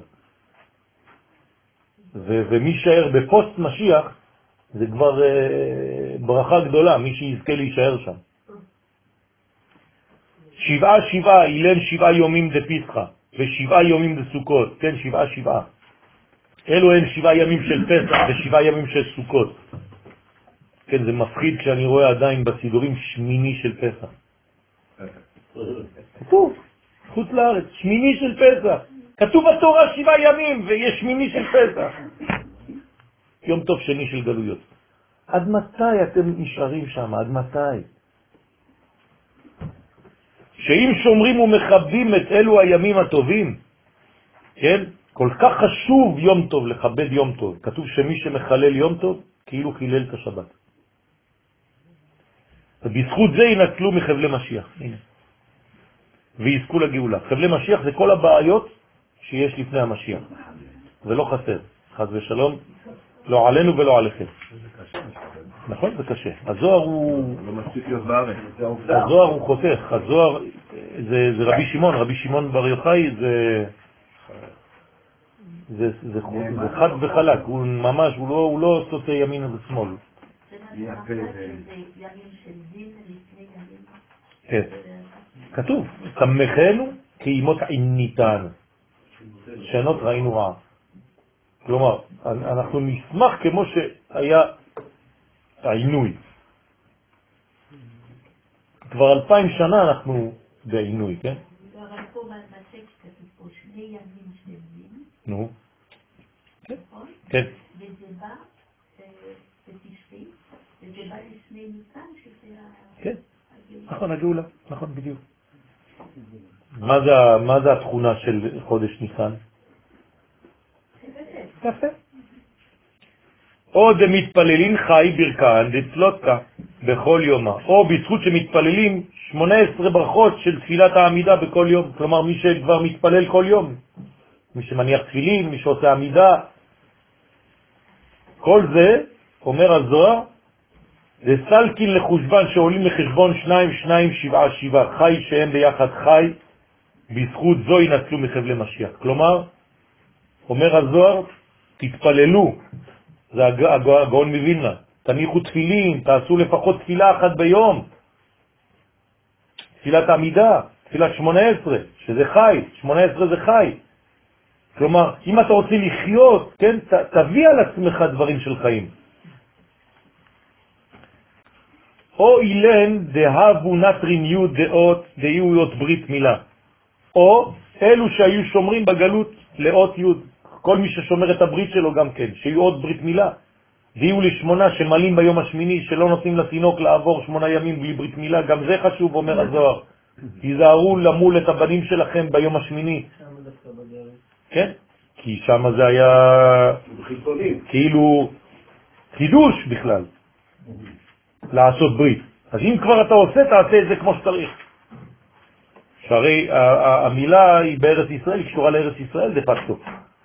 ומי יישאר בפוסט משיח זה כבר ברכה גדולה, מי שיזכה להישאר שם. 7 אילן 7 יומים דפסחה ו7 יומים דסוכות, כן, 7. אלו הם 7 ימים של פסח ו7 ימים של סוכות. כן, זה מפחיד כשאני רואה עדיין בסידורים שמיני של פסח. כתוב, חוץ לארץ, שמיני של פסח. כתוב בתורה 7 ימים ויש שמיני של פסח. יום טוב שני של גלויות. עד מתי אתם נשארים שם? עד מתי? שאם שומרים ומכבדים את אלו הימים הטובים, כן? כל כך חשוב יום טוב, לכבד יום טוב. כתוב שמי שמחלל יום טוב, כאילו חילל את השבת. ובזכות זה ינצלו מחבלי משיח. הנה. ויזכו לגאולה. חבלי משיח זה כל הבעיות שיש לפני המשיח. ולא חסר. חס ושלום, לא עלינו ולא עליכם. נכון, זה קשה. הזוהר הוא... לא מספיק להיות בארץ. הזוהר הוא חותך. הזוהר זה רבי שמעון. רבי שמעון בר יוחאי זה חד וחלק. הוא ממש, הוא לא סוטה ימין ושמאל. כן. כתוב, תמכנו כאימות עיניתן. שנות ראינו רע. כלומר, אנחנו נשמח כמו שהיה העינוי. כבר 2000 שנה אנחנו בעינוי, כן? אבל פה בטקסט כתוב פה 2 ימים שלמים. נו. נכון? כן. וזה בא בתשרי, וזה בא לפני ניסן, שזה כן. נכון, הגאולה. נכון, בדיוק. מה זה התכונה של חודש ניסן? יפה. או דמתפללים חי ברכן דצלותקה בכל יומה, או בזכות שמתפללים 18 ברכות של תפילת העמידה בכל יום. כלומר, מי שכבר מתפלל כל יום, מי שמניח תפילין, מי שעושה עמידה, כל זה, אומר הזוהר, זה סלקין לחושבן שעולים לחשבון 2, 7, חי שהם ביחד חי, בזכות זו ינצלו מחבלי משיח. כלומר, אומר הזוהר, תתפללו, זה הגאון מווילנה, תניחו תפילין, תעשו לפחות תפילה אחת ביום, תפילת עמידה, תפילת 18, שזה חי, 18 זה חי. כלומר, אם אתה רוצה לחיות, כן, תביא על עצמך דברים של חיים. או אילן דהבו נטרין יוד דעות דהיות ברית מילה, או אלו שהיו שומרים בגלות לאות יוד, כל מי ששומר את הברית שלו גם כן, שיהיו עוד ברית מילה, ויהיו ל8 שמלים ביום השמיני, שלא נותנים לתינוק לעבור 8 ימים בלי ברית מילה, גם זה חשוב, אומר הזוהר. תיזהרו למול את הבנים שלכם ביום השמיני. כן? כי שם זה היה כאילו חידוש בכלל, לעשות ברית. אז אם כבר אתה עושה, תעשה את זה כמו שצריך. שהרי המילה היא בארץ ישראל, היא קשורה לארץ ישראל דה פקטו.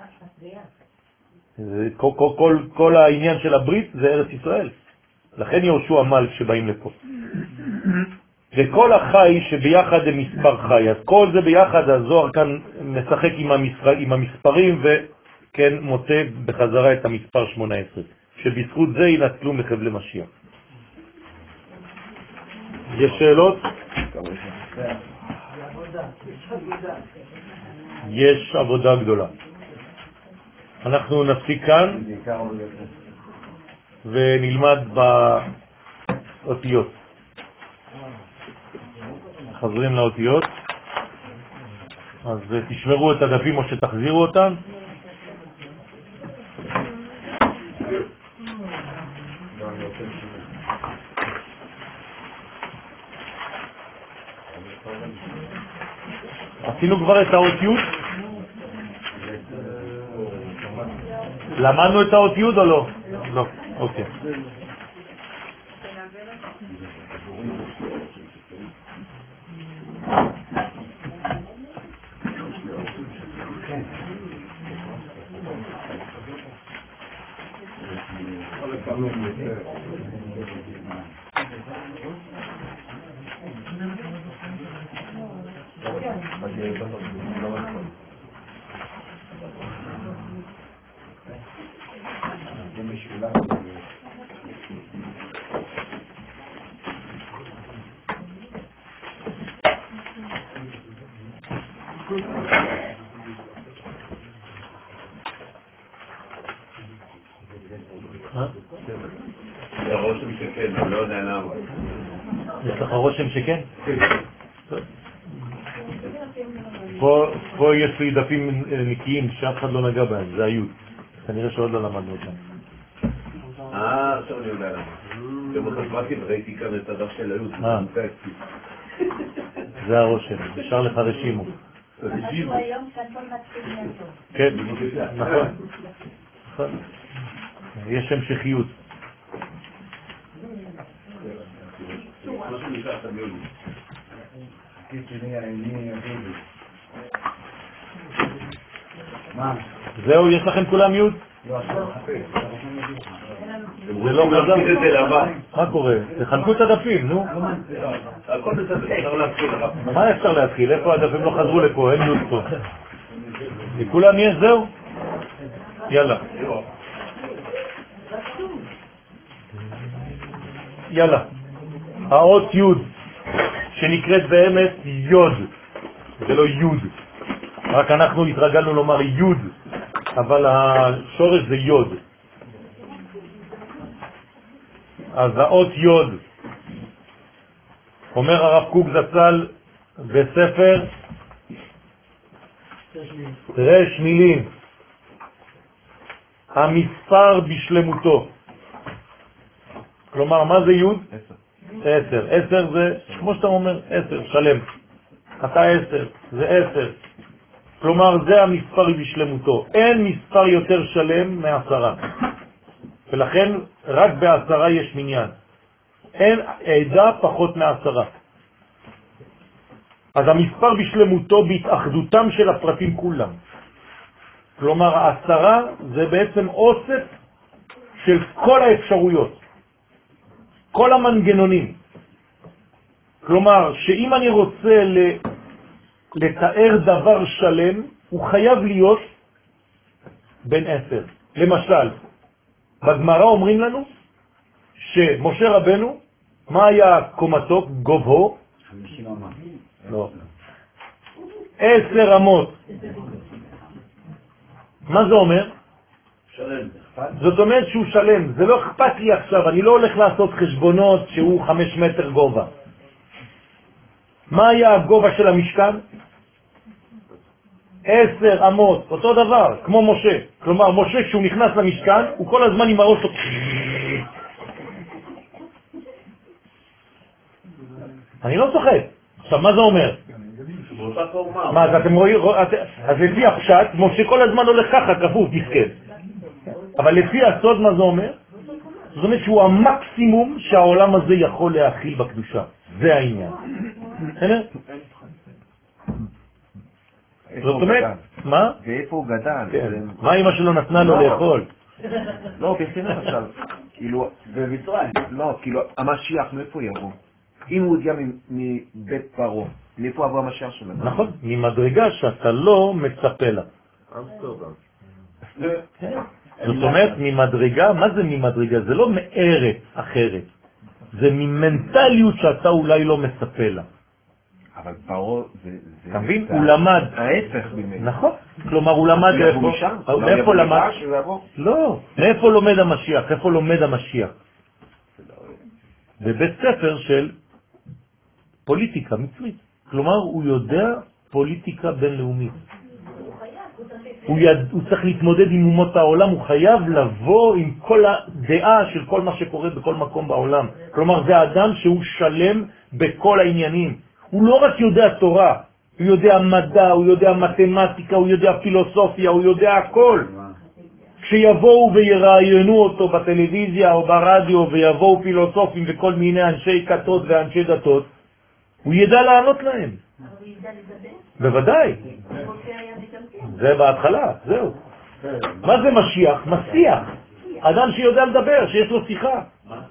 כל העניין של הברית זה ארץ ישראל. לכן יהושע מל כשבאים לפה. וכל החי שביחד הם מספר חי. אז כל זה ביחד, הזוהר כאן משחק עם המספרים וכן מוצא בחזרה את המספר 18. שבזכות זה ינצלו מחבלי משיח. יש שאלות? יש עבודה גדולה. אנחנו נפסיק כאן ונלמד באותיות. חוזרים לאותיות. אז תשמרו את הדפים או שתחזירו אותם. עשינו כבר את האותיות? למדנו את האותיות או לא? לא, אוקיי. זה רושם שכן, אני לא יודע למה. יש לך רושם שכן? פה יש לי דפים נקיים שאף אחד לא נגע בהם, זה היוד. כנראה שעוד לא למדנו אותם. עכשיו אני יודע למה. גם חשבתי וראיתי כאן את הדף של היוד. זה הרושם, נשאר לך רשימו. משהו היום שאתה מתחיל לעשות. כן, נכון. יש המשכיות. זהו, יש לכם כולם יוד? זה לא חזר? מה קורה? תחלקו את הדפים, נו. הכל בסדר, אפשר להתחיל. מה אפשר להתחיל? איפה הדפים לא חזרו לפה? אין יוד פה. לכולם יש, זהו? יאללה. יאללה. האות יוד, שנקראת באמת יוד, זה לא יוד. רק אנחנו התרגלנו לומר יוד, אבל השורש זה יוד. אז האות יוד, אומר הרב קוק זצ"ל בספר רש מילים, המספר בשלמותו. כלומר, מה זה יוד? 10. 10 זה, כמו שאתה אומר, 10, שלם. אתה 10, זה 10. כלומר, זה המספר בשלמותו. אין מספר יותר שלם מ10. ולכן, רק ב10 יש מניין. אין עדה פחות מ10. אז המספר בשלמותו בהתאחדותם של הפרטים כולם. כלומר, 10 זה בעצם אוסף של כל האפשרויות. כל המנגנונים. כלומר, שאם אני רוצה לתאר דבר שלם, הוא חייב להיות בין 10. למשל, בגמרא אומרים לנו שמשה רבנו, מה היה קומתו, גובהו? 50 אמה. לא. 10 אמות. מה זה אומר? שלם. זאת אומרת שהוא שלם. זה לא אכפת לי עכשיו, אני לא הולך לעשות חשבונות שהוא 5 מטר גובה. מה היה הגובה של המשכן? 10 אמות, אותו דבר, כמו משה. כלומר, משה כשהוא נכנס למשכן, הוא כל הזמן עם הראש שלו. אני לא צוחק. עכשיו, מה זה אומר? מה, אז אתם רואים, אז לפי הפשט, משה כל הזמן הולך ככה, כפוף, תסכן. אבל לפי הסוד, מה זה אומר? זאת אומרת שהוא המקסימום שהעולם הזה יכול להכיל בקדושה. זה העניין. זאת אומרת, מה? ואיפה הוא גדל? מה אמא שלו נתנה לו לאכול? לא, בסדר עכשיו. כאילו, במצרים. לא, כאילו, המשיח מאיפה יבוא? אם הוא הגיע מבית פרעה, מאיפה עבור המשיח שלנו? נכון, ממדרגה שאתה לא מצפה לה. זאת אומרת, ממדרגה, מה זה ממדרגה? זה לא מארץ אחרת. זה ממנטליות שאתה אולי לא מצפה לה. אבל פרעה זה... אתה מבין? הוא למד. ההפך ממנו. נכון. כלומר, הוא למד איפה? מאיפה למד? לא. מאיפה לומד המשיח? איפה לומד המשיח? בבית ספר של פוליטיקה מצרית. כלומר, הוא יודע פוליטיקה בינלאומית. הוא צריך להתמודד עם אומות העולם, הוא חייב לבוא עם כל הדעה של כל מה שקורה בכל מקום בעולם. כלומר, זה האדם שהוא שלם בכל העניינים. הוא לא רק יודע תורה, הוא יודע מדע, הוא יודע מתמטיקה, הוא יודע פילוסופיה, הוא יודע הכל. כשיבואו ויראיינו אותו בטלוויזיה או ברדיו ויבואו פילוסופים וכל מיני אנשי כתות ואנשי דתות, הוא ידע לענות להם. אבל הוא ידע לדבר? בוודאי. זה בהתחלה, זהו. מה זה משיח? משיח. אדם שיודע לדבר, שיש לו שיחה.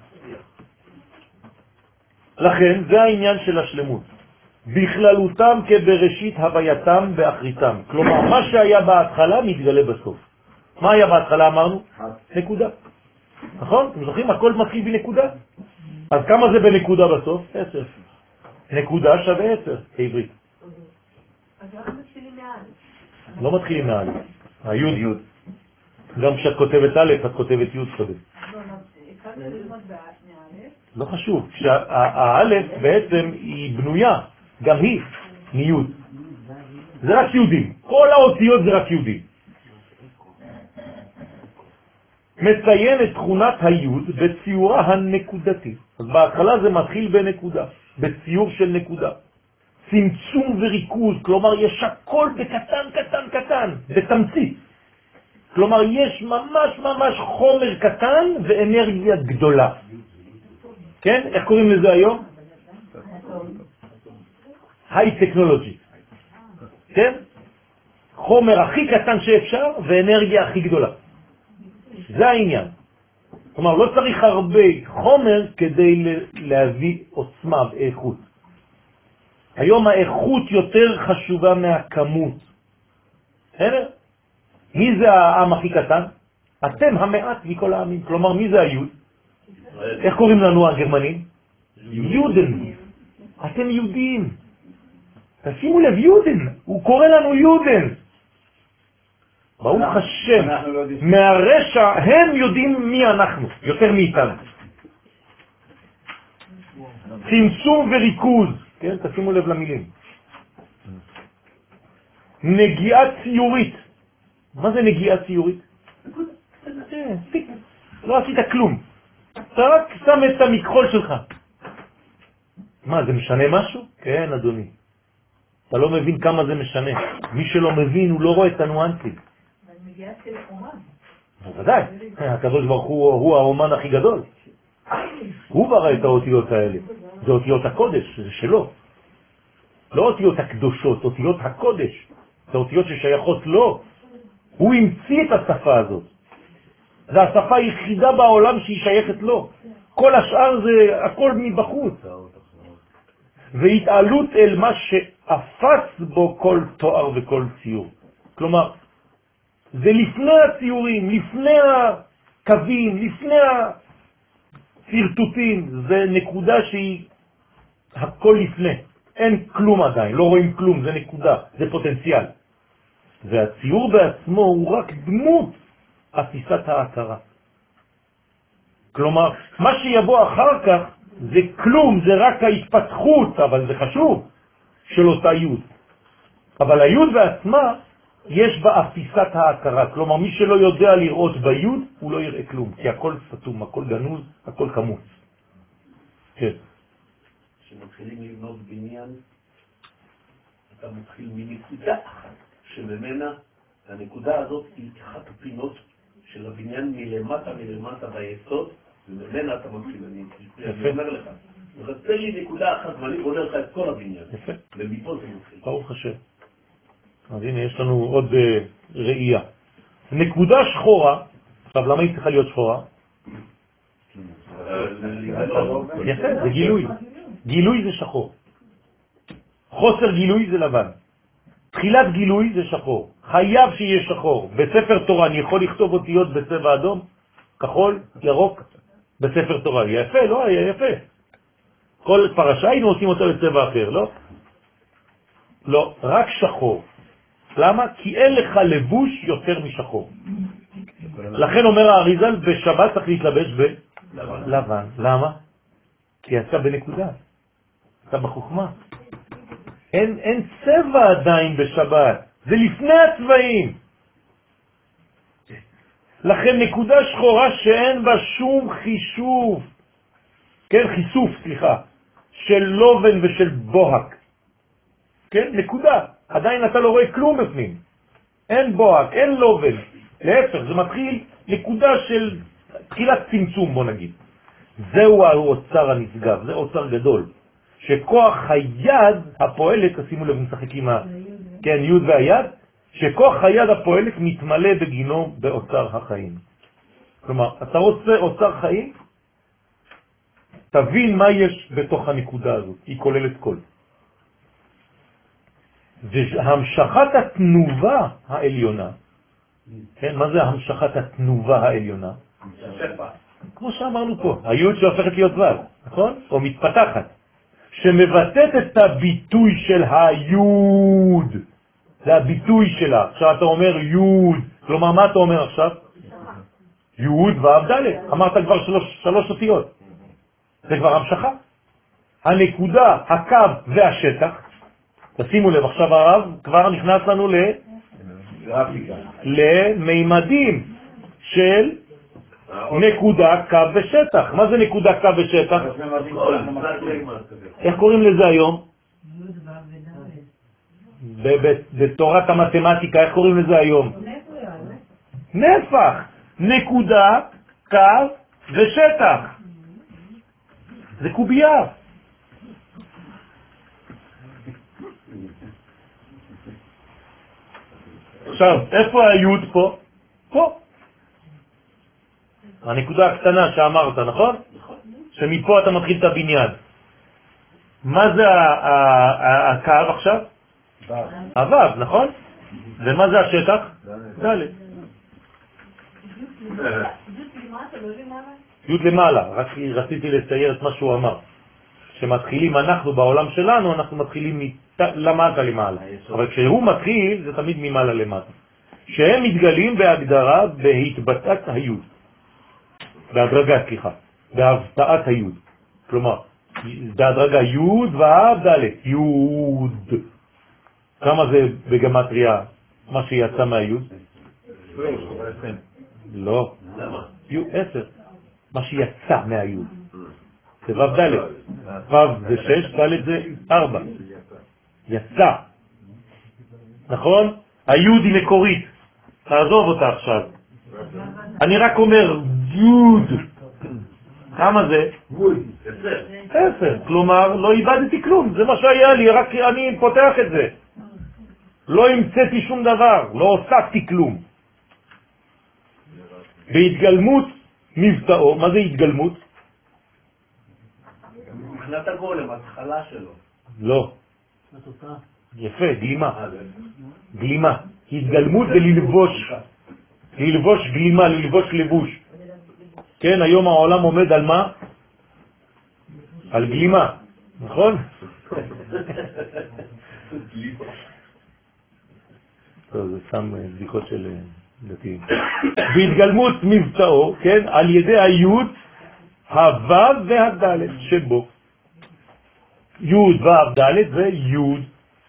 לכן זה העניין של השלמות. בכללותם כבראשית הווייתם באחריתם. כלומר, מה שהיה בהתחלה מתגלה בסוף. מה היה בהתחלה אמרנו? נקודה. נכון? אתם זוכרים? הכל מתחיל בנקודה. אז כמה זה בנקודה בסוף? 10. נקודה שווה 10 בעברית. אז אנחנו מתחילים מעל. לא מתחילים מעל. היוד. גם כשאת כותבת א', את כותבת יוד קודם. התחלנו ללמוד מאלף. לא חשוב. שהאלף בעצם היא בנויה, גם היא, מיוד. זה רק יהודים. כל האותיות זה רק יהודים. מציין את תכונת היוד בציורה הנקודתי. אז בהתחלה זה מתחיל בנקודה, בציור של נקודה. צמצום וריכוז, כלומר יש הכל בקטן, קטן, קטן, בתמצית. כלומר יש ממש חומר קטן ואנרגיה גדולה. כן? איך קוראים לזה היום? היי טכנולוגי. כן? חומר הכי קטן שאפשר ואנרגיה הכי גדולה. זה העניין. כלומר, לא צריך הרבה חומר כדי להביא עוצמה ואיכות. היום האיכות יותר חשובה מהכמות. בסדר? מי זה העם הכי קטן? אתם המעט מכל העמים. כלומר, מי זה היוד? איך קוראים לנו הגרמנים? יודן. אתם יהודים. תשימו לב, יודן. הוא קורא לנו יודן. ברוך השם, מהרשע הם יודעים מי אנחנו, יותר מאיתנו. צמצום וריכוז, כן, תשימו לב למילים. נגיעה ציורית. מה זה נגיעה ציורית? לא עשית כלום. אתה רק שם את המכחול שלך. מה, זה משנה משהו? כן, אדוני. אתה לא מבין כמה זה משנה. מי שלא מבין, הוא לא רואה את הנואנסים. מגיעה של אומן. בוודאי, הקדוש ברוך הוא האומן הכי גדול. הוא ברא את האותיות האלה. זה אותיות הקודש, זה שלו. לא אותיות הקדושות, אותיות הקודש. זה אותיות ששייכות לו. הוא המציא את השפה הזאת. זה השפה היחידה בעולם שהיא שייכת לו. כל השאר זה הכל מבחוץ. והתעלות אל מה שאפס בו כל תואר וכל ציור. כלומר, זה לפני הציורים, לפני הקווים, לפני הסרטוטים, זה נקודה שהיא הכל לפני. אין כלום עדיין, לא רואים כלום, זה נקודה, זה פוטנציאל. והציור בעצמו הוא רק דמות עשיסת ההכרה. כלומר, מה שיבוא אחר כך זה כלום, זה רק ההתפתחות, אבל זה חשוב, של אותה יוד. אבל היוד בעצמה יש בה אפיסת ההכרה, כלומר מי שלא יודע לראות ביוד הוא לא יראה כלום, כי הכל סתום, הכל גנוז, הכל כמוס. כן. כשמתחילים לבנות בניין, אתה מתחיל מנקודה אחת, שממנה הנקודה הזאת היא אחת הפינות של הבניין מלמטה ביסוד, וממנה אתה מתחיל. אני אומר לך, תחסר לי נקודה אחת ואני בונה לך את כל הבניין. יפה. ומפה זה מתחיל. ברוך השם. אז הנה יש לנו עוד ראייה. נקודה שחורה, עכשיו למה היא צריכה להיות שחורה? יפה, זה גילוי. גילוי זה שחור. חוסר גילוי זה לבן. תחילת גילוי זה שחור, חייב שיהיה שחור. בספר תורה אני יכול לכתוב אותיות בצבע אדום, כחול, ירוק, בספר תורה. יפה, לא היה יפה. כל פרשה היינו עושים אותה בצבע אחר, לא? לא, רק שחור. למה? כי אין לך לבוש יותר משחור. לכן אומר האריזל, בשבת צריך להתלבש בלבן. למה? כי אתה בנקודה, אתה בחוכמה. אין צבע עדיין בשבת, זה לפני הצבעים. לכן נקודה שחורה שאין בה שום חישוב, כן, חיסוף, סליחה, של לובן ושל בוהק. כן, נקודה. עדיין אתה לא רואה כלום בפנים. אין בוהק, אין לובן. להפך, זה מתחיל נקודה של תחילת צמצום, בוא נגיד. זהו האוצר הנשגב, זה אוצר גדול. שכוח היד הפועלת, תשימו לב, משחקים כן, יוד והיד, שכוח היד הפועלת מתמלא בגינו באוצר החיים. כלומר, אתה רוצה אוצר חיים, תבין מה יש בתוך הנקודה הזאת, היא כוללת כל. והמשכת התנובה העליונה, כן, מה זה המשכת התנובה העליונה? כמו שאמרנו פה, היוד שהופכת להיות ו', נכון? או מתפתחת, שמבטאת את הביטוי של היוד, זה הביטוי שלה. עכשיו אתה אומר יוד, כלומר מה אתה אומר עכשיו? יוד ו' ד', אמרת כבר שלוש אותיות, זה כבר המשכה. הנקודה, הקו והשטח, תשימו לב, עכשיו הרב כבר נכנס לנו למימדים של נקודה, קו ושטח. מה זה נקודה, קו ושטח? איך קוראים לזה היום? בתורת המתמטיקה, איך קוראים לזה היום? נפח. נקודה, קו ושטח. זה קובייה. עכשיו, איפה היוד פה? פה. הנקודה הקטנה שאמרת, נכון? שמפה אתה מתחיל את הבניין. מה זה הקו עכשיו? הוו, נכון? ומה זה השטח? ד'. יוד למעלה, רק רציתי לצייר את מה שהוא אמר. כשמתחילים אנחנו בעולם שלנו, אנחנו מתחילים למטה למעלה. אבל כשהוא מתחיל, זה תמיד ממעלה למטה. שהם מתגלים בהגדרה בהתבטאת היוד. בהדרגה, סליחה. בהבטאת היוד. כלומר, בהדרגה יוד ואב ד' יוד. כמה זה בגמטריה מה שיצא מהיוד? לא. יוד 10. מה שיצא מהיוד. זה ו' ד'. ו' זה 6, ד' זה 4. יצא. נכון? היוד היא מקורית. תעזוב אותה עכשיו. אני רק אומר יוד. כמה זה? 10. כלומר, לא איבדתי כלום. זה מה שהיה לי, רק אני פותח את זה. לא המצאתי שום דבר. לא הוספתי כלום. בהתגלמות מבטאו. מה זה התגלמות? מבחינת הגולם, התחלה שלו. לא. יפה, גלימה. גלימה. התגלמות זה ללבוש. ללבוש גלימה, ללבוש לבוש. כן, היום העולם עומד על מה? על גלימה, נכון? טוב, זה שם בדיקות של דתיים. בהתגלמות מבטאו, כן, על ידי היוד, הוו והד' שבו. יוד וו ד' זה יוד.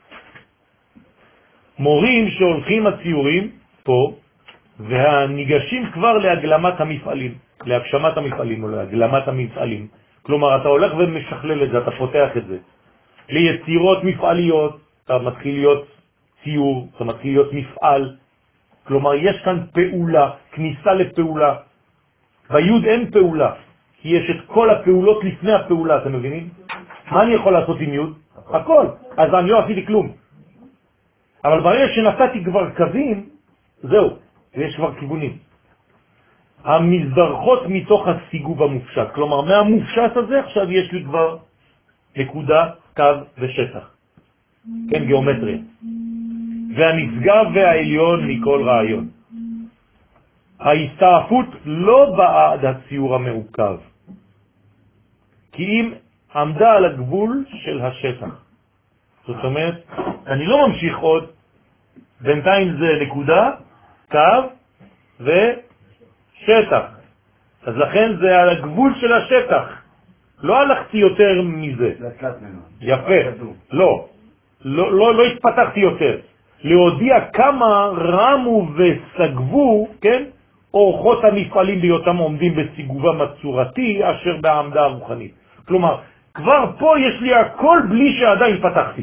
מורים שהולכים הציורים פה, והניגשים כבר להגלמת המפעלים, להגשמת המפעלים או להגלמת המפעלים. כלומר, אתה הולך ומשכלל את זה, אתה פותח את זה. ליצירות מפעליות, אתה מתחיל להיות ציור, אתה מתחיל להיות מפעל. כלומר, יש כאן פעולה, כניסה לפעולה. ביוד אין פעולה, כי יש את כל הפעולות לפני הפעולה, אתם מבינים? מה אני יכול לעשות עם יוד? הכל. אז אני לא עשיתי כלום. אבל ברגע שנתתי כבר קווים, זהו, ויש כבר כיוונים. המזדרכות מתוך הסיגוב המופשט. כלומר, מהמופשט הזה עכשיו יש לי כבר נקודה, קו ושטח. כן, גיאומטריה. והנשגב והעליון מכל רעיון. ההסתעפות לא באה עד הציור המעוקב, כי אם עמדה על הגבול של השטח. זאת אומרת, אני לא ממשיך עוד, בינתיים זה נקודה, קו ושטח. אז לכן זה על הגבול של השטח. לא הלכתי יותר מזה. יפה. לא התפתחתי יותר. להודיע כמה רמו וסגבו, כן? אורחות המפעלים בהיותם עומדים בסיגובם הצורתי אשר בעמדה הרוחנית. כלומר, כבר פה יש לי הכל בלי שעדיין פתחתי.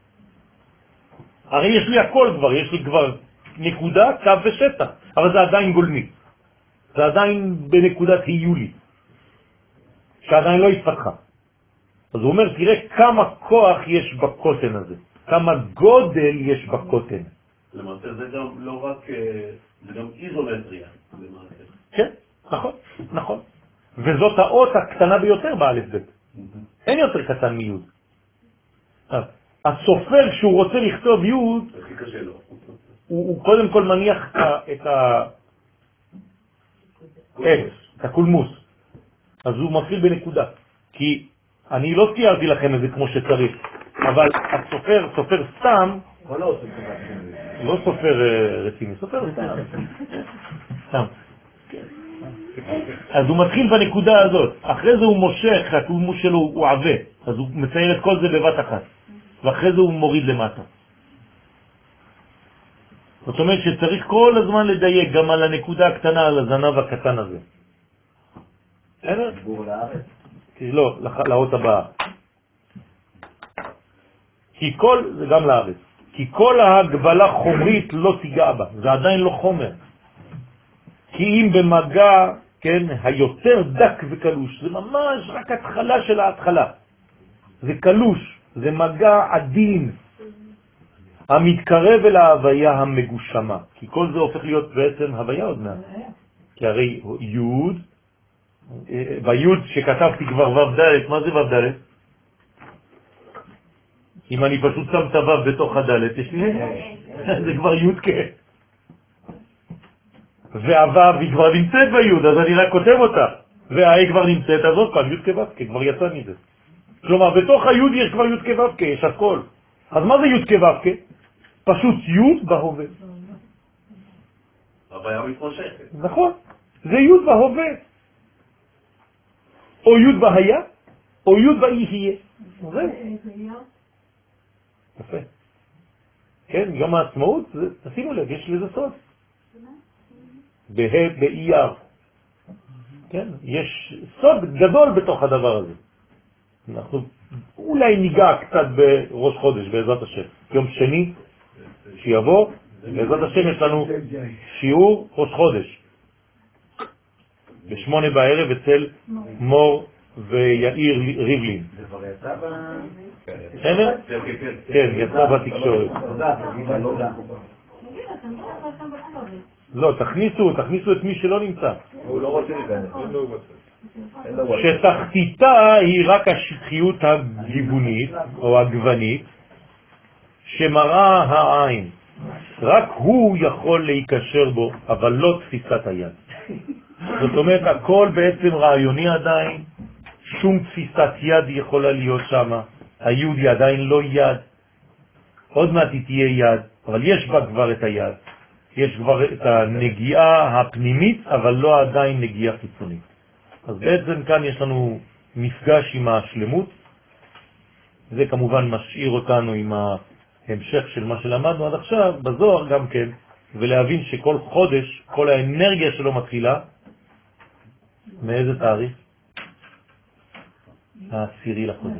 הרי יש לי הכל כבר, יש לי כבר נקודה, קו ושטח, אבל זה עדיין גולמי. זה עדיין בנקודת היולי, שעדיין לא התפתחה. אז הוא אומר, תראה כמה כוח יש בקוטן הזה, כמה גודל יש בקוטן. למעשה זה גם לא רק, זה גם איזומטריה. למעשה. כן, נכון. וזאת האות הקטנה ביותר באלף בית. אין יותר קטן מיוד. הסופר, כשהוא רוצה לכתוב יוד, הכי קשה לו. הוא קודם כל מניח את הקולמוס. אז הוא מתחיל בנקודה. כי אני לא ציירתי לכם את זה כמו שצריך, אבל הסופר, סופר סתם, לא סופר רציני, סופר סתם. אז הוא מתחיל בנקודה הזאת, אחרי זה הוא מושך, הקולמוס שלו הוא עווה, אז הוא מצייר את כל זה בבת אחת, ואחרי זה הוא מוריד למטה. זאת אומרת שצריך כל הזמן לדייק גם על הנקודה הקטנה, על הזנב הקטן הזה. בסדר? דיבור לארץ? לא, לאות הבאה. כי כל, זה גם לארץ, כי כל ההגבלה חומרית לא תיגע בה, זה עדיין לא חומר. כי אם במגע, כן, היותר דק וקלוש, זה ממש רק התחלה של ההתחלה. זה קלוש, זה מגע עדין, המתקרב אל ההוויה המגושמה. כי כל זה הופך להיות בעצם הוויה עוד מעט. כי הרי יוד, ביוד שכתבתי כבר ו' ד', מה זה ו' ד'? אם אני פשוט שם את הו' בתוך הד', יש לי זה כבר יוד כ. והו' היא כבר נמצאת ביוד, אז אני רק כותב אותה. והאי כבר נמצאת, אז עוד פעם, יוד כו' כ, כבר יצא מזה. כלומר, בתוך היוד יש כבר יוד כו' כ, יש הכל. אז מה זה יוד כו' כ? פשוט יוד בהווה. הוויה מתמשכת. נכון, זה יוד בהווה. או יוד בהיה, או יוד בהיה. זהו. יפה. כן, יום העצמאות, תשימו לב, יש לזה סוד. בה' באייר. כן, יש סוד גדול בתוך הדבר הזה. אנחנו אולי ניגע קצת בראש חודש, בעזרת השם. יום שני שיבוא, בעזרת השם יש לנו שיעור ראש חודש. ב8 בערב אצל מור ויאיר ריבלין. זה כבר יצא בסדר? כן, יצא בתקשורת. לא, תכניסו את מי שלא נמצא. הוא לא רוצה להיכנס. שתחתיתה היא רק השטחיות הגיוונית או הגוונית שמראה העין. רק הוא יכול להיקשר בו, אבל לא תפיסת היד. זאת אומרת, הכל בעצם רעיוני עדיין, שום תפיסת יד יכולה להיות שם. היוד היא עדיין לא יד, עוד מעט היא תהיה יד, אבל יש בה כבר את היד. יש כבר את הנגיעה הפנימית, אבל לא עדיין נגיעה חיצונית. אז בעצם כאן יש לנו מפגש עם השלמות. זה כמובן משאיר אותנו עם ההמשך של מה שלמדנו עד עכשיו, בזוהר גם כן, ולהבין שכל חודש, כל האנרגיה שלו מתחילה, מאיזה תאריך? 10 לחודש.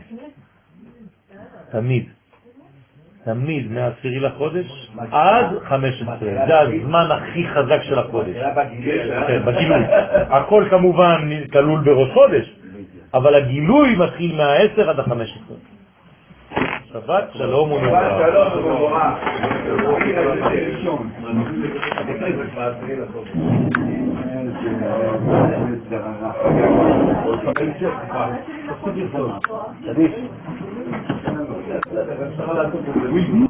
תמיד מה10 לחודש עד 15. זה הזמן הכי חזק של החודש. בגילוי. הכל כמובן כלול בראש חודש, אבל הגילוי מתחיל מה10 עד 15. שבת שלום ומבורך. שלום.